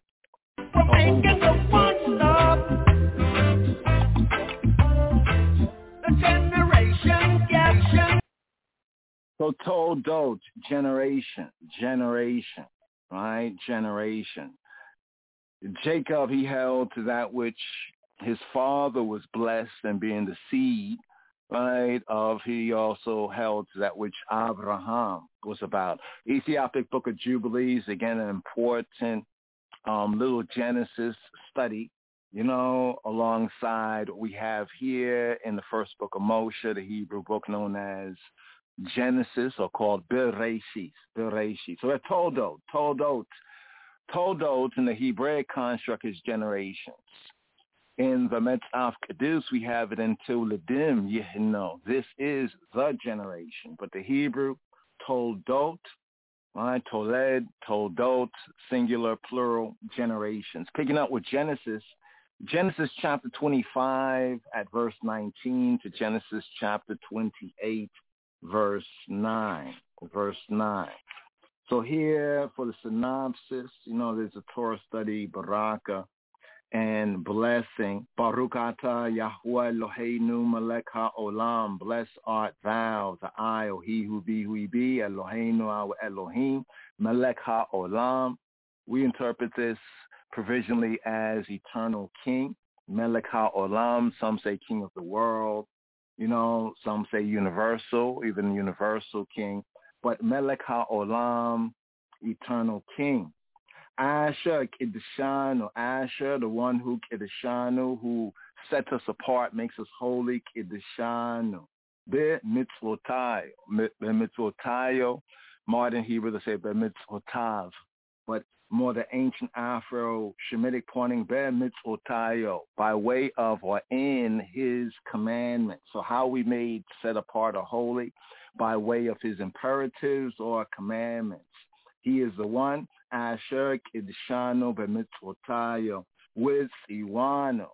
So Toldot, generation, right? Generation. Jacob, he held to that which his father was blessed and being the seed, right, of. He also held to that which Abraham was about. Ethiopic Book of Jubilees, again, an important little Genesis study, you know, alongside what we have here in the first book of Moshe, the Hebrew book known as Genesis, or called Bereshit. So we're Toldot in the Hebraic construct is generations. In the Metzaf Kedus, we have it in Toledim, this is the generation. But the Hebrew, Toldot, right? Toldot, singular, plural, generations. Picking up with Genesis chapter 25 at verse 19 to Genesis chapter 28, verse 9. So here for the synopsis, you know, there's a Torah study, Baraka, and blessing. Baruch atah Yahweh Eloheinu melech haolam. Blessed art thou, the I, or he who be, Eloheinu, our Elohim, melech haolam. We interpret this provisionally as eternal king, melech haolam. Some say king of the world. You know, some say universal, even universal king. But melech haolam, eternal king. Asher Kiddishanu, Asher, the one who Kiddishanu, who sets us apart, makes us holy, Kiddishanu. Be mitzvotayo, modern Hebrew they say be mitzvotav, but more the ancient Afro-Shemitic pointing, be mitzvotayo, by way of or in his commandments. So how we made set apart or holy? By way of his imperatives or commandments. He is the one, Asher Kiddishanu b'mitzvotayo, with Iwano,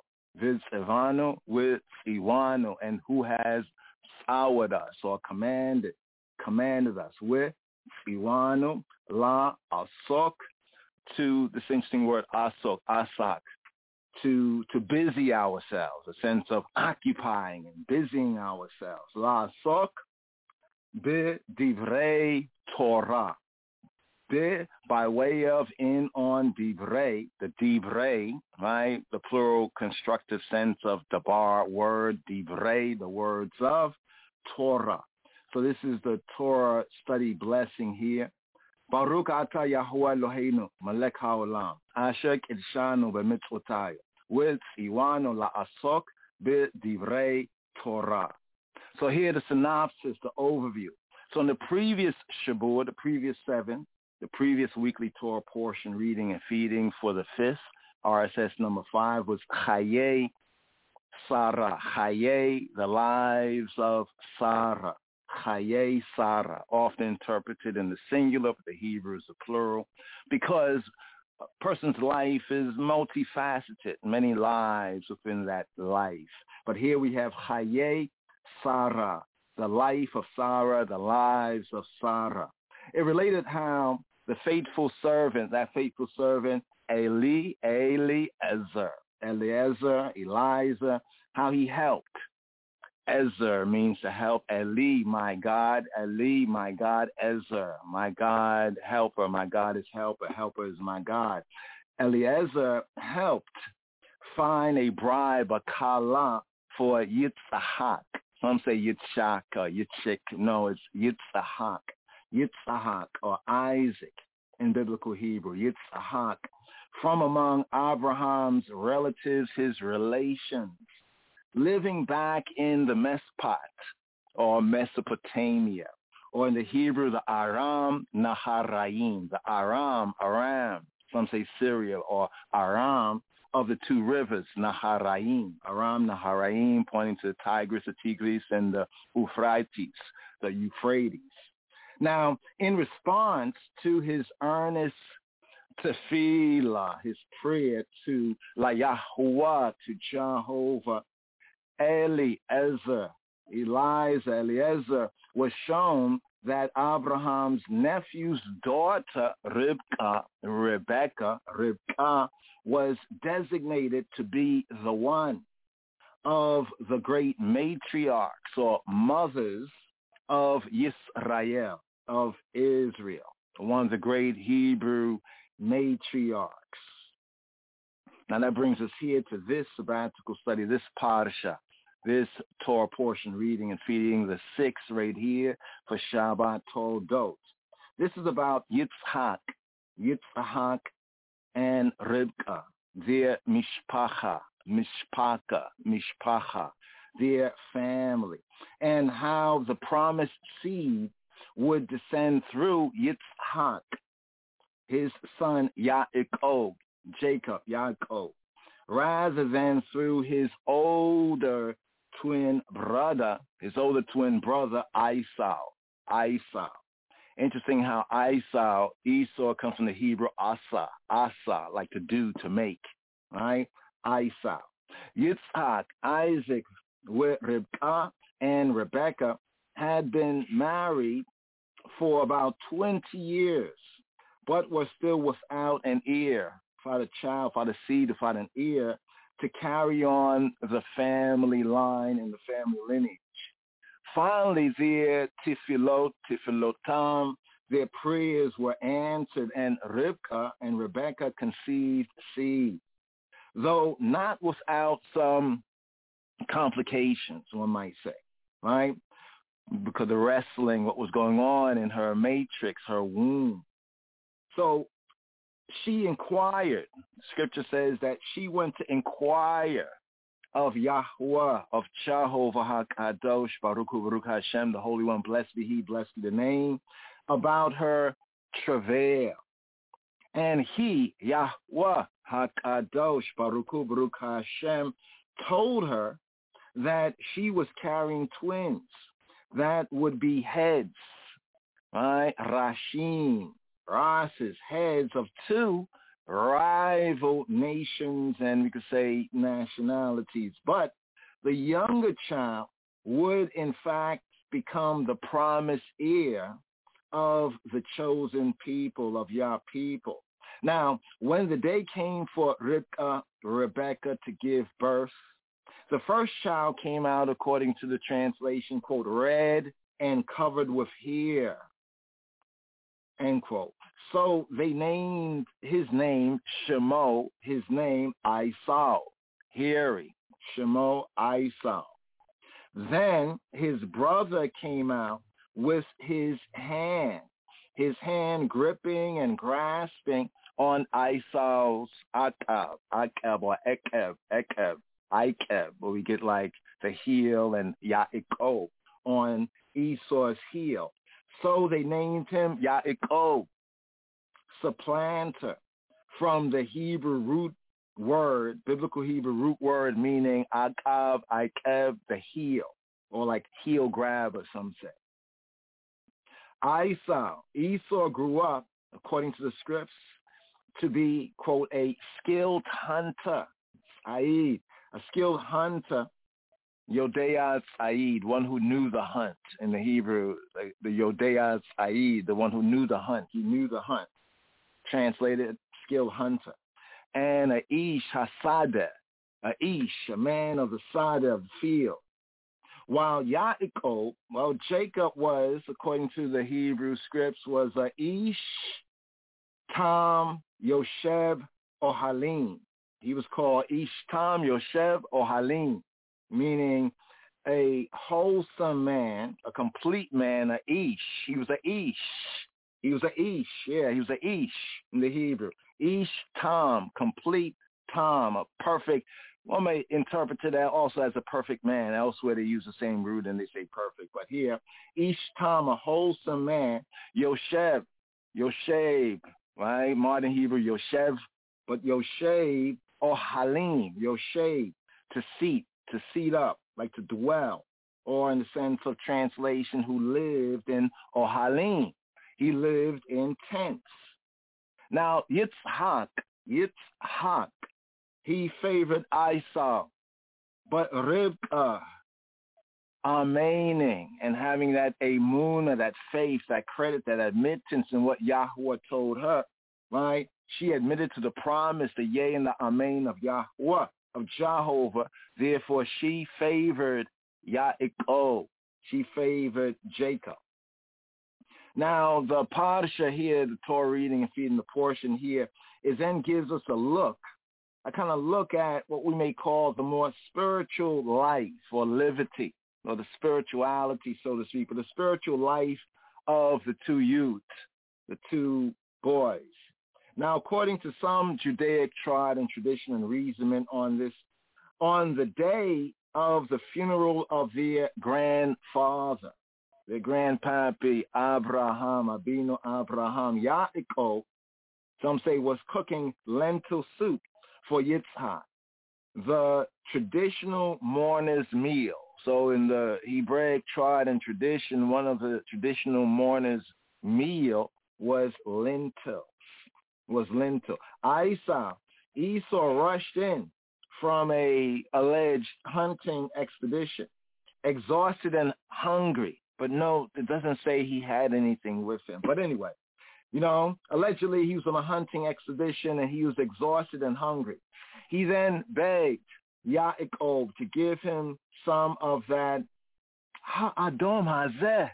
and who has soured us or commanded us with Iwano, la asok, to this interesting word asak, to busy ourselves, a sense of occupying and busying ourselves. La asok, B'divrei Torah. There, by way of in on divrei, the divrei, right? The plural constructive sense of dabar, word, divrei, the words of Torah. So this is the Torah study blessing here. Baruch atah Yahuwah Eloheinu, melech haolam, asher kidshanu b'mitzvotayu, v'tziwanu la'asok b'divrei Torah. So here the synopsis, the overview. So in the previous Shabbat, the previous 7, the previous weekly Torah portion reading and feeding for the 5th, RSS number 5, was Chaye Sarah. Chaye, the lives of Sarah. Chaye Sarah, often interpreted in the singular, but the Hebrew is the plural, because a person's life is multifaceted, many lives within that life. But here we have Chaye Sarah, the life of Sarah, the lives of Sarah. It related how the faithful servant, Eliezer, Eliza, how he helped. Ezer means to help. Eli, my God, Ezer, my God, helper, my God is helper, helper is my God. Eliezer helped find a bribe, a kala, for Yitzhak. Some say Yitzhak or Yitzhak. No, it's Yitzhak. Yitzhak or Isaac in biblical Hebrew. Yitzhak, from among Abraham's relatives, his relations, living back in the Mespot or Mesopotamia, or in the Hebrew, the Aram Naharaim, the Aram, some say Syria, or Aram of the two rivers, Naharaim, Aram Naharaim, pointing to the Tigris, the Tigris, and the Euphrates, the Euphrates. Now, in response to his earnest tefillah, his prayer to La Yahuwah, to Jehovah, Eliezer was shown that Abraham's nephew's daughter, Rebecca, was designated to be the one of the great matriarchs or mothers of Yisrael, of Israel, one of the great Hebrew matriarchs. Now that brings us here to this sabbatical study, this parsha, this Torah portion reading and feeding, the 6th right here for Shabbat Toldot. This is about Yitzhak and Rivka, their mishpacha, their family, and how the promised seed would descend through Yitzhak, his son Yaakov, rather than through his older twin brother, Esau. Interesting how Esau comes from the Hebrew asa, like to do, to make, right? Esau. Yitzhak, Isaac, with Rivka and Rebecca had been married for about 20 years, but were still without an heir, without a child, without a seed, without an heir to carry on the family line and the family lineage. Finally, their tefilotam, their prayers were answered, and Rivka and Rebecca conceived seed, though not without some complications, one might say, right? Because of wrestling, what was going on in her matrix, her womb. So she inquired. Scripture says that she went to inquire of Yahweh, of Jehovah HaKadosh, Baruch Hu, Baruch Hashem, the Holy One, blessed be He, blessed be the name, about her travail. And He, Yahweh HaKadosh, Baruch Hu, Baruch Hashem, told her that she was carrying twins that would be heads, right? Rashim, Rases, heads of two rival nations, and we could say nationalities. But the younger child would in fact become the promised heir of the chosen people, of Yah people. Now, when the day came for Rebecca to give birth, the first child came out, according to the translation, quote, red and covered with hair. end quote. So they named his name Shemo, his name Isau, hearing, Shemo Isau. Then his brother came out with his hand gripping and grasping on Isau's Akab, where we get like the heel, and Yaakov on Esau's heel. So they named him Yaakov, supplanter, from the Hebrew root word, biblical Hebrew root word meaning Akab, the heel, or like heel grabber, some say. Esau grew up, according to the scripts, to be, quote, a skilled hunter, a skilled hunter, Yodea Said, one who knew the hunt. In the Hebrew, the Yodea Said, the one who knew the hunt. He knew the hunt. Translated, skilled hunter. And a Ish Hasadeh, a man of the side of the field. While Yaakov, Jacob was, according to the Hebrew scripts, was a Ish Tam Yoshev Ohalim. He was called Ish Tam Yoshev Ohalim, meaning a wholesome man, a complete man, a Ish. He was a Ish. He was a Ish. Yeah, he was a Ish in the Hebrew. Ish Tam, complete Tam, a perfect. One may interpret that also as a perfect man. Elsewhere they use the same root and they say perfect. But here, Ish Tam, a wholesome man. Yoshev, right? Modern Hebrew, Yoshev, but Yoshev or Halim, Yoshev, to seat up, like to dwell, or in the sense of translation, who lived in Ohalim. He lived in tents. Now, Yitzhak, he favored Esau, but Rivkah, amaining and having that emunah, that faith, that credit, that admittance in what Yahweh told her, right? She admitted to the promise, the yea and the amen of Yahweh, of Jehovah. Therefore, she favored Yaakov. She favored Jacob. Now, the Parsha here, the Torah reading and feeding the portion here, is then gives us a look at what we may call the more spiritual life or liberty, or the spirituality, so to speak, but the spiritual life of the two youths, the two boys. Now, according to some Judaic tribe and tradition and reasoning on this, on the day of the funeral of their grandfather, their grandpappy, Abraham, Abino Abraham, Yaakov, some say was cooking lentil soup for Yitzhak, the traditional mourner's meal. So in the Hebraic tribe and tradition, one of the traditional mourner's meal was lentil. Esau rushed in from a alleged hunting expedition, exhausted and hungry. But no, it doesn't say he had anything with him. But anyway, allegedly he was on a hunting expedition and he was exhausted and hungry. He then begged Yaakov to give him some of that ha'adom hazeh,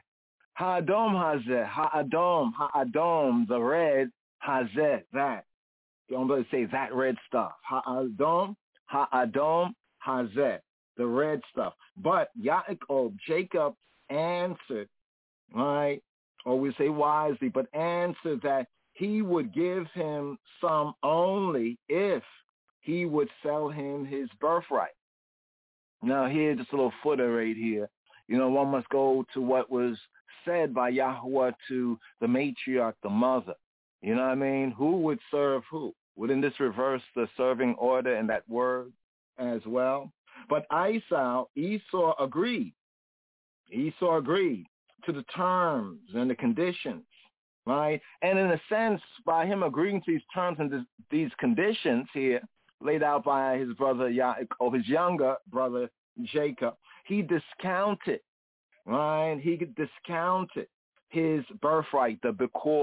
the red hazeh, that. Don't really say that red stuff. Ha'adom hazeh, the red stuff. But Yaakov, Jacob, answered, right, or we say wisely, but answered that he would give him some only if he would sell him his birthright. Now here, just a little footer right here. One must go to what was said by Yahweh to the matriarch, the mother. You know what I mean? Who would serve who? Wouldn't this reverse the serving order in that word as well? But Esau agreed. Esau agreed to the terms and the conditions, right? And in a sense, by him agreeing to these terms and these conditions here, laid out by his brother Yaakov, his younger brother Jacob, he discounted, right? He discounted his birthright, the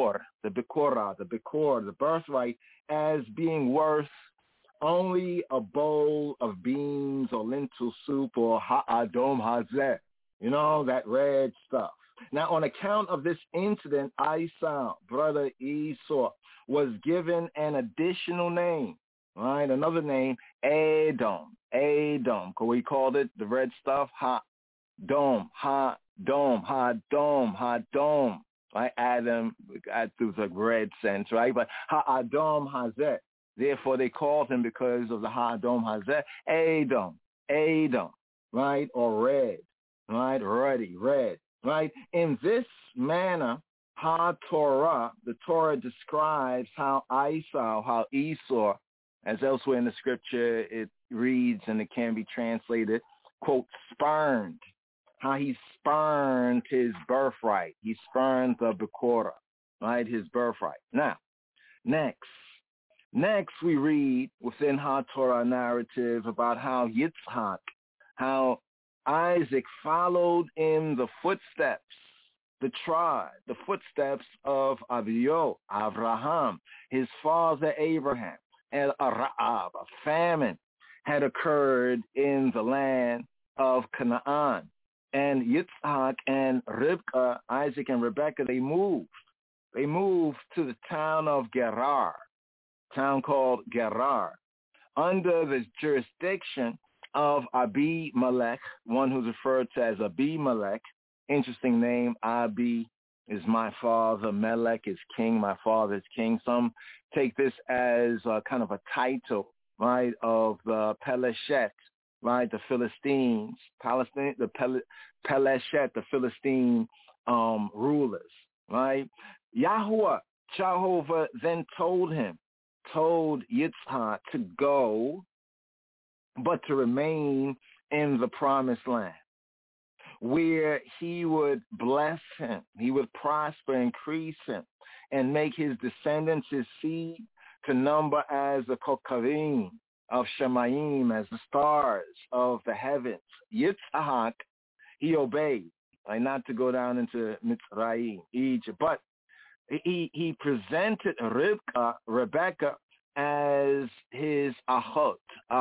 birthright, as being worth only a bowl of beans or lentil soup or ha'adom hazeh, that red stuff. Now, on account of this incident, Esau, brother Esau, was given an additional name, right? Another name, Edom. Edom. We called it the red stuff, Ha-dom, Ha-dom, Ha-dom, Ha-dom. Right? Adam, through the red sense, right? But Ha-adom, Hazeh. Therefore, they called him because of the Ha-adom, Hazeh, Edom, Edom, right? Or red, right? Ruddy, red. Right? In this manner, Ha-Torah, the Torah describes how Esau, as elsewhere in the scripture it reads and it can be translated, quote, spurned, how he spurned his birthright. He spurned the Bekora, right, his birthright. Now, next we read within Ha-Torah narrative about how Yitzhak, how Isaac followed in the footsteps, the footsteps of Avraham, his father Abraham, and a famine had occurred in the land of Canaan. And Yitzhak and Rivka, Isaac and Rebekah, they moved to the town of Gerar, town called Gerar, under the jurisdiction of Abimelech, one who's referred to as Abimelech. Interesting name. Abi is my father. Melech is king. My father is king. Some take this as kind of a title, right, of the Peleshet, right, the Philistines, Palestine, the Peleshet, the Philistine rulers, right? Jehovah then told Yitzhak to go, but to remain in the promised land, where he would bless him, he would prosper, increase him, and make his descendants, his seed, to number as the Kokavim of Shemayim, as the stars of the heavens. Yitzhak, he obeyed, right, not to go down into Mitzrayim, Egypt, but he presented Rebekah, as his ahot,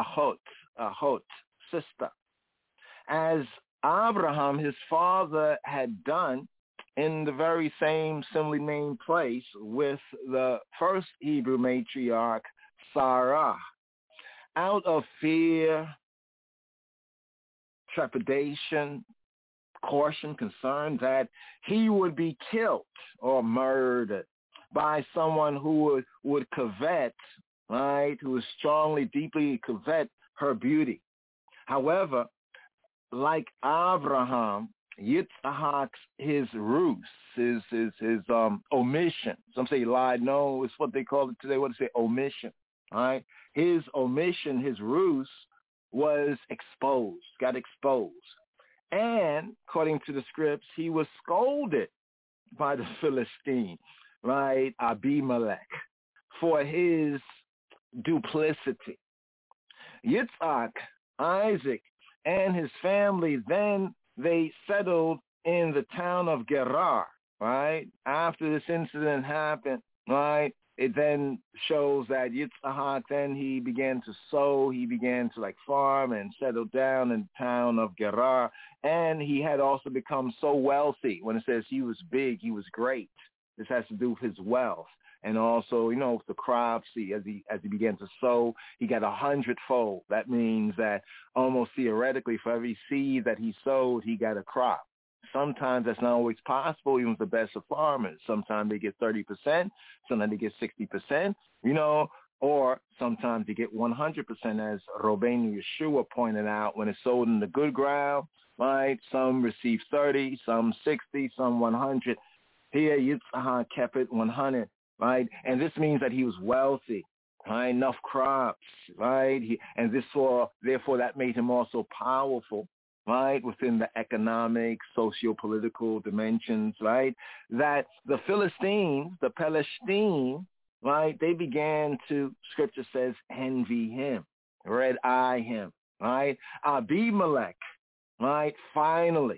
sister, as Abraham, his father, had done in the very same similarly named place with the first Hebrew matriarch, Sarah. Out of fear, trepidation, caution, concern that he would be killed or murdered by someone who would covet, right, who would strongly, deeply covet her beauty. However, like Abraham, Yitzhak's his ruse, his omission. Some say lied. No, it's what they call it today. What do they say? Omission. All right. His omission, his ruse, was exposed. Got exposed, and according to the scripts, he was scolded by the Philistine, right, Abimelech, for his duplicity. Yitzhak, Isaac, and his family, then they settled in the town of Gerar, right? After this incident happened, right, it then shows that Yitzhak, then he began to sow, he began to farm and settle down in the town of Gerar, and he had also become so wealthy. When it says he was big, he was great. This has to do with his wealth. And also, with the crops, as he began to sow, he got 100-fold. That means that almost theoretically, for every seed that he sowed, he got a crop. Sometimes that's not always possible, even with the best of farmers. Sometimes they get 30%, sometimes they get 60%, or sometimes they get 100%, as Robenu Yeshua pointed out, when it's sold in the good ground, right? Some receive 30, some 60, some 100. Here, Yitzhak kept it 100. Right, and this means that he was wealthy, right? Enough crops, right? Therefore, that made him also powerful, right? Within the economic, socio-political dimensions, right? That the Philistines, the Palestine, right? They began to, Scripture says, envy him, red eye him, right? Abimelech, right? Finally,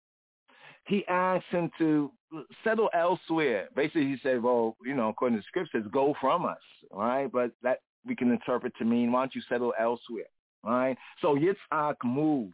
he asked him to settle elsewhere. Basically, he said, well, according to the scriptures, go from us, right? But that we can interpret to mean, why don't you settle elsewhere, right? So Yitzhak moved.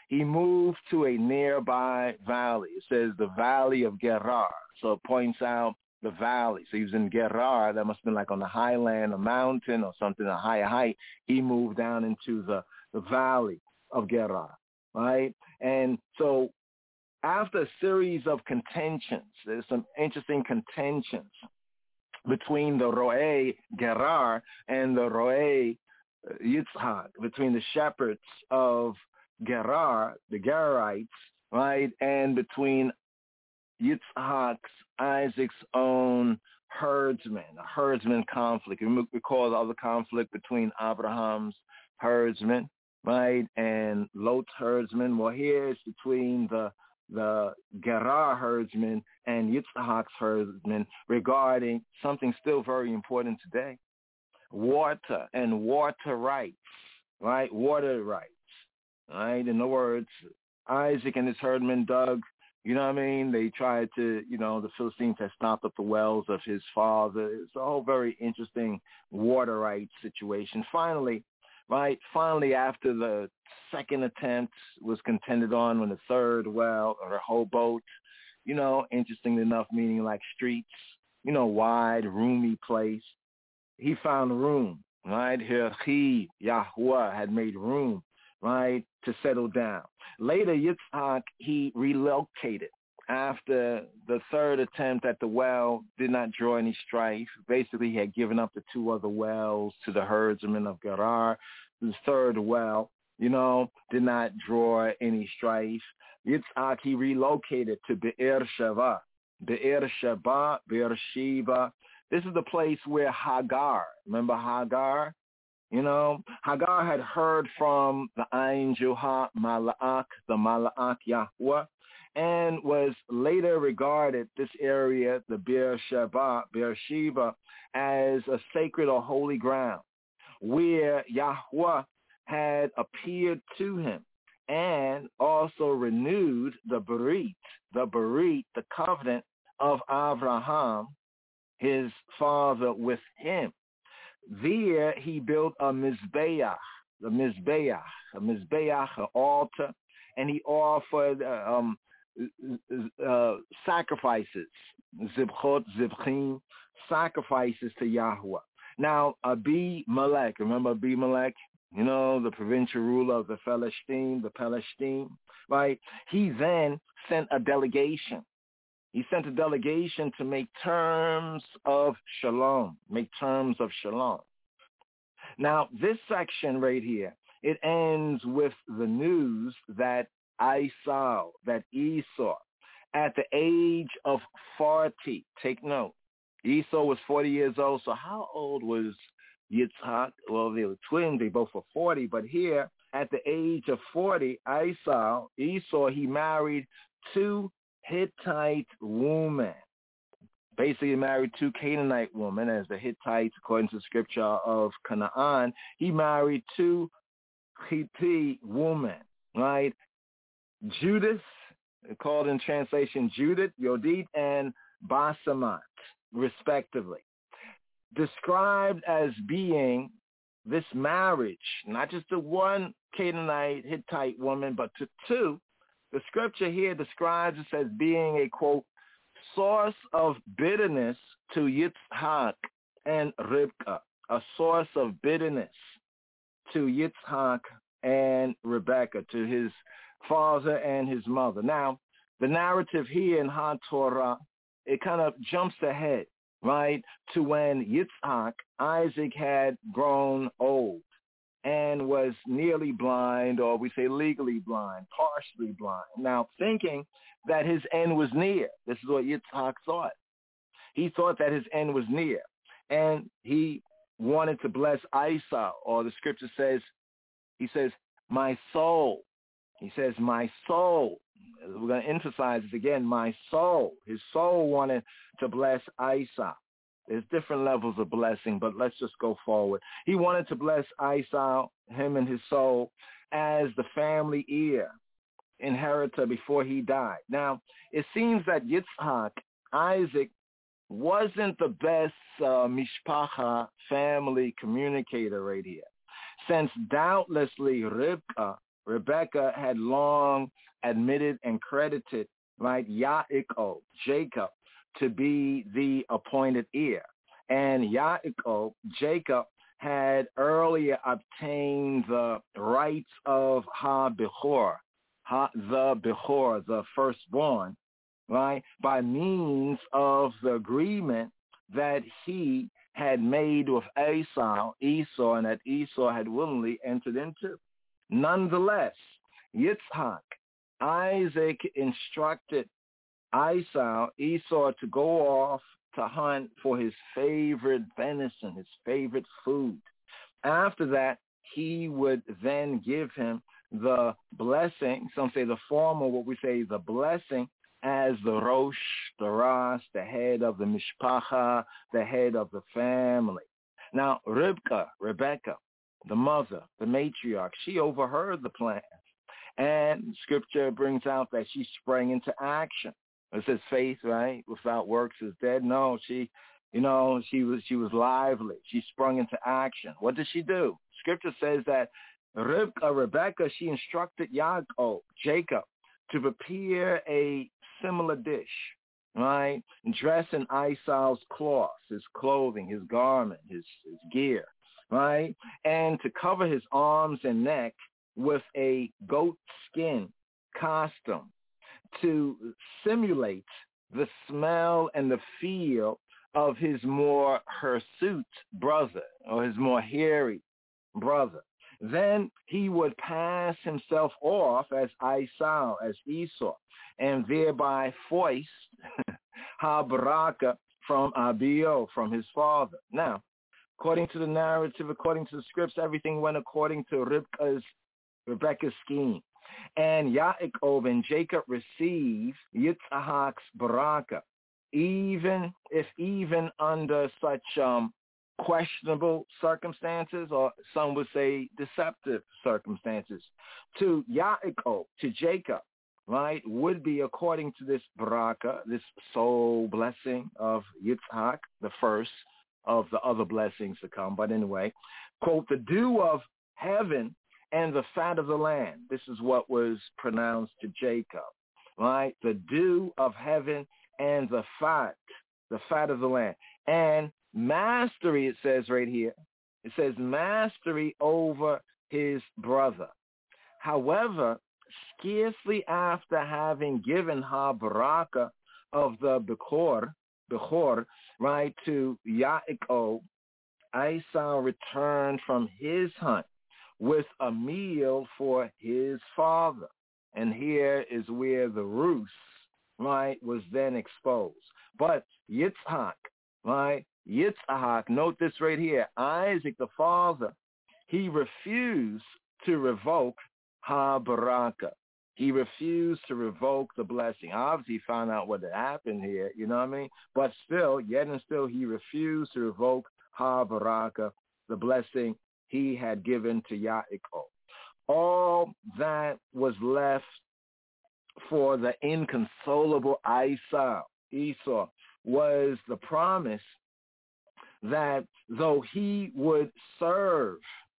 he moved to a nearby valley. It says the valley of Gerar. So it points out the valley. So he was in Gerar. That must have been like on the highland, a mountain or something, a higher height. He moved down into the valley of Gerar, right? And so after a series of contentions, there's some interesting contentions between the Ro'ei Gerar and the Ro'ei Yitzhak, between the shepherds of Gerar, the Gerarites, right, and between Yitzhak's, Isaac's own herdsmen, a herdsman conflict. You recall the other conflict between Abraham's herdsmen, right, and Lot's herdsmen. Well, here it's between the Gerar herdsmen and Yitzhak's herdsmen regarding something still very important today, water and water rights, right, water rights, right. In other words, Isaac and his herdmen dug, you know what I mean, they tried to, the Philistines had stopped up the wells of his father. It's a whole very interesting water rights situation. Finally, after the second attempt was contended on the third well, or Rehoboth, interestingly enough, meaning like streets, wide, roomy place. He found room, right? Here, Yahweh had made room, right, to settle down. Later, Yitzhak, he relocated after the third attempt at the well did not draw any strife. Basically, he had given up the two other wells to the herdsmen of Gerar. The third well, did not draw any strife. Yitzhak, he relocated to Be'er Sheva. Be'er Sheva. This is the place where Hagar, remember Hagar? Hagar had heard from the angel Ha-Mala'ak, the Mala'ak Yahweh, and was later regarded, this area, the Beersheba, as a sacred or holy ground, where Yahweh had appeared to him and also renewed the Berit, the covenant of Abraham, his father, with him. There he built a Mizbeach, an altar, and he offered sacrifices, zibchim, sacrifices to Yahweh. Now, Abimelech, remember Abimelech, the provincial ruler of the Palestine, right? He then sent a delegation. He sent a delegation to make terms of shalom. Now, this section right here, it ends with the news that Esau, at the age of 40, take note, Esau was 40 years old, so how old was Yitzhak? Well, they were twins, they both were 40, but here, at the age of 40, Esau, he married two Hittite women. Basically, he married two Canaanite women, as the Hittites, according to the scripture of Canaan. He married two Hittite women, right? Judith, called in translation Judith, Yodit, and Basemat, respectively. Described as being this marriage, not just to one Canaanite Hittite woman, but to two. The scripture here describes it as being a, quote, source of bitterness to Yitzhak and Rivka, a source of bitterness to Yitzhak and Rebekah, to his father and his mother. Now, the narrative here in HaTorah, it kind of jumps ahead, right, to when Yitzhak, Isaac, had grown old and was nearly blind, or we say legally blind, partially blind. Now, thinking that his end was near. This is what Yitzhak thought. He thought that his end was near, and he wanted to bless Esau, or the scripture says, he says, my soul. He says, my soul. We're going to emphasize this again, my soul. His soul wanted to bless Esau. There's different levels of blessing, but let's just go forward. He wanted to bless Esau, him and his soul, as the family heir, inheritor before he died. Now, it seems that Yitzhak, Isaac, wasn't the best mishpacha family communicator right here, since doubtlessly Rivka, Rebecca had long admitted and credited, right, Yaakov, Jacob, to be the appointed heir. And Yaakov, Jacob, had earlier obtained the rights of Ha-Bechor, the firstborn, right, by means of the agreement that he had made with Esau, and that Esau had willingly entered into. Nonetheless, Yitzhak, Isaac instructed Esau to go off to hunt for his favorite venison, his favorite food. After that, he would then give him the blessing, some say the form, or what we say the blessing, as the Rosh, the Ras, the head of the Mishpacha, the head of the family. Now, Rebecca, the mother, the matriarch, she overheard the plan. And Scripture brings out that she sprang into action. It says faith, right, without works is dead. No, she was lively. She sprung into action. What did she do? Scripture says that Rebecca, she instructed Yaakov, Jacob, to prepare a similar dish, right? Dress in Esau's cloth, his clothing, his garment, his gear, right? And to cover his arms and neck with a goat skin costume to simulate the smell and the feel of his more hirsute brother, or his more hairy brother. Then he would pass himself off as Esau, and thereby foist Ha-Baraka from Abio, from his father. Now, according to the narrative, according to the scripts, everything went according to Rebecca's scheme. And Yaakov and Jacob received Yitzhak's Baraka, even under such questionable circumstances, or some would say deceptive circumstances. To Yaakov, to Jacob, right, would be according to this Baraka, this sole blessing of Yitzhak, the first of the other blessings to come. But anyway, quote, the dew of heaven and the fat of the land. This is what was pronounced to Jacob, right? The dew of heaven and the fat of the land. And mastery, it says right here. It says mastery over his brother. However, scarcely after having given Ha-Baraka of the Bechor, right, to Yaakov, Esau returned from his hunt with a meal for his father. And here is where the ruse, right, was then exposed. But Yitzhak, right, note this right here, Isaac the father, he refused to revoke Ha-Baraka. He refused to revoke the blessing. Obviously, he found out what had happened here, you know what I mean? But still, he refused to revoke Ha-Baraka, the blessing he had given to Yaakov. All that was left for the inconsolable Esau was the promise that although he would serve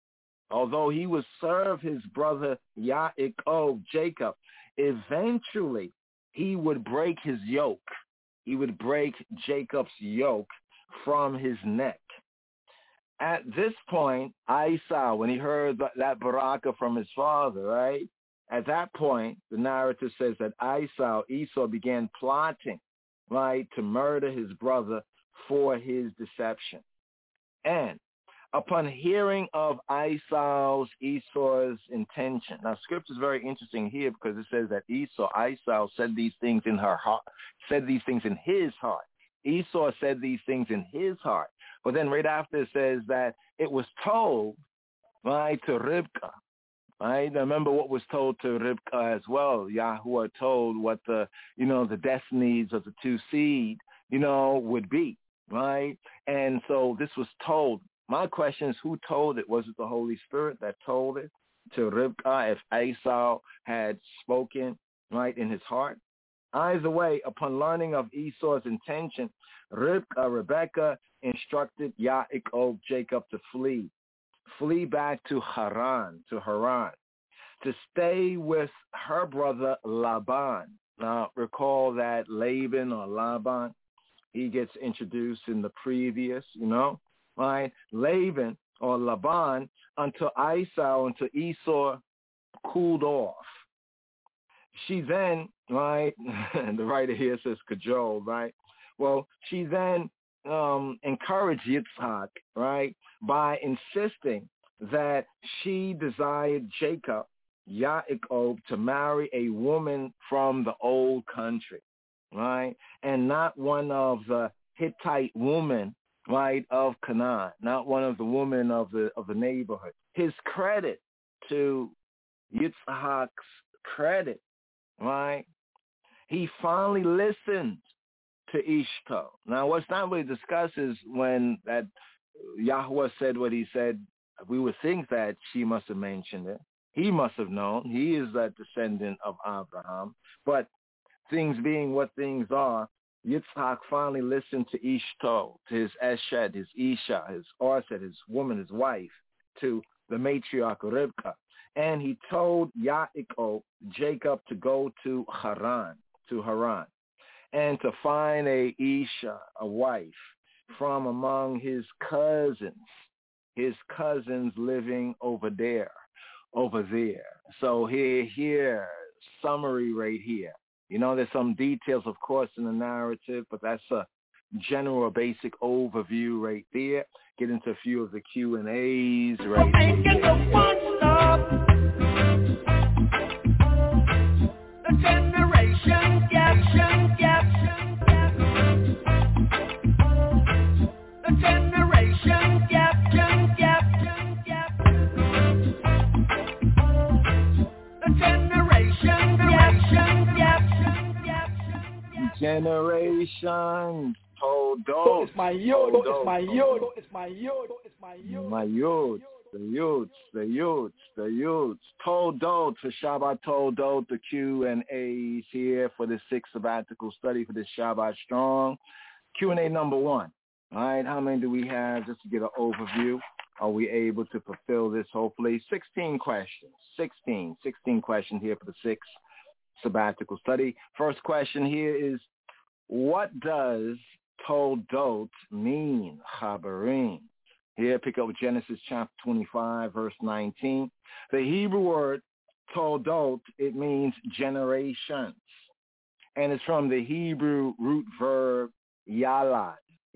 his brother Yaakov, Jacob, eventually he would break his yoke. He would break Jacob's yoke from his neck. At this point, Esau, when he heard that Baraka from his father, right? At that point, the narrative says that Esau began plotting, right, to murder his brother for his deception. And upon hearing of Esau's intention, now scripture is very interesting here because it says that Esau said these things in his heart. Esau said these things in his heart. But then right after it says that it was told, right, to Rivka. Right? Remember what was told to Rivka as well. Yahuwah told what the destinies of the two seed, would be. Right? And so this was told. My question is, who told it? Was it the Holy Spirit that told it to Rivka if Esau had spoken, right, in his heart? Either way, upon learning of Esau's intention, Rebecca instructed Yaakov, Jacob, to flee back to Haran. to stay with her brother Laban. Now, recall that Laban or Laban, he gets introduced in the previous, right? Laban or Laban until Esau cooled off. She then, right, the writer here says cajole, right? Well, she then encouraged Yitzhak, right, by insisting that she desired Jacob, Yaakov, to marry a woman from the old country, right, and not one of the Hittite women, right, of Canaan, not one of the women of the neighborhood. His credit to Yitzhak's credit, right, he finally listened to Ishto. Now, what's not really discussed is when that Yahweh said what he said, we would think that she must have mentioned it. He must have known. He is that descendant of Abraham. But things being what things are, Yitzhak finally listened to Ishto, to his Eshed, his Isha, his Orset, his woman, his wife, to the matriarch Rivka. And he told Yaakov, Jacob, to go to Haran, and to find a Isha, a wife, from among his cousins living over there. So here, summary right here. There's some details, of course, in the narrative, but that's a general basic overview right there. Get into a few of the Q&As right here. The generation gap. The generation gap. The generation Toldot. It's my youth. The youths. Toldot for Shabbat Toldot, the Q&A's here for this sixth sabbatical study for this Shabbat Strong. Q&A number 1. All right, how many do we have just to get an overview? Are we able to fulfill this, hopefully? 16 questions. 16 questions here for the sixth sabbatical study. First question here is, what does Toldot mean? Chabarim. Here, pick up with Genesis chapter 25, verse 19. The Hebrew word Toldot, it means generations. And it's from the Hebrew root verb yalad,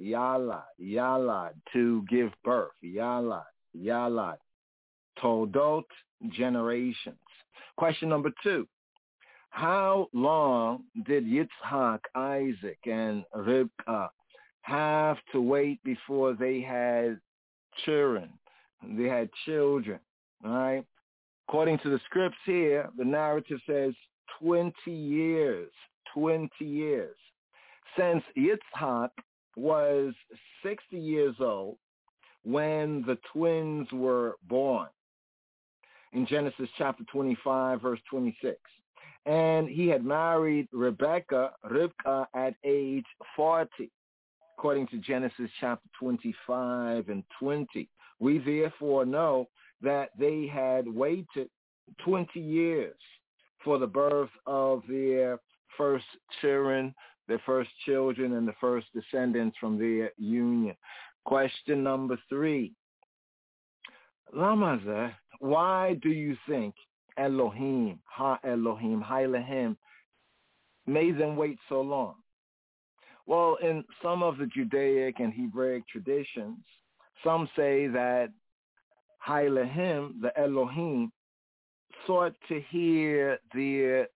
to give birth. Yalad. Toldot, generations. Question number 2. How long did Yitzhak, Isaac, and Rivka have to wait before they had children? They had children, all right? According to the scripts here, the narrative says 20 years. 20 years. Since Yitzhak was 60 years old when the twins were born, in Genesis chapter 25, verse 26. And he had married Rivka, at age 40, according to Genesis chapter 25 and 20. We therefore know that they had waited 20 years for the birth of their first children, and the first descendants from their union. Question number 3. Lamazeh, why do you think Elohim, Ha-Elohim, made them wait so long? Well, in some of the Judaic and Hebraic traditions, some say that Ha-Elohim, the Elohim, sought to hear their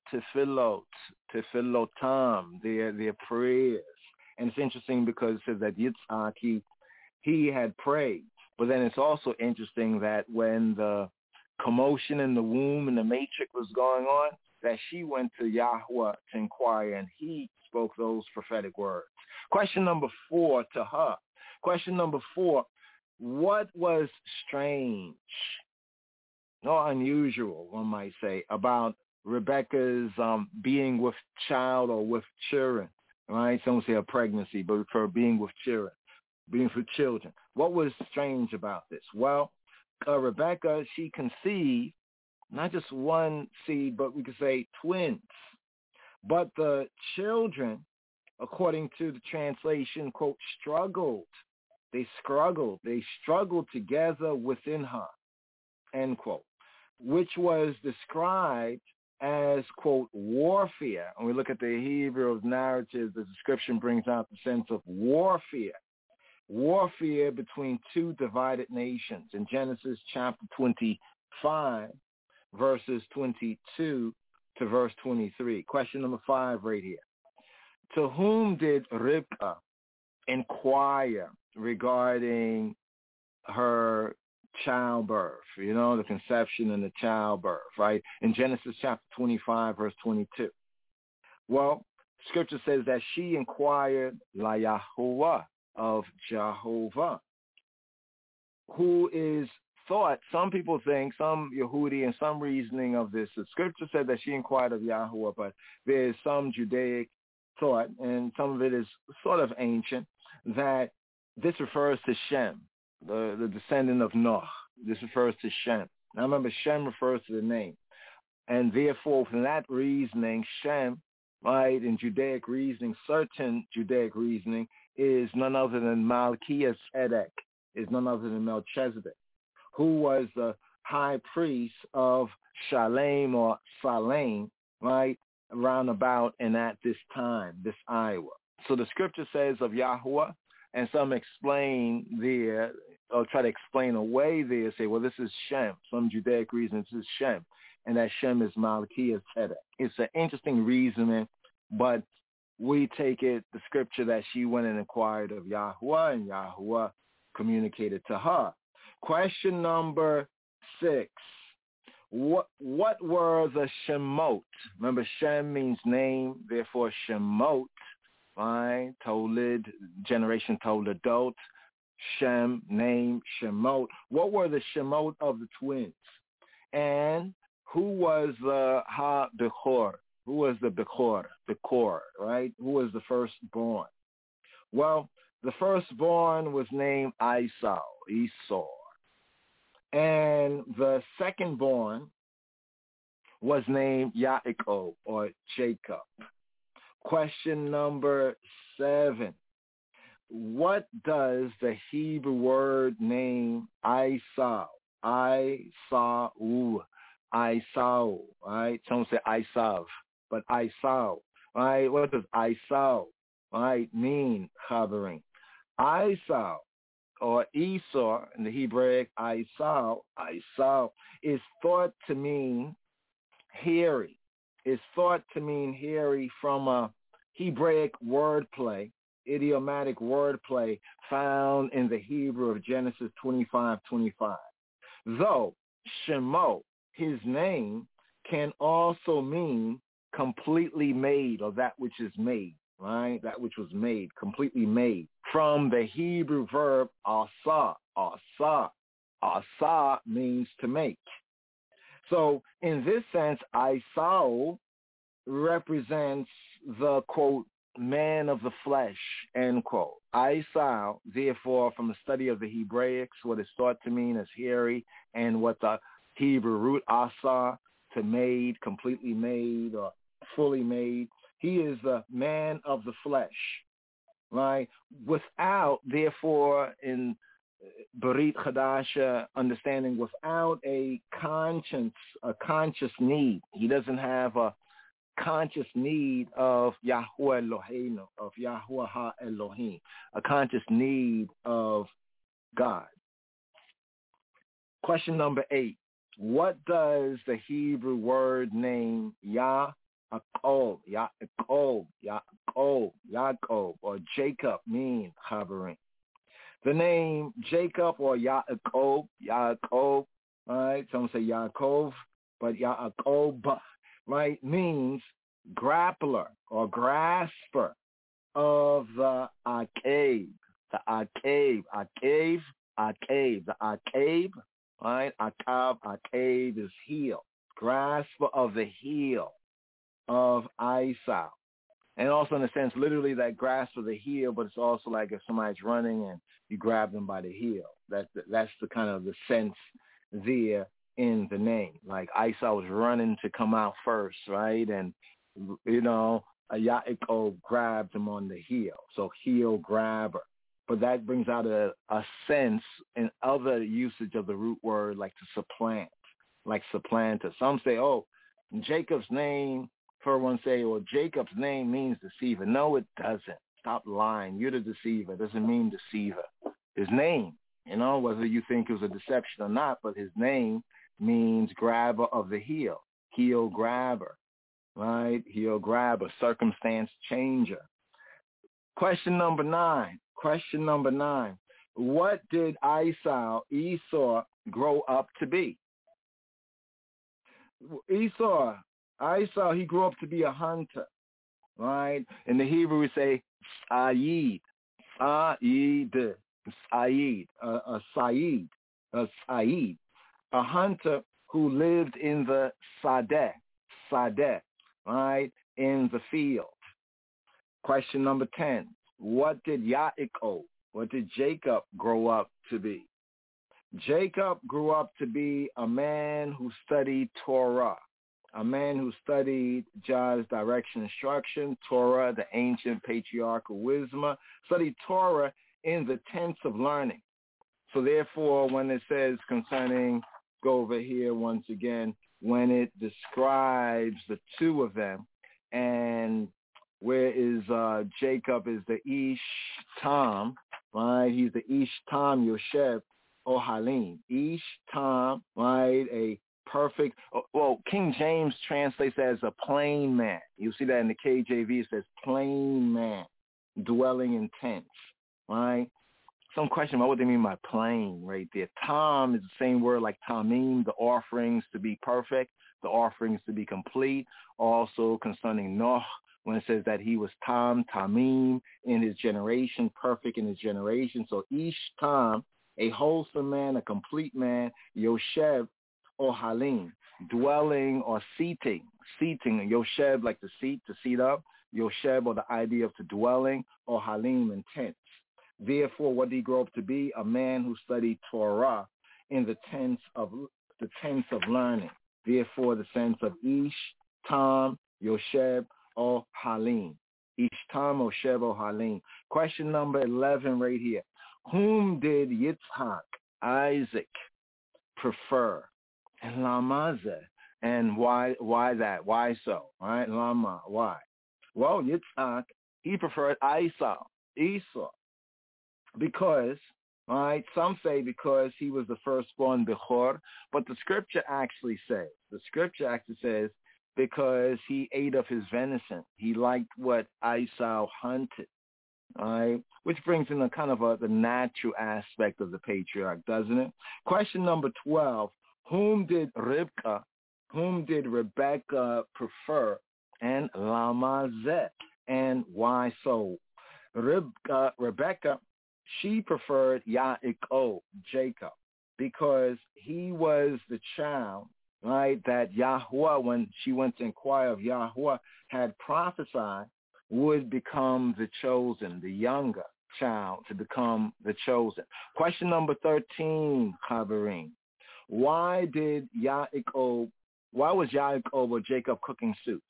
tefillotam, their prayers. And it's interesting because it says that Yitzhak, he had prayed. But then it's also interesting that when the commotion in the womb and the matrix was going on, that she went to Yahweh to inquire, and he spoke those prophetic words. Question number 4 to her. Question number 4, what was strange, or unusual, one might say, about Rebecca's being with child or with children, right? Some say a pregnancy, but for being with children, being for children. What was strange about this? Well, Rebecca, she conceived not just one seed, but we could say twins. But the children, according to the translation, quote, struggled. They struggled together within her, end quote, which was described as, quote, warfare. When we look at the Hebrew narrative, the description brings out the sense of warfare between two divided nations. In Genesis chapter 25, verses 22 to verse 23. Question number 5 right here. To whom did Rivkah inquire regarding her childbirth, the conception and the childbirth, right? In Genesis chapter 25, verse 22. Well, scripture says that she inquired La Yahuwah of Jehovah, who is thought, some people think, some Yehudi and some reasoning of this. The scripture said that she inquired of Yahuwah, but there's some Judaic thought, and some of it is sort of ancient, that this refers to Shem, the descendant of Noah. This refers to Shem. Now remember, Shem refers to the name. And therefore, from that reasoning, Shem, right, in Judaic reasoning, certain Judaic reasoning, is none other than Melchizedek, is none other than Melchizedek, who was the high priest of Shalem or Salem, right, around about and at this time, this Iowa. So the scripture says of Yahuwah, and some explain there, or try to explain away there, say, well, this is Shem. Some Judaic reason this is Shem, and that Shem is Melchizedek. It's an interesting reasoning, but we take it, the scripture, that she went and inquired of Yahuwah, and Yahuwah communicated to her. Question number 6. What were the Shemot? Remember, Shem means name, therefore Shemot, right? Tolid, generation Toledot, Shem, name, Shemot. What were the Shemot of the twins? And who was the Ha-Bechor? Who was the Bechor, right? Who was the firstborn? Well, the firstborn was named Esau. And the secondborn was named Yaakov, or Jacob. Question number 7. What does the Hebrew word name Esau, right? Some say Esav, but Esau, right? What does Esau, right, mean, Chavering? Esau, or Esau in the Hebraic, Esau is thought to mean hairy. It's thought to mean hairy from a Hebraic wordplay, idiomatic wordplay found in the Hebrew of Genesis 25:25. Though Shemo, his name, can also mean completely made, or that which is made, right? That which was made, completely made, from the Hebrew verb asa. Asa means to make. So in this sense, Esau represents the, quote, man of the flesh, end quote. Esau, therefore, from the study of the Hebraics, what is thought to mean as hairy, and what the Hebrew root asa, to made, completely made, or fully made, he is the man of the flesh, right? Without, therefore, in Berit Chadasha understanding, without a conscious need. He doesn't have a conscious need of Yahuwah Eloheinu, of Yahuwah Ha-Elohim, a conscious need of God. Question number 8. What does the Hebrew word name Yaakov, or Jacob mean, Chavering? The name Jacob or Yaakov, right? Some say Yaakov, but Yaakov, right, means grappler or grasper of the Akev. The Akev, right? Akev is heel. Grasper of the heel of Esau. And also in a sense, literally that grasp of the heel, but it's also like if somebody's running and you grab them by the heel. That's the kind of the sense there in the name. Like Esau was running to come out first, right? And, Yaakov grabbed him on the heel. So heel grabber. But that brings out a sense in other usage of the root word like to supplant, like supplanter. Some say, Jacob's name, for one say, Jacob's name means deceiver. No, it doesn't. Stop lying. You're the deceiver. It doesn't mean deceiver. His name, whether you think it was a deception or not, but his name means grabber of the heel grabber, right? Heel grabber, circumstance changer. Question number 9. What did Esau grow up to be? Esau, he grew up to be a hunter, right? In the Hebrew, we say Sayyid, a hunter who lived in the Sadeh, right, in the field. Question number 10. What did Jacob grow up to be? Jacob grew up to be a man who studied Torah, a man who studied Jah's direction instruction, Torah, the ancient patriarchal wisdom, studied Torah in the tense of learning. So therefore, when it says concerning, go over here once again, when it describes the two of them, and where is Jacob is the Ish Tam, right? He's the Ish Tam Yoshev Ohalim. Ish Tam, right? A perfect, King James translates as a plain man. You see that in the KJV, it says plain man, dwelling in tents, right? Some question about what they mean by plain right there. Tam is the same word like tamim, the offerings to be perfect, the offerings to be complete. Also concerning Noah, when it says that he was tamim in his generation, perfect in his generation. So Ish Tam, a wholesome man, a complete man, Yoshev or Halim, dwelling or seating, Yoshev like to seat up, Yoshev or the idea of to dwelling, or Halim in tents. Therefore, what did he grow up to be? A man who studied Torah in the tense of learning. Therefore, the sense of Ish, Tam, Yoshev, or Halim. Ish, Tam, Yoshev, or Halim. Question number 11 right here. Whom did Yitzhak, Isaac, prefer? And Lamaze. And why that? Why so? All right, Lama, why? Well, Yitzhak, he preferred Esau. Because, all right, some say because he was the firstborn Bechor, but the scripture actually says because he ate of his venison. He liked what Esau hunted, all right, which brings in a kind of the natural aspect of the patriarch, doesn't it? Question number 12, whom did Rebecca prefer, and Lamazet, and why so? Rebecca, she preferred Yaakov, Jacob, because he was the child, right, that Yahweh, when she went to inquire of Yahweh, had prophesied would become the chosen, the younger child to become the chosen. Question number 13, Chaverim. Why was Yaakov or Jacob cooking soup?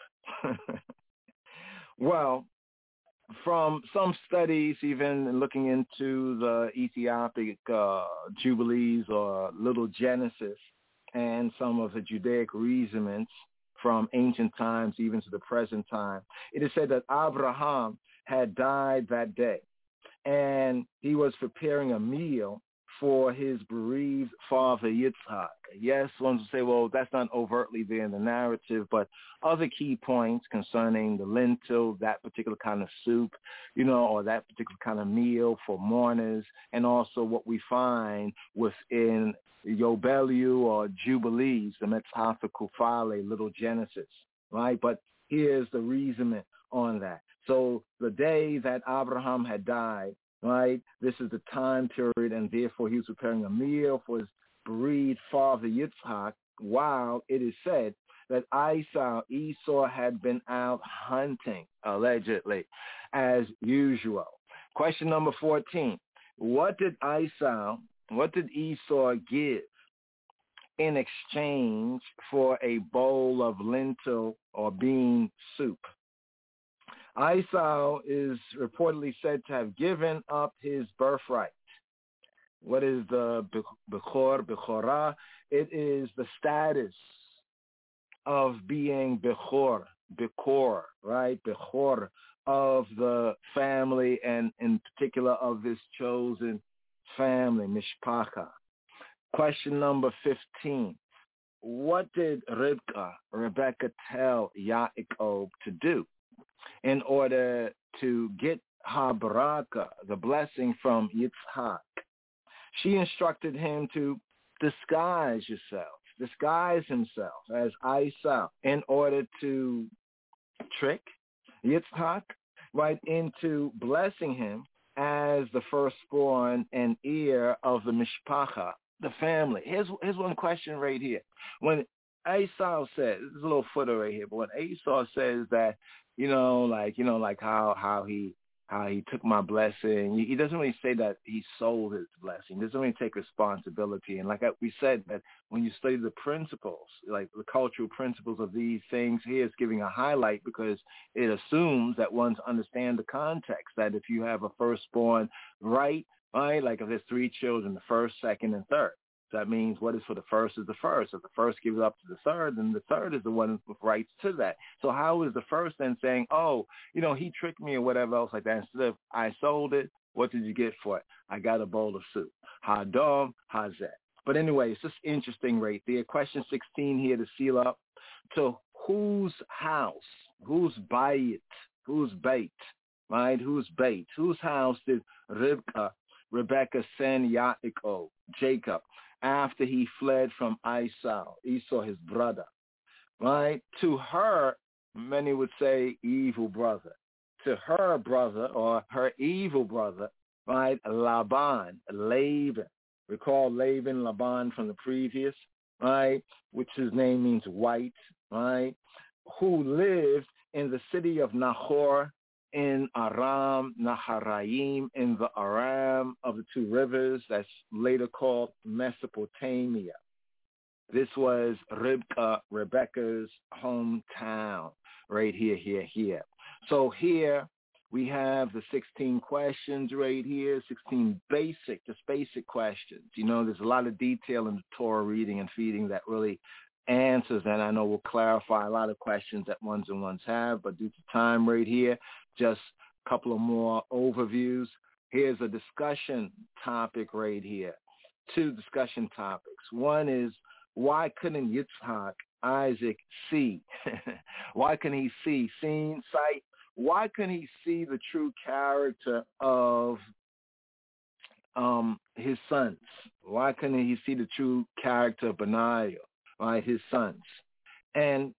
Well, from some studies, even looking into the Ethiopic Jubilees or Little Genesis and some of the Judaic reasonings from ancient times even to the present time, it is said that Abraham had died that day, and he was preparing a meal for his bereaved father Yitzhak. Yes, one will say, well, that's not overtly there in the narrative, but other key points concerning the lentil, that particular kind of soup, or that particular kind of meal for mourners, and also what we find within Yobelu or Jubilees, the Metzhafa Kufale, Little Genesis, right? But here's the reasoning on that. So the day that Abraham had died, right, this is the time period, and therefore he was preparing a meal for his bereaved father Yitzhak, while it is said that Esau had been out hunting, allegedly, as usual. Question number 14. What did Esau give in exchange for a bowl of lentil or bean soup. Esau is reportedly said to have given up his birthright. What is the Bechorah? It is the status of being Bechor, right? Bechor of the family, and in particular of this chosen family, Mishpacha. Question number 15. What did Rebecca tell Yaakov to do in order to get Habaraka, the blessing from Yitzhak? She instructed him to disguise himself as Esau in order to trick Yitzhak right into blessing him as the firstborn and heir of the Mishpacha, the family. Here's one question right here. When Esau says, there's a little footer right here, but when Esau says that, like how he took my blessing, he doesn't really say that he sold his blessing. He doesn't really take responsibility. And like we said, that when you study the principles, like the cultural principles of these things, he is giving a highlight because it assumes that one's understand the context, that if you have a firstborn right, like if there's 3 children, the first, second, and third. So that means what is for the first is the first. If the first gives up to the third, then the third is the one with rights to that. So how is the first then saying, he tricked me or whatever else like that? Instead of I sold it, what did you get for it? I got a bowl of soup. Hadom, Hazet. But anyway, it's just interesting right there. Question 16 here to seal up. To whose house, whose bayit, whose bait, right? Whose bait, whose house did Rebecca send Yaakov, Jacob, after he fled from Esau, his brother, right? To her, many would say evil brother. To her brother or her evil brother, right? Laban. Recall Laban from the previous, right? Which his name means white, right? Who lived in the city of Nahor, in Aram Naharaim, in the Aram of the 2 rivers that's later called Mesopotamia. This was Rebecca's hometown, right here. So here we have the 16 questions right here, 16 basic questions. There's a lot of detail in the Torah reading and feeding that really answers, and I know will clarify a lot of questions that ones have, but due to time right here, just a couple of more overviews. Here's a discussion topic right here. 2 discussion topics. One is, why couldn't Yitzhak, Isaac, see? Why couldn't he see? Seeing, sight. Why couldn't he see the true character of his sons? Why couldn't he see the true character of Benaiah? Right, his sons. And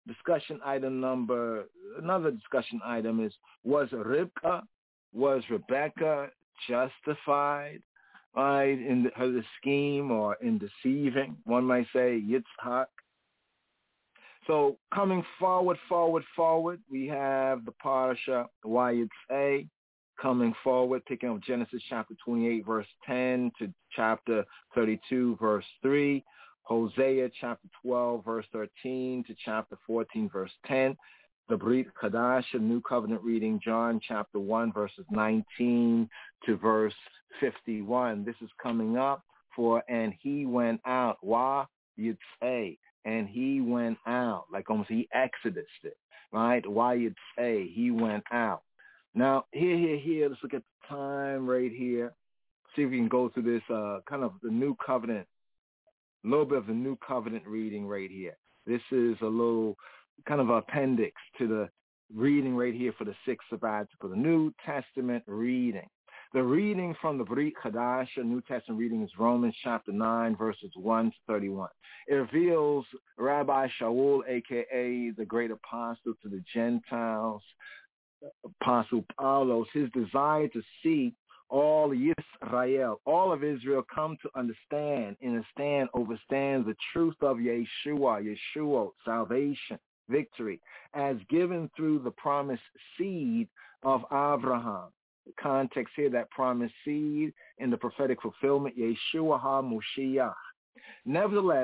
another discussion item is, was Rebecca justified, right, in her scheme or in deceiving, one might say, Yitzhak? So coming forward, we have the Parasha Wayitzei coming forward, picking up Genesis chapter 28, verse 10 to chapter 32, verse 3. Hosea chapter 12, verse 13 to chapter 14, verse 10. The Brit Chadash, a New Covenant reading, John chapter 1, verses 19 to verse 51. This is coming up for, and he went out. Wa Yitzei, and he went out. Like almost he exodused it, right? Wa Yitzei, he went out. Now, here, let's look at the time right here. See if we can go through this kind of the New Covenant. A little bit of the New Covenant reading right here. This is a little kind of appendix to the reading right here for the 6th sabbatical, the New Testament reading. The reading from the Brit Chadash, a New Testament reading, is Romans chapter 9, verses 1 to 31. It reveals Rabbi Shaul, a.k.a. the great apostle to the Gentiles, Apostle Paulos, his desire to see all Yisrael, all of Israel, come to understand and overstand the truth of Yeshua, salvation, victory, as given through the promised seed of Abraham. The context here, that promised seed in the prophetic fulfillment, Yeshua HaMoshiach. Nevertheless,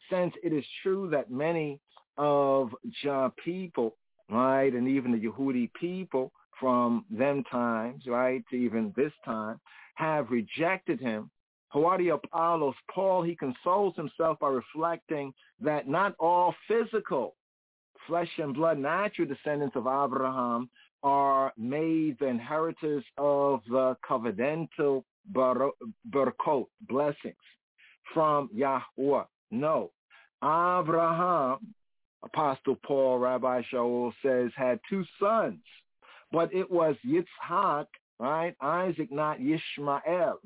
since it is true that many of Jah people, right, and even the Yehudi people from them times, right, to even this time, have rejected him, Hawadia Paulos, Paul, he consoles himself by reflecting that not all physical flesh and blood natural descendants of Abraham are made the inheritors of the covenantal barakot, blessings from Yahweh. No. Abraham, Apostle Paul, Rabbi Shaul says, had two sons, but it was Yitzhak, right? Isaac, not Ishmael,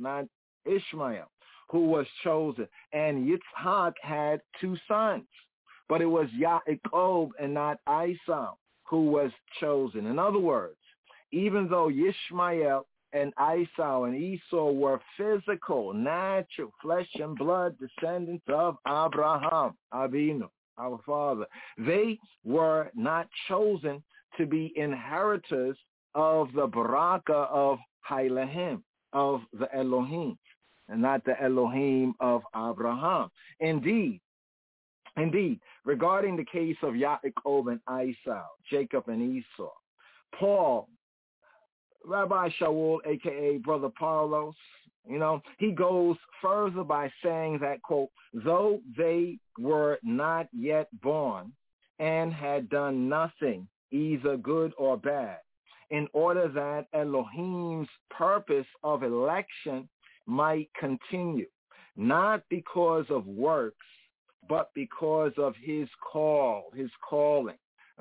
who was chosen. And Yitzhak had two sons, but it was Yaakov and not Esau who was chosen. In other words, even though Ishmael and Esau and Esau were physical, natural, flesh and blood descendants of Abraham, Avinu, our father, they were not chosen to be inheritors of the Baraka of Hailahim, of the Elohim, and not the Elohim of Abraham. Indeed, regarding the case of Yaakov and Esau, Jacob and Esau, Paul, Rabbi Shaul, a.k.a. Brother Paulos, he goes further by saying that, quote, though they were not yet born and had done nothing, either good or bad, in order that Elohim's purpose of election might continue, not because of works, but because of his calling.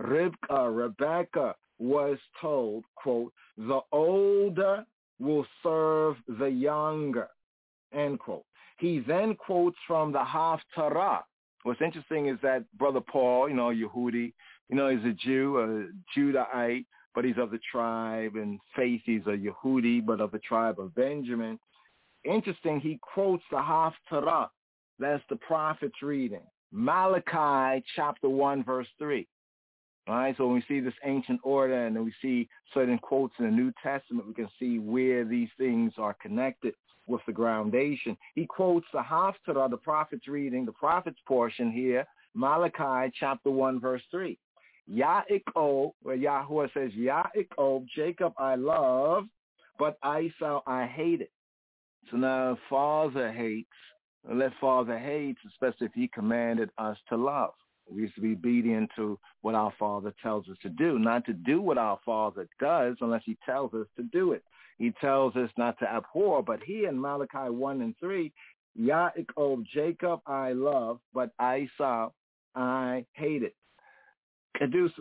Rebecca was told, quote, the older will serve the younger, end quote. He then quotes from the Haftarah. What's interesting is that Brother Paul, Yehudi, he's a Jew, a Judahite, but he's of the tribe and faith. He's a Yehudi, but of the tribe of Benjamin. Interesting, he quotes the Haftarah. That's the prophet's reading. Malachi chapter 1, verse 3. All right, so when we see this ancient order and then we see certain quotes in the New Testament, we can see where these things are connected with the groundation. He quotes the Haftarah, the prophet's reading, the prophet's portion here, Malachi chapter 1, verse 3. Yaakov, where Yahweh says, Yaakov, Jacob I love, but Esau I hated. So now Father hates, let Father hates, especially if he commanded us to love. We used to be obedient to what our Father tells us to do, not to do what our Father does unless he tells us to do it. He tells us not to abhor, but here in Malachi 1 and 3, Yaakov, Jacob I love, but Esau I hated. Kadus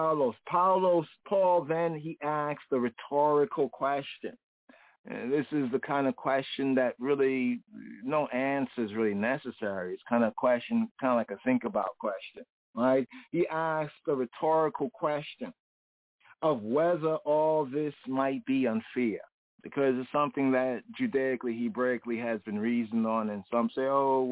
Paul then he asks the rhetorical question. And this is the kind of question that really no answer is really necessary. It's kind of question, kind of like a think about question, right? He asks the rhetorical question of whether all this might be unfair, because it's something that Judaically, Hebraically has been reasoned on, and some say,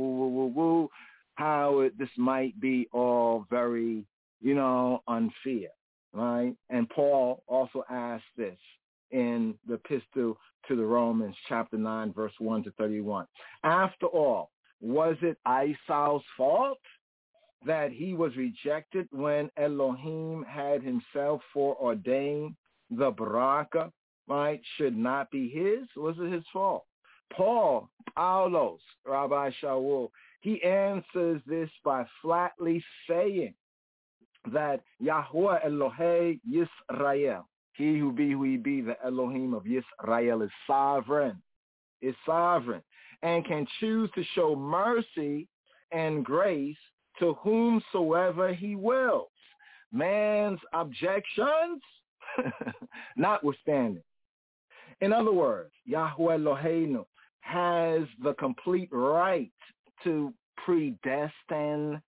this might be all very, unfair, right? And Paul also asked this in the epistle to the Romans, chapter 9, verse 1 to 31. After all, was it Esau's fault that he was rejected when Elohim had himself foreordained the Baraka, right, should not be his? Was it his fault? Paul, Paulos, Rabbi Shaul, he answers this by flatly saying that Yahweh Elohei Yisrael, he who he be, the Elohim of Yisrael, is sovereign, and can choose to show mercy and grace to whomsoever he wills. Man's objections notwithstanding. In other words, Yahweh Eloheinu has the complete right to preordain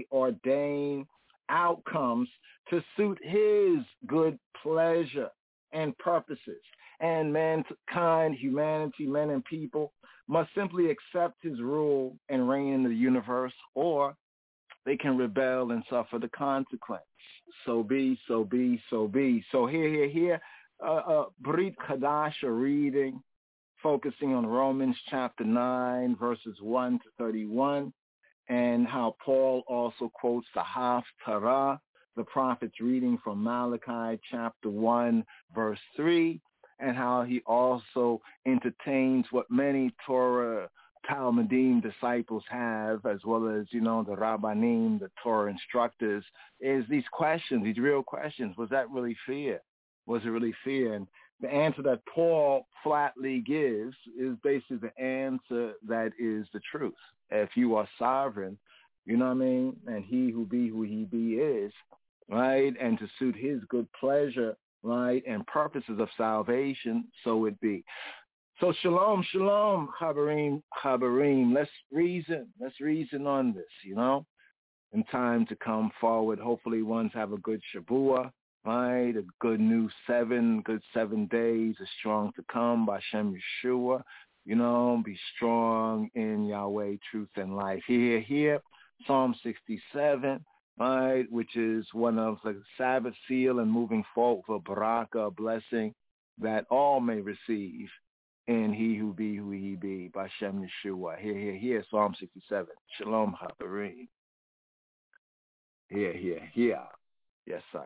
outcomes to suit his good pleasure and purposes. And mankind, humanity, men and people must simply accept his rule and reign in the universe, or they can rebel and suffer the consequence. So be. So here, Brit Chadash, a reading focusing on Romans chapter 9, verses 1 to 31. and how Paul also quotes the Haftarah, the prophet's reading from Malachi chapter 1, verse 3, and how he also entertains what many Torah Talmudim disciples have, as well as, the Rabbanim, the Torah instructors, is these questions, these real questions. Was that really fair? Was it really fair? And the answer that Paul flatly gives is basically the answer that is the truth. If you are sovereign, and he who be who he be is, right, and to suit his good pleasure, right, and purposes of salvation, so it be. So shalom, shalom, Chabarim. Let's reason on this, in time to come forward. Hopefully ones have a good Shavua, right, a good new 7 days, a strong to come by Shem Yeshua, be strong in Yahweh, truth and life. Here, Psalm 67, right, which is one of the Sabbath seal and moving forward for Baraka, a blessing that all may receive in he who be who he be, by Shem Yeshua. Here, Psalm 67. Shalom, Habarim. Here. Yes, sir.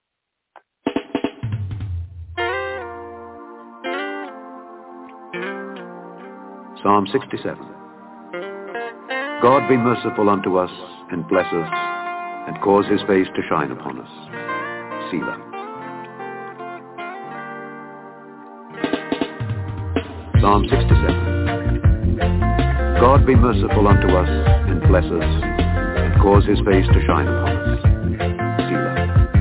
Psalm 67. God be merciful unto us, and bless us, and cause his face to shine upon us. Selah. Psalm 67. God be merciful unto us, and bless us, and cause his face to shine upon us. Selah.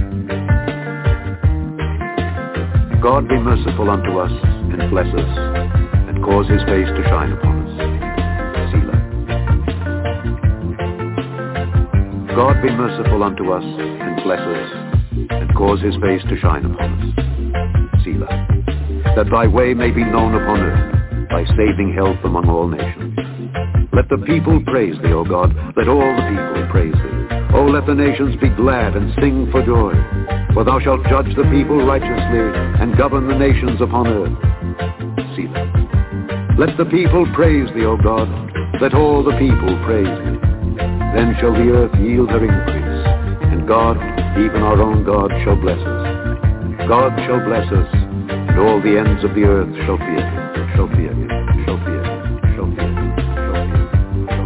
God be merciful unto us, and bless us, and cause his face to shine upon us. Selah. God be merciful unto us, and bless us, and cause his face to shine upon us. Selah. That thy way may be known upon earth, thy saving health among all nations. Let the people praise thee, O God, let all the people praise thee. O let the nations be glad and sing for joy, for thou shalt judge the people righteously, and govern the nations upon earth. Selah. Let the people praise thee, O God, let all the people praise thee. Then shall the earth yield her increase, and God, even our own God, shall bless us. God shall bless us, and all the ends of the earth shall fear him, shall fear him, shall fear him, shall fear him, shall fear him, shall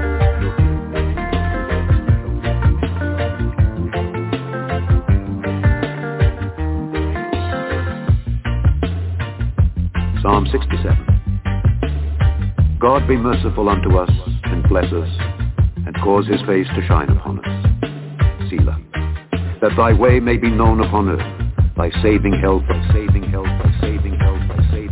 fear him. Psalm 67. God be merciful unto us, and bless us, and cause his face to shine upon us. Selah. That thy way may be known upon earth, thy saving health, thy saving health, thy saving health, thy saving.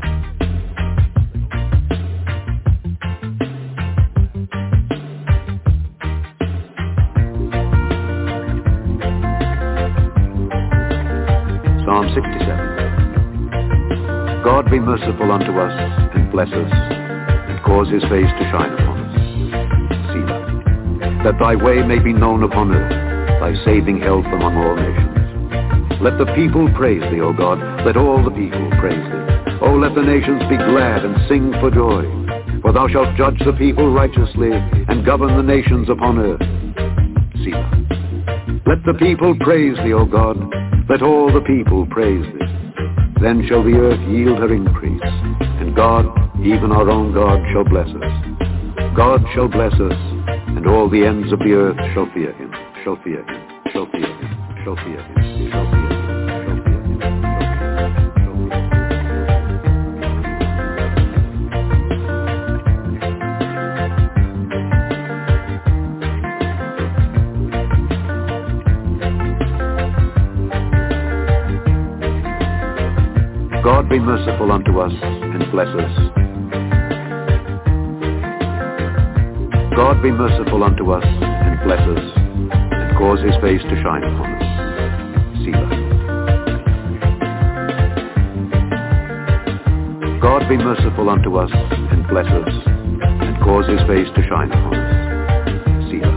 Psalm 67. God be merciful unto us, and bless us, and cause his face to shine upon us. Selah. That thy way may be known upon earth, thy saving health among all nations. Let the people praise thee, O God, let all the people praise thee. O let the nations be glad and sing for joy, for thou shalt judge the people righteously, and govern the nations upon earth. Selah. Let the people praise thee, O God, let all the people praise thee. Then shall the earth yield her increase, and God, even our own God, shall bless us. God shall bless us, and all the ends of the earth shall fear him, shall fear him, shall fear him, shall fear him, shall fear him. God be merciful unto us, and bless us. God be merciful unto us, and bless us, and cause his face to shine upon us. Selah. God be merciful unto us, and bless us, and cause his face to shine upon us. Selah.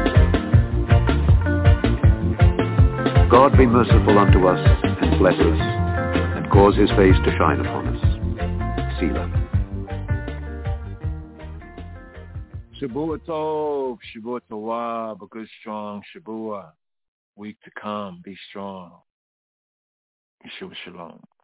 God be merciful unto us, and bless us, cause his face to shine upon us. Selah. Shabua Tov, Shabua Tawah, a good strong Shabua. Week to come, be strong. Yeshua Shalom.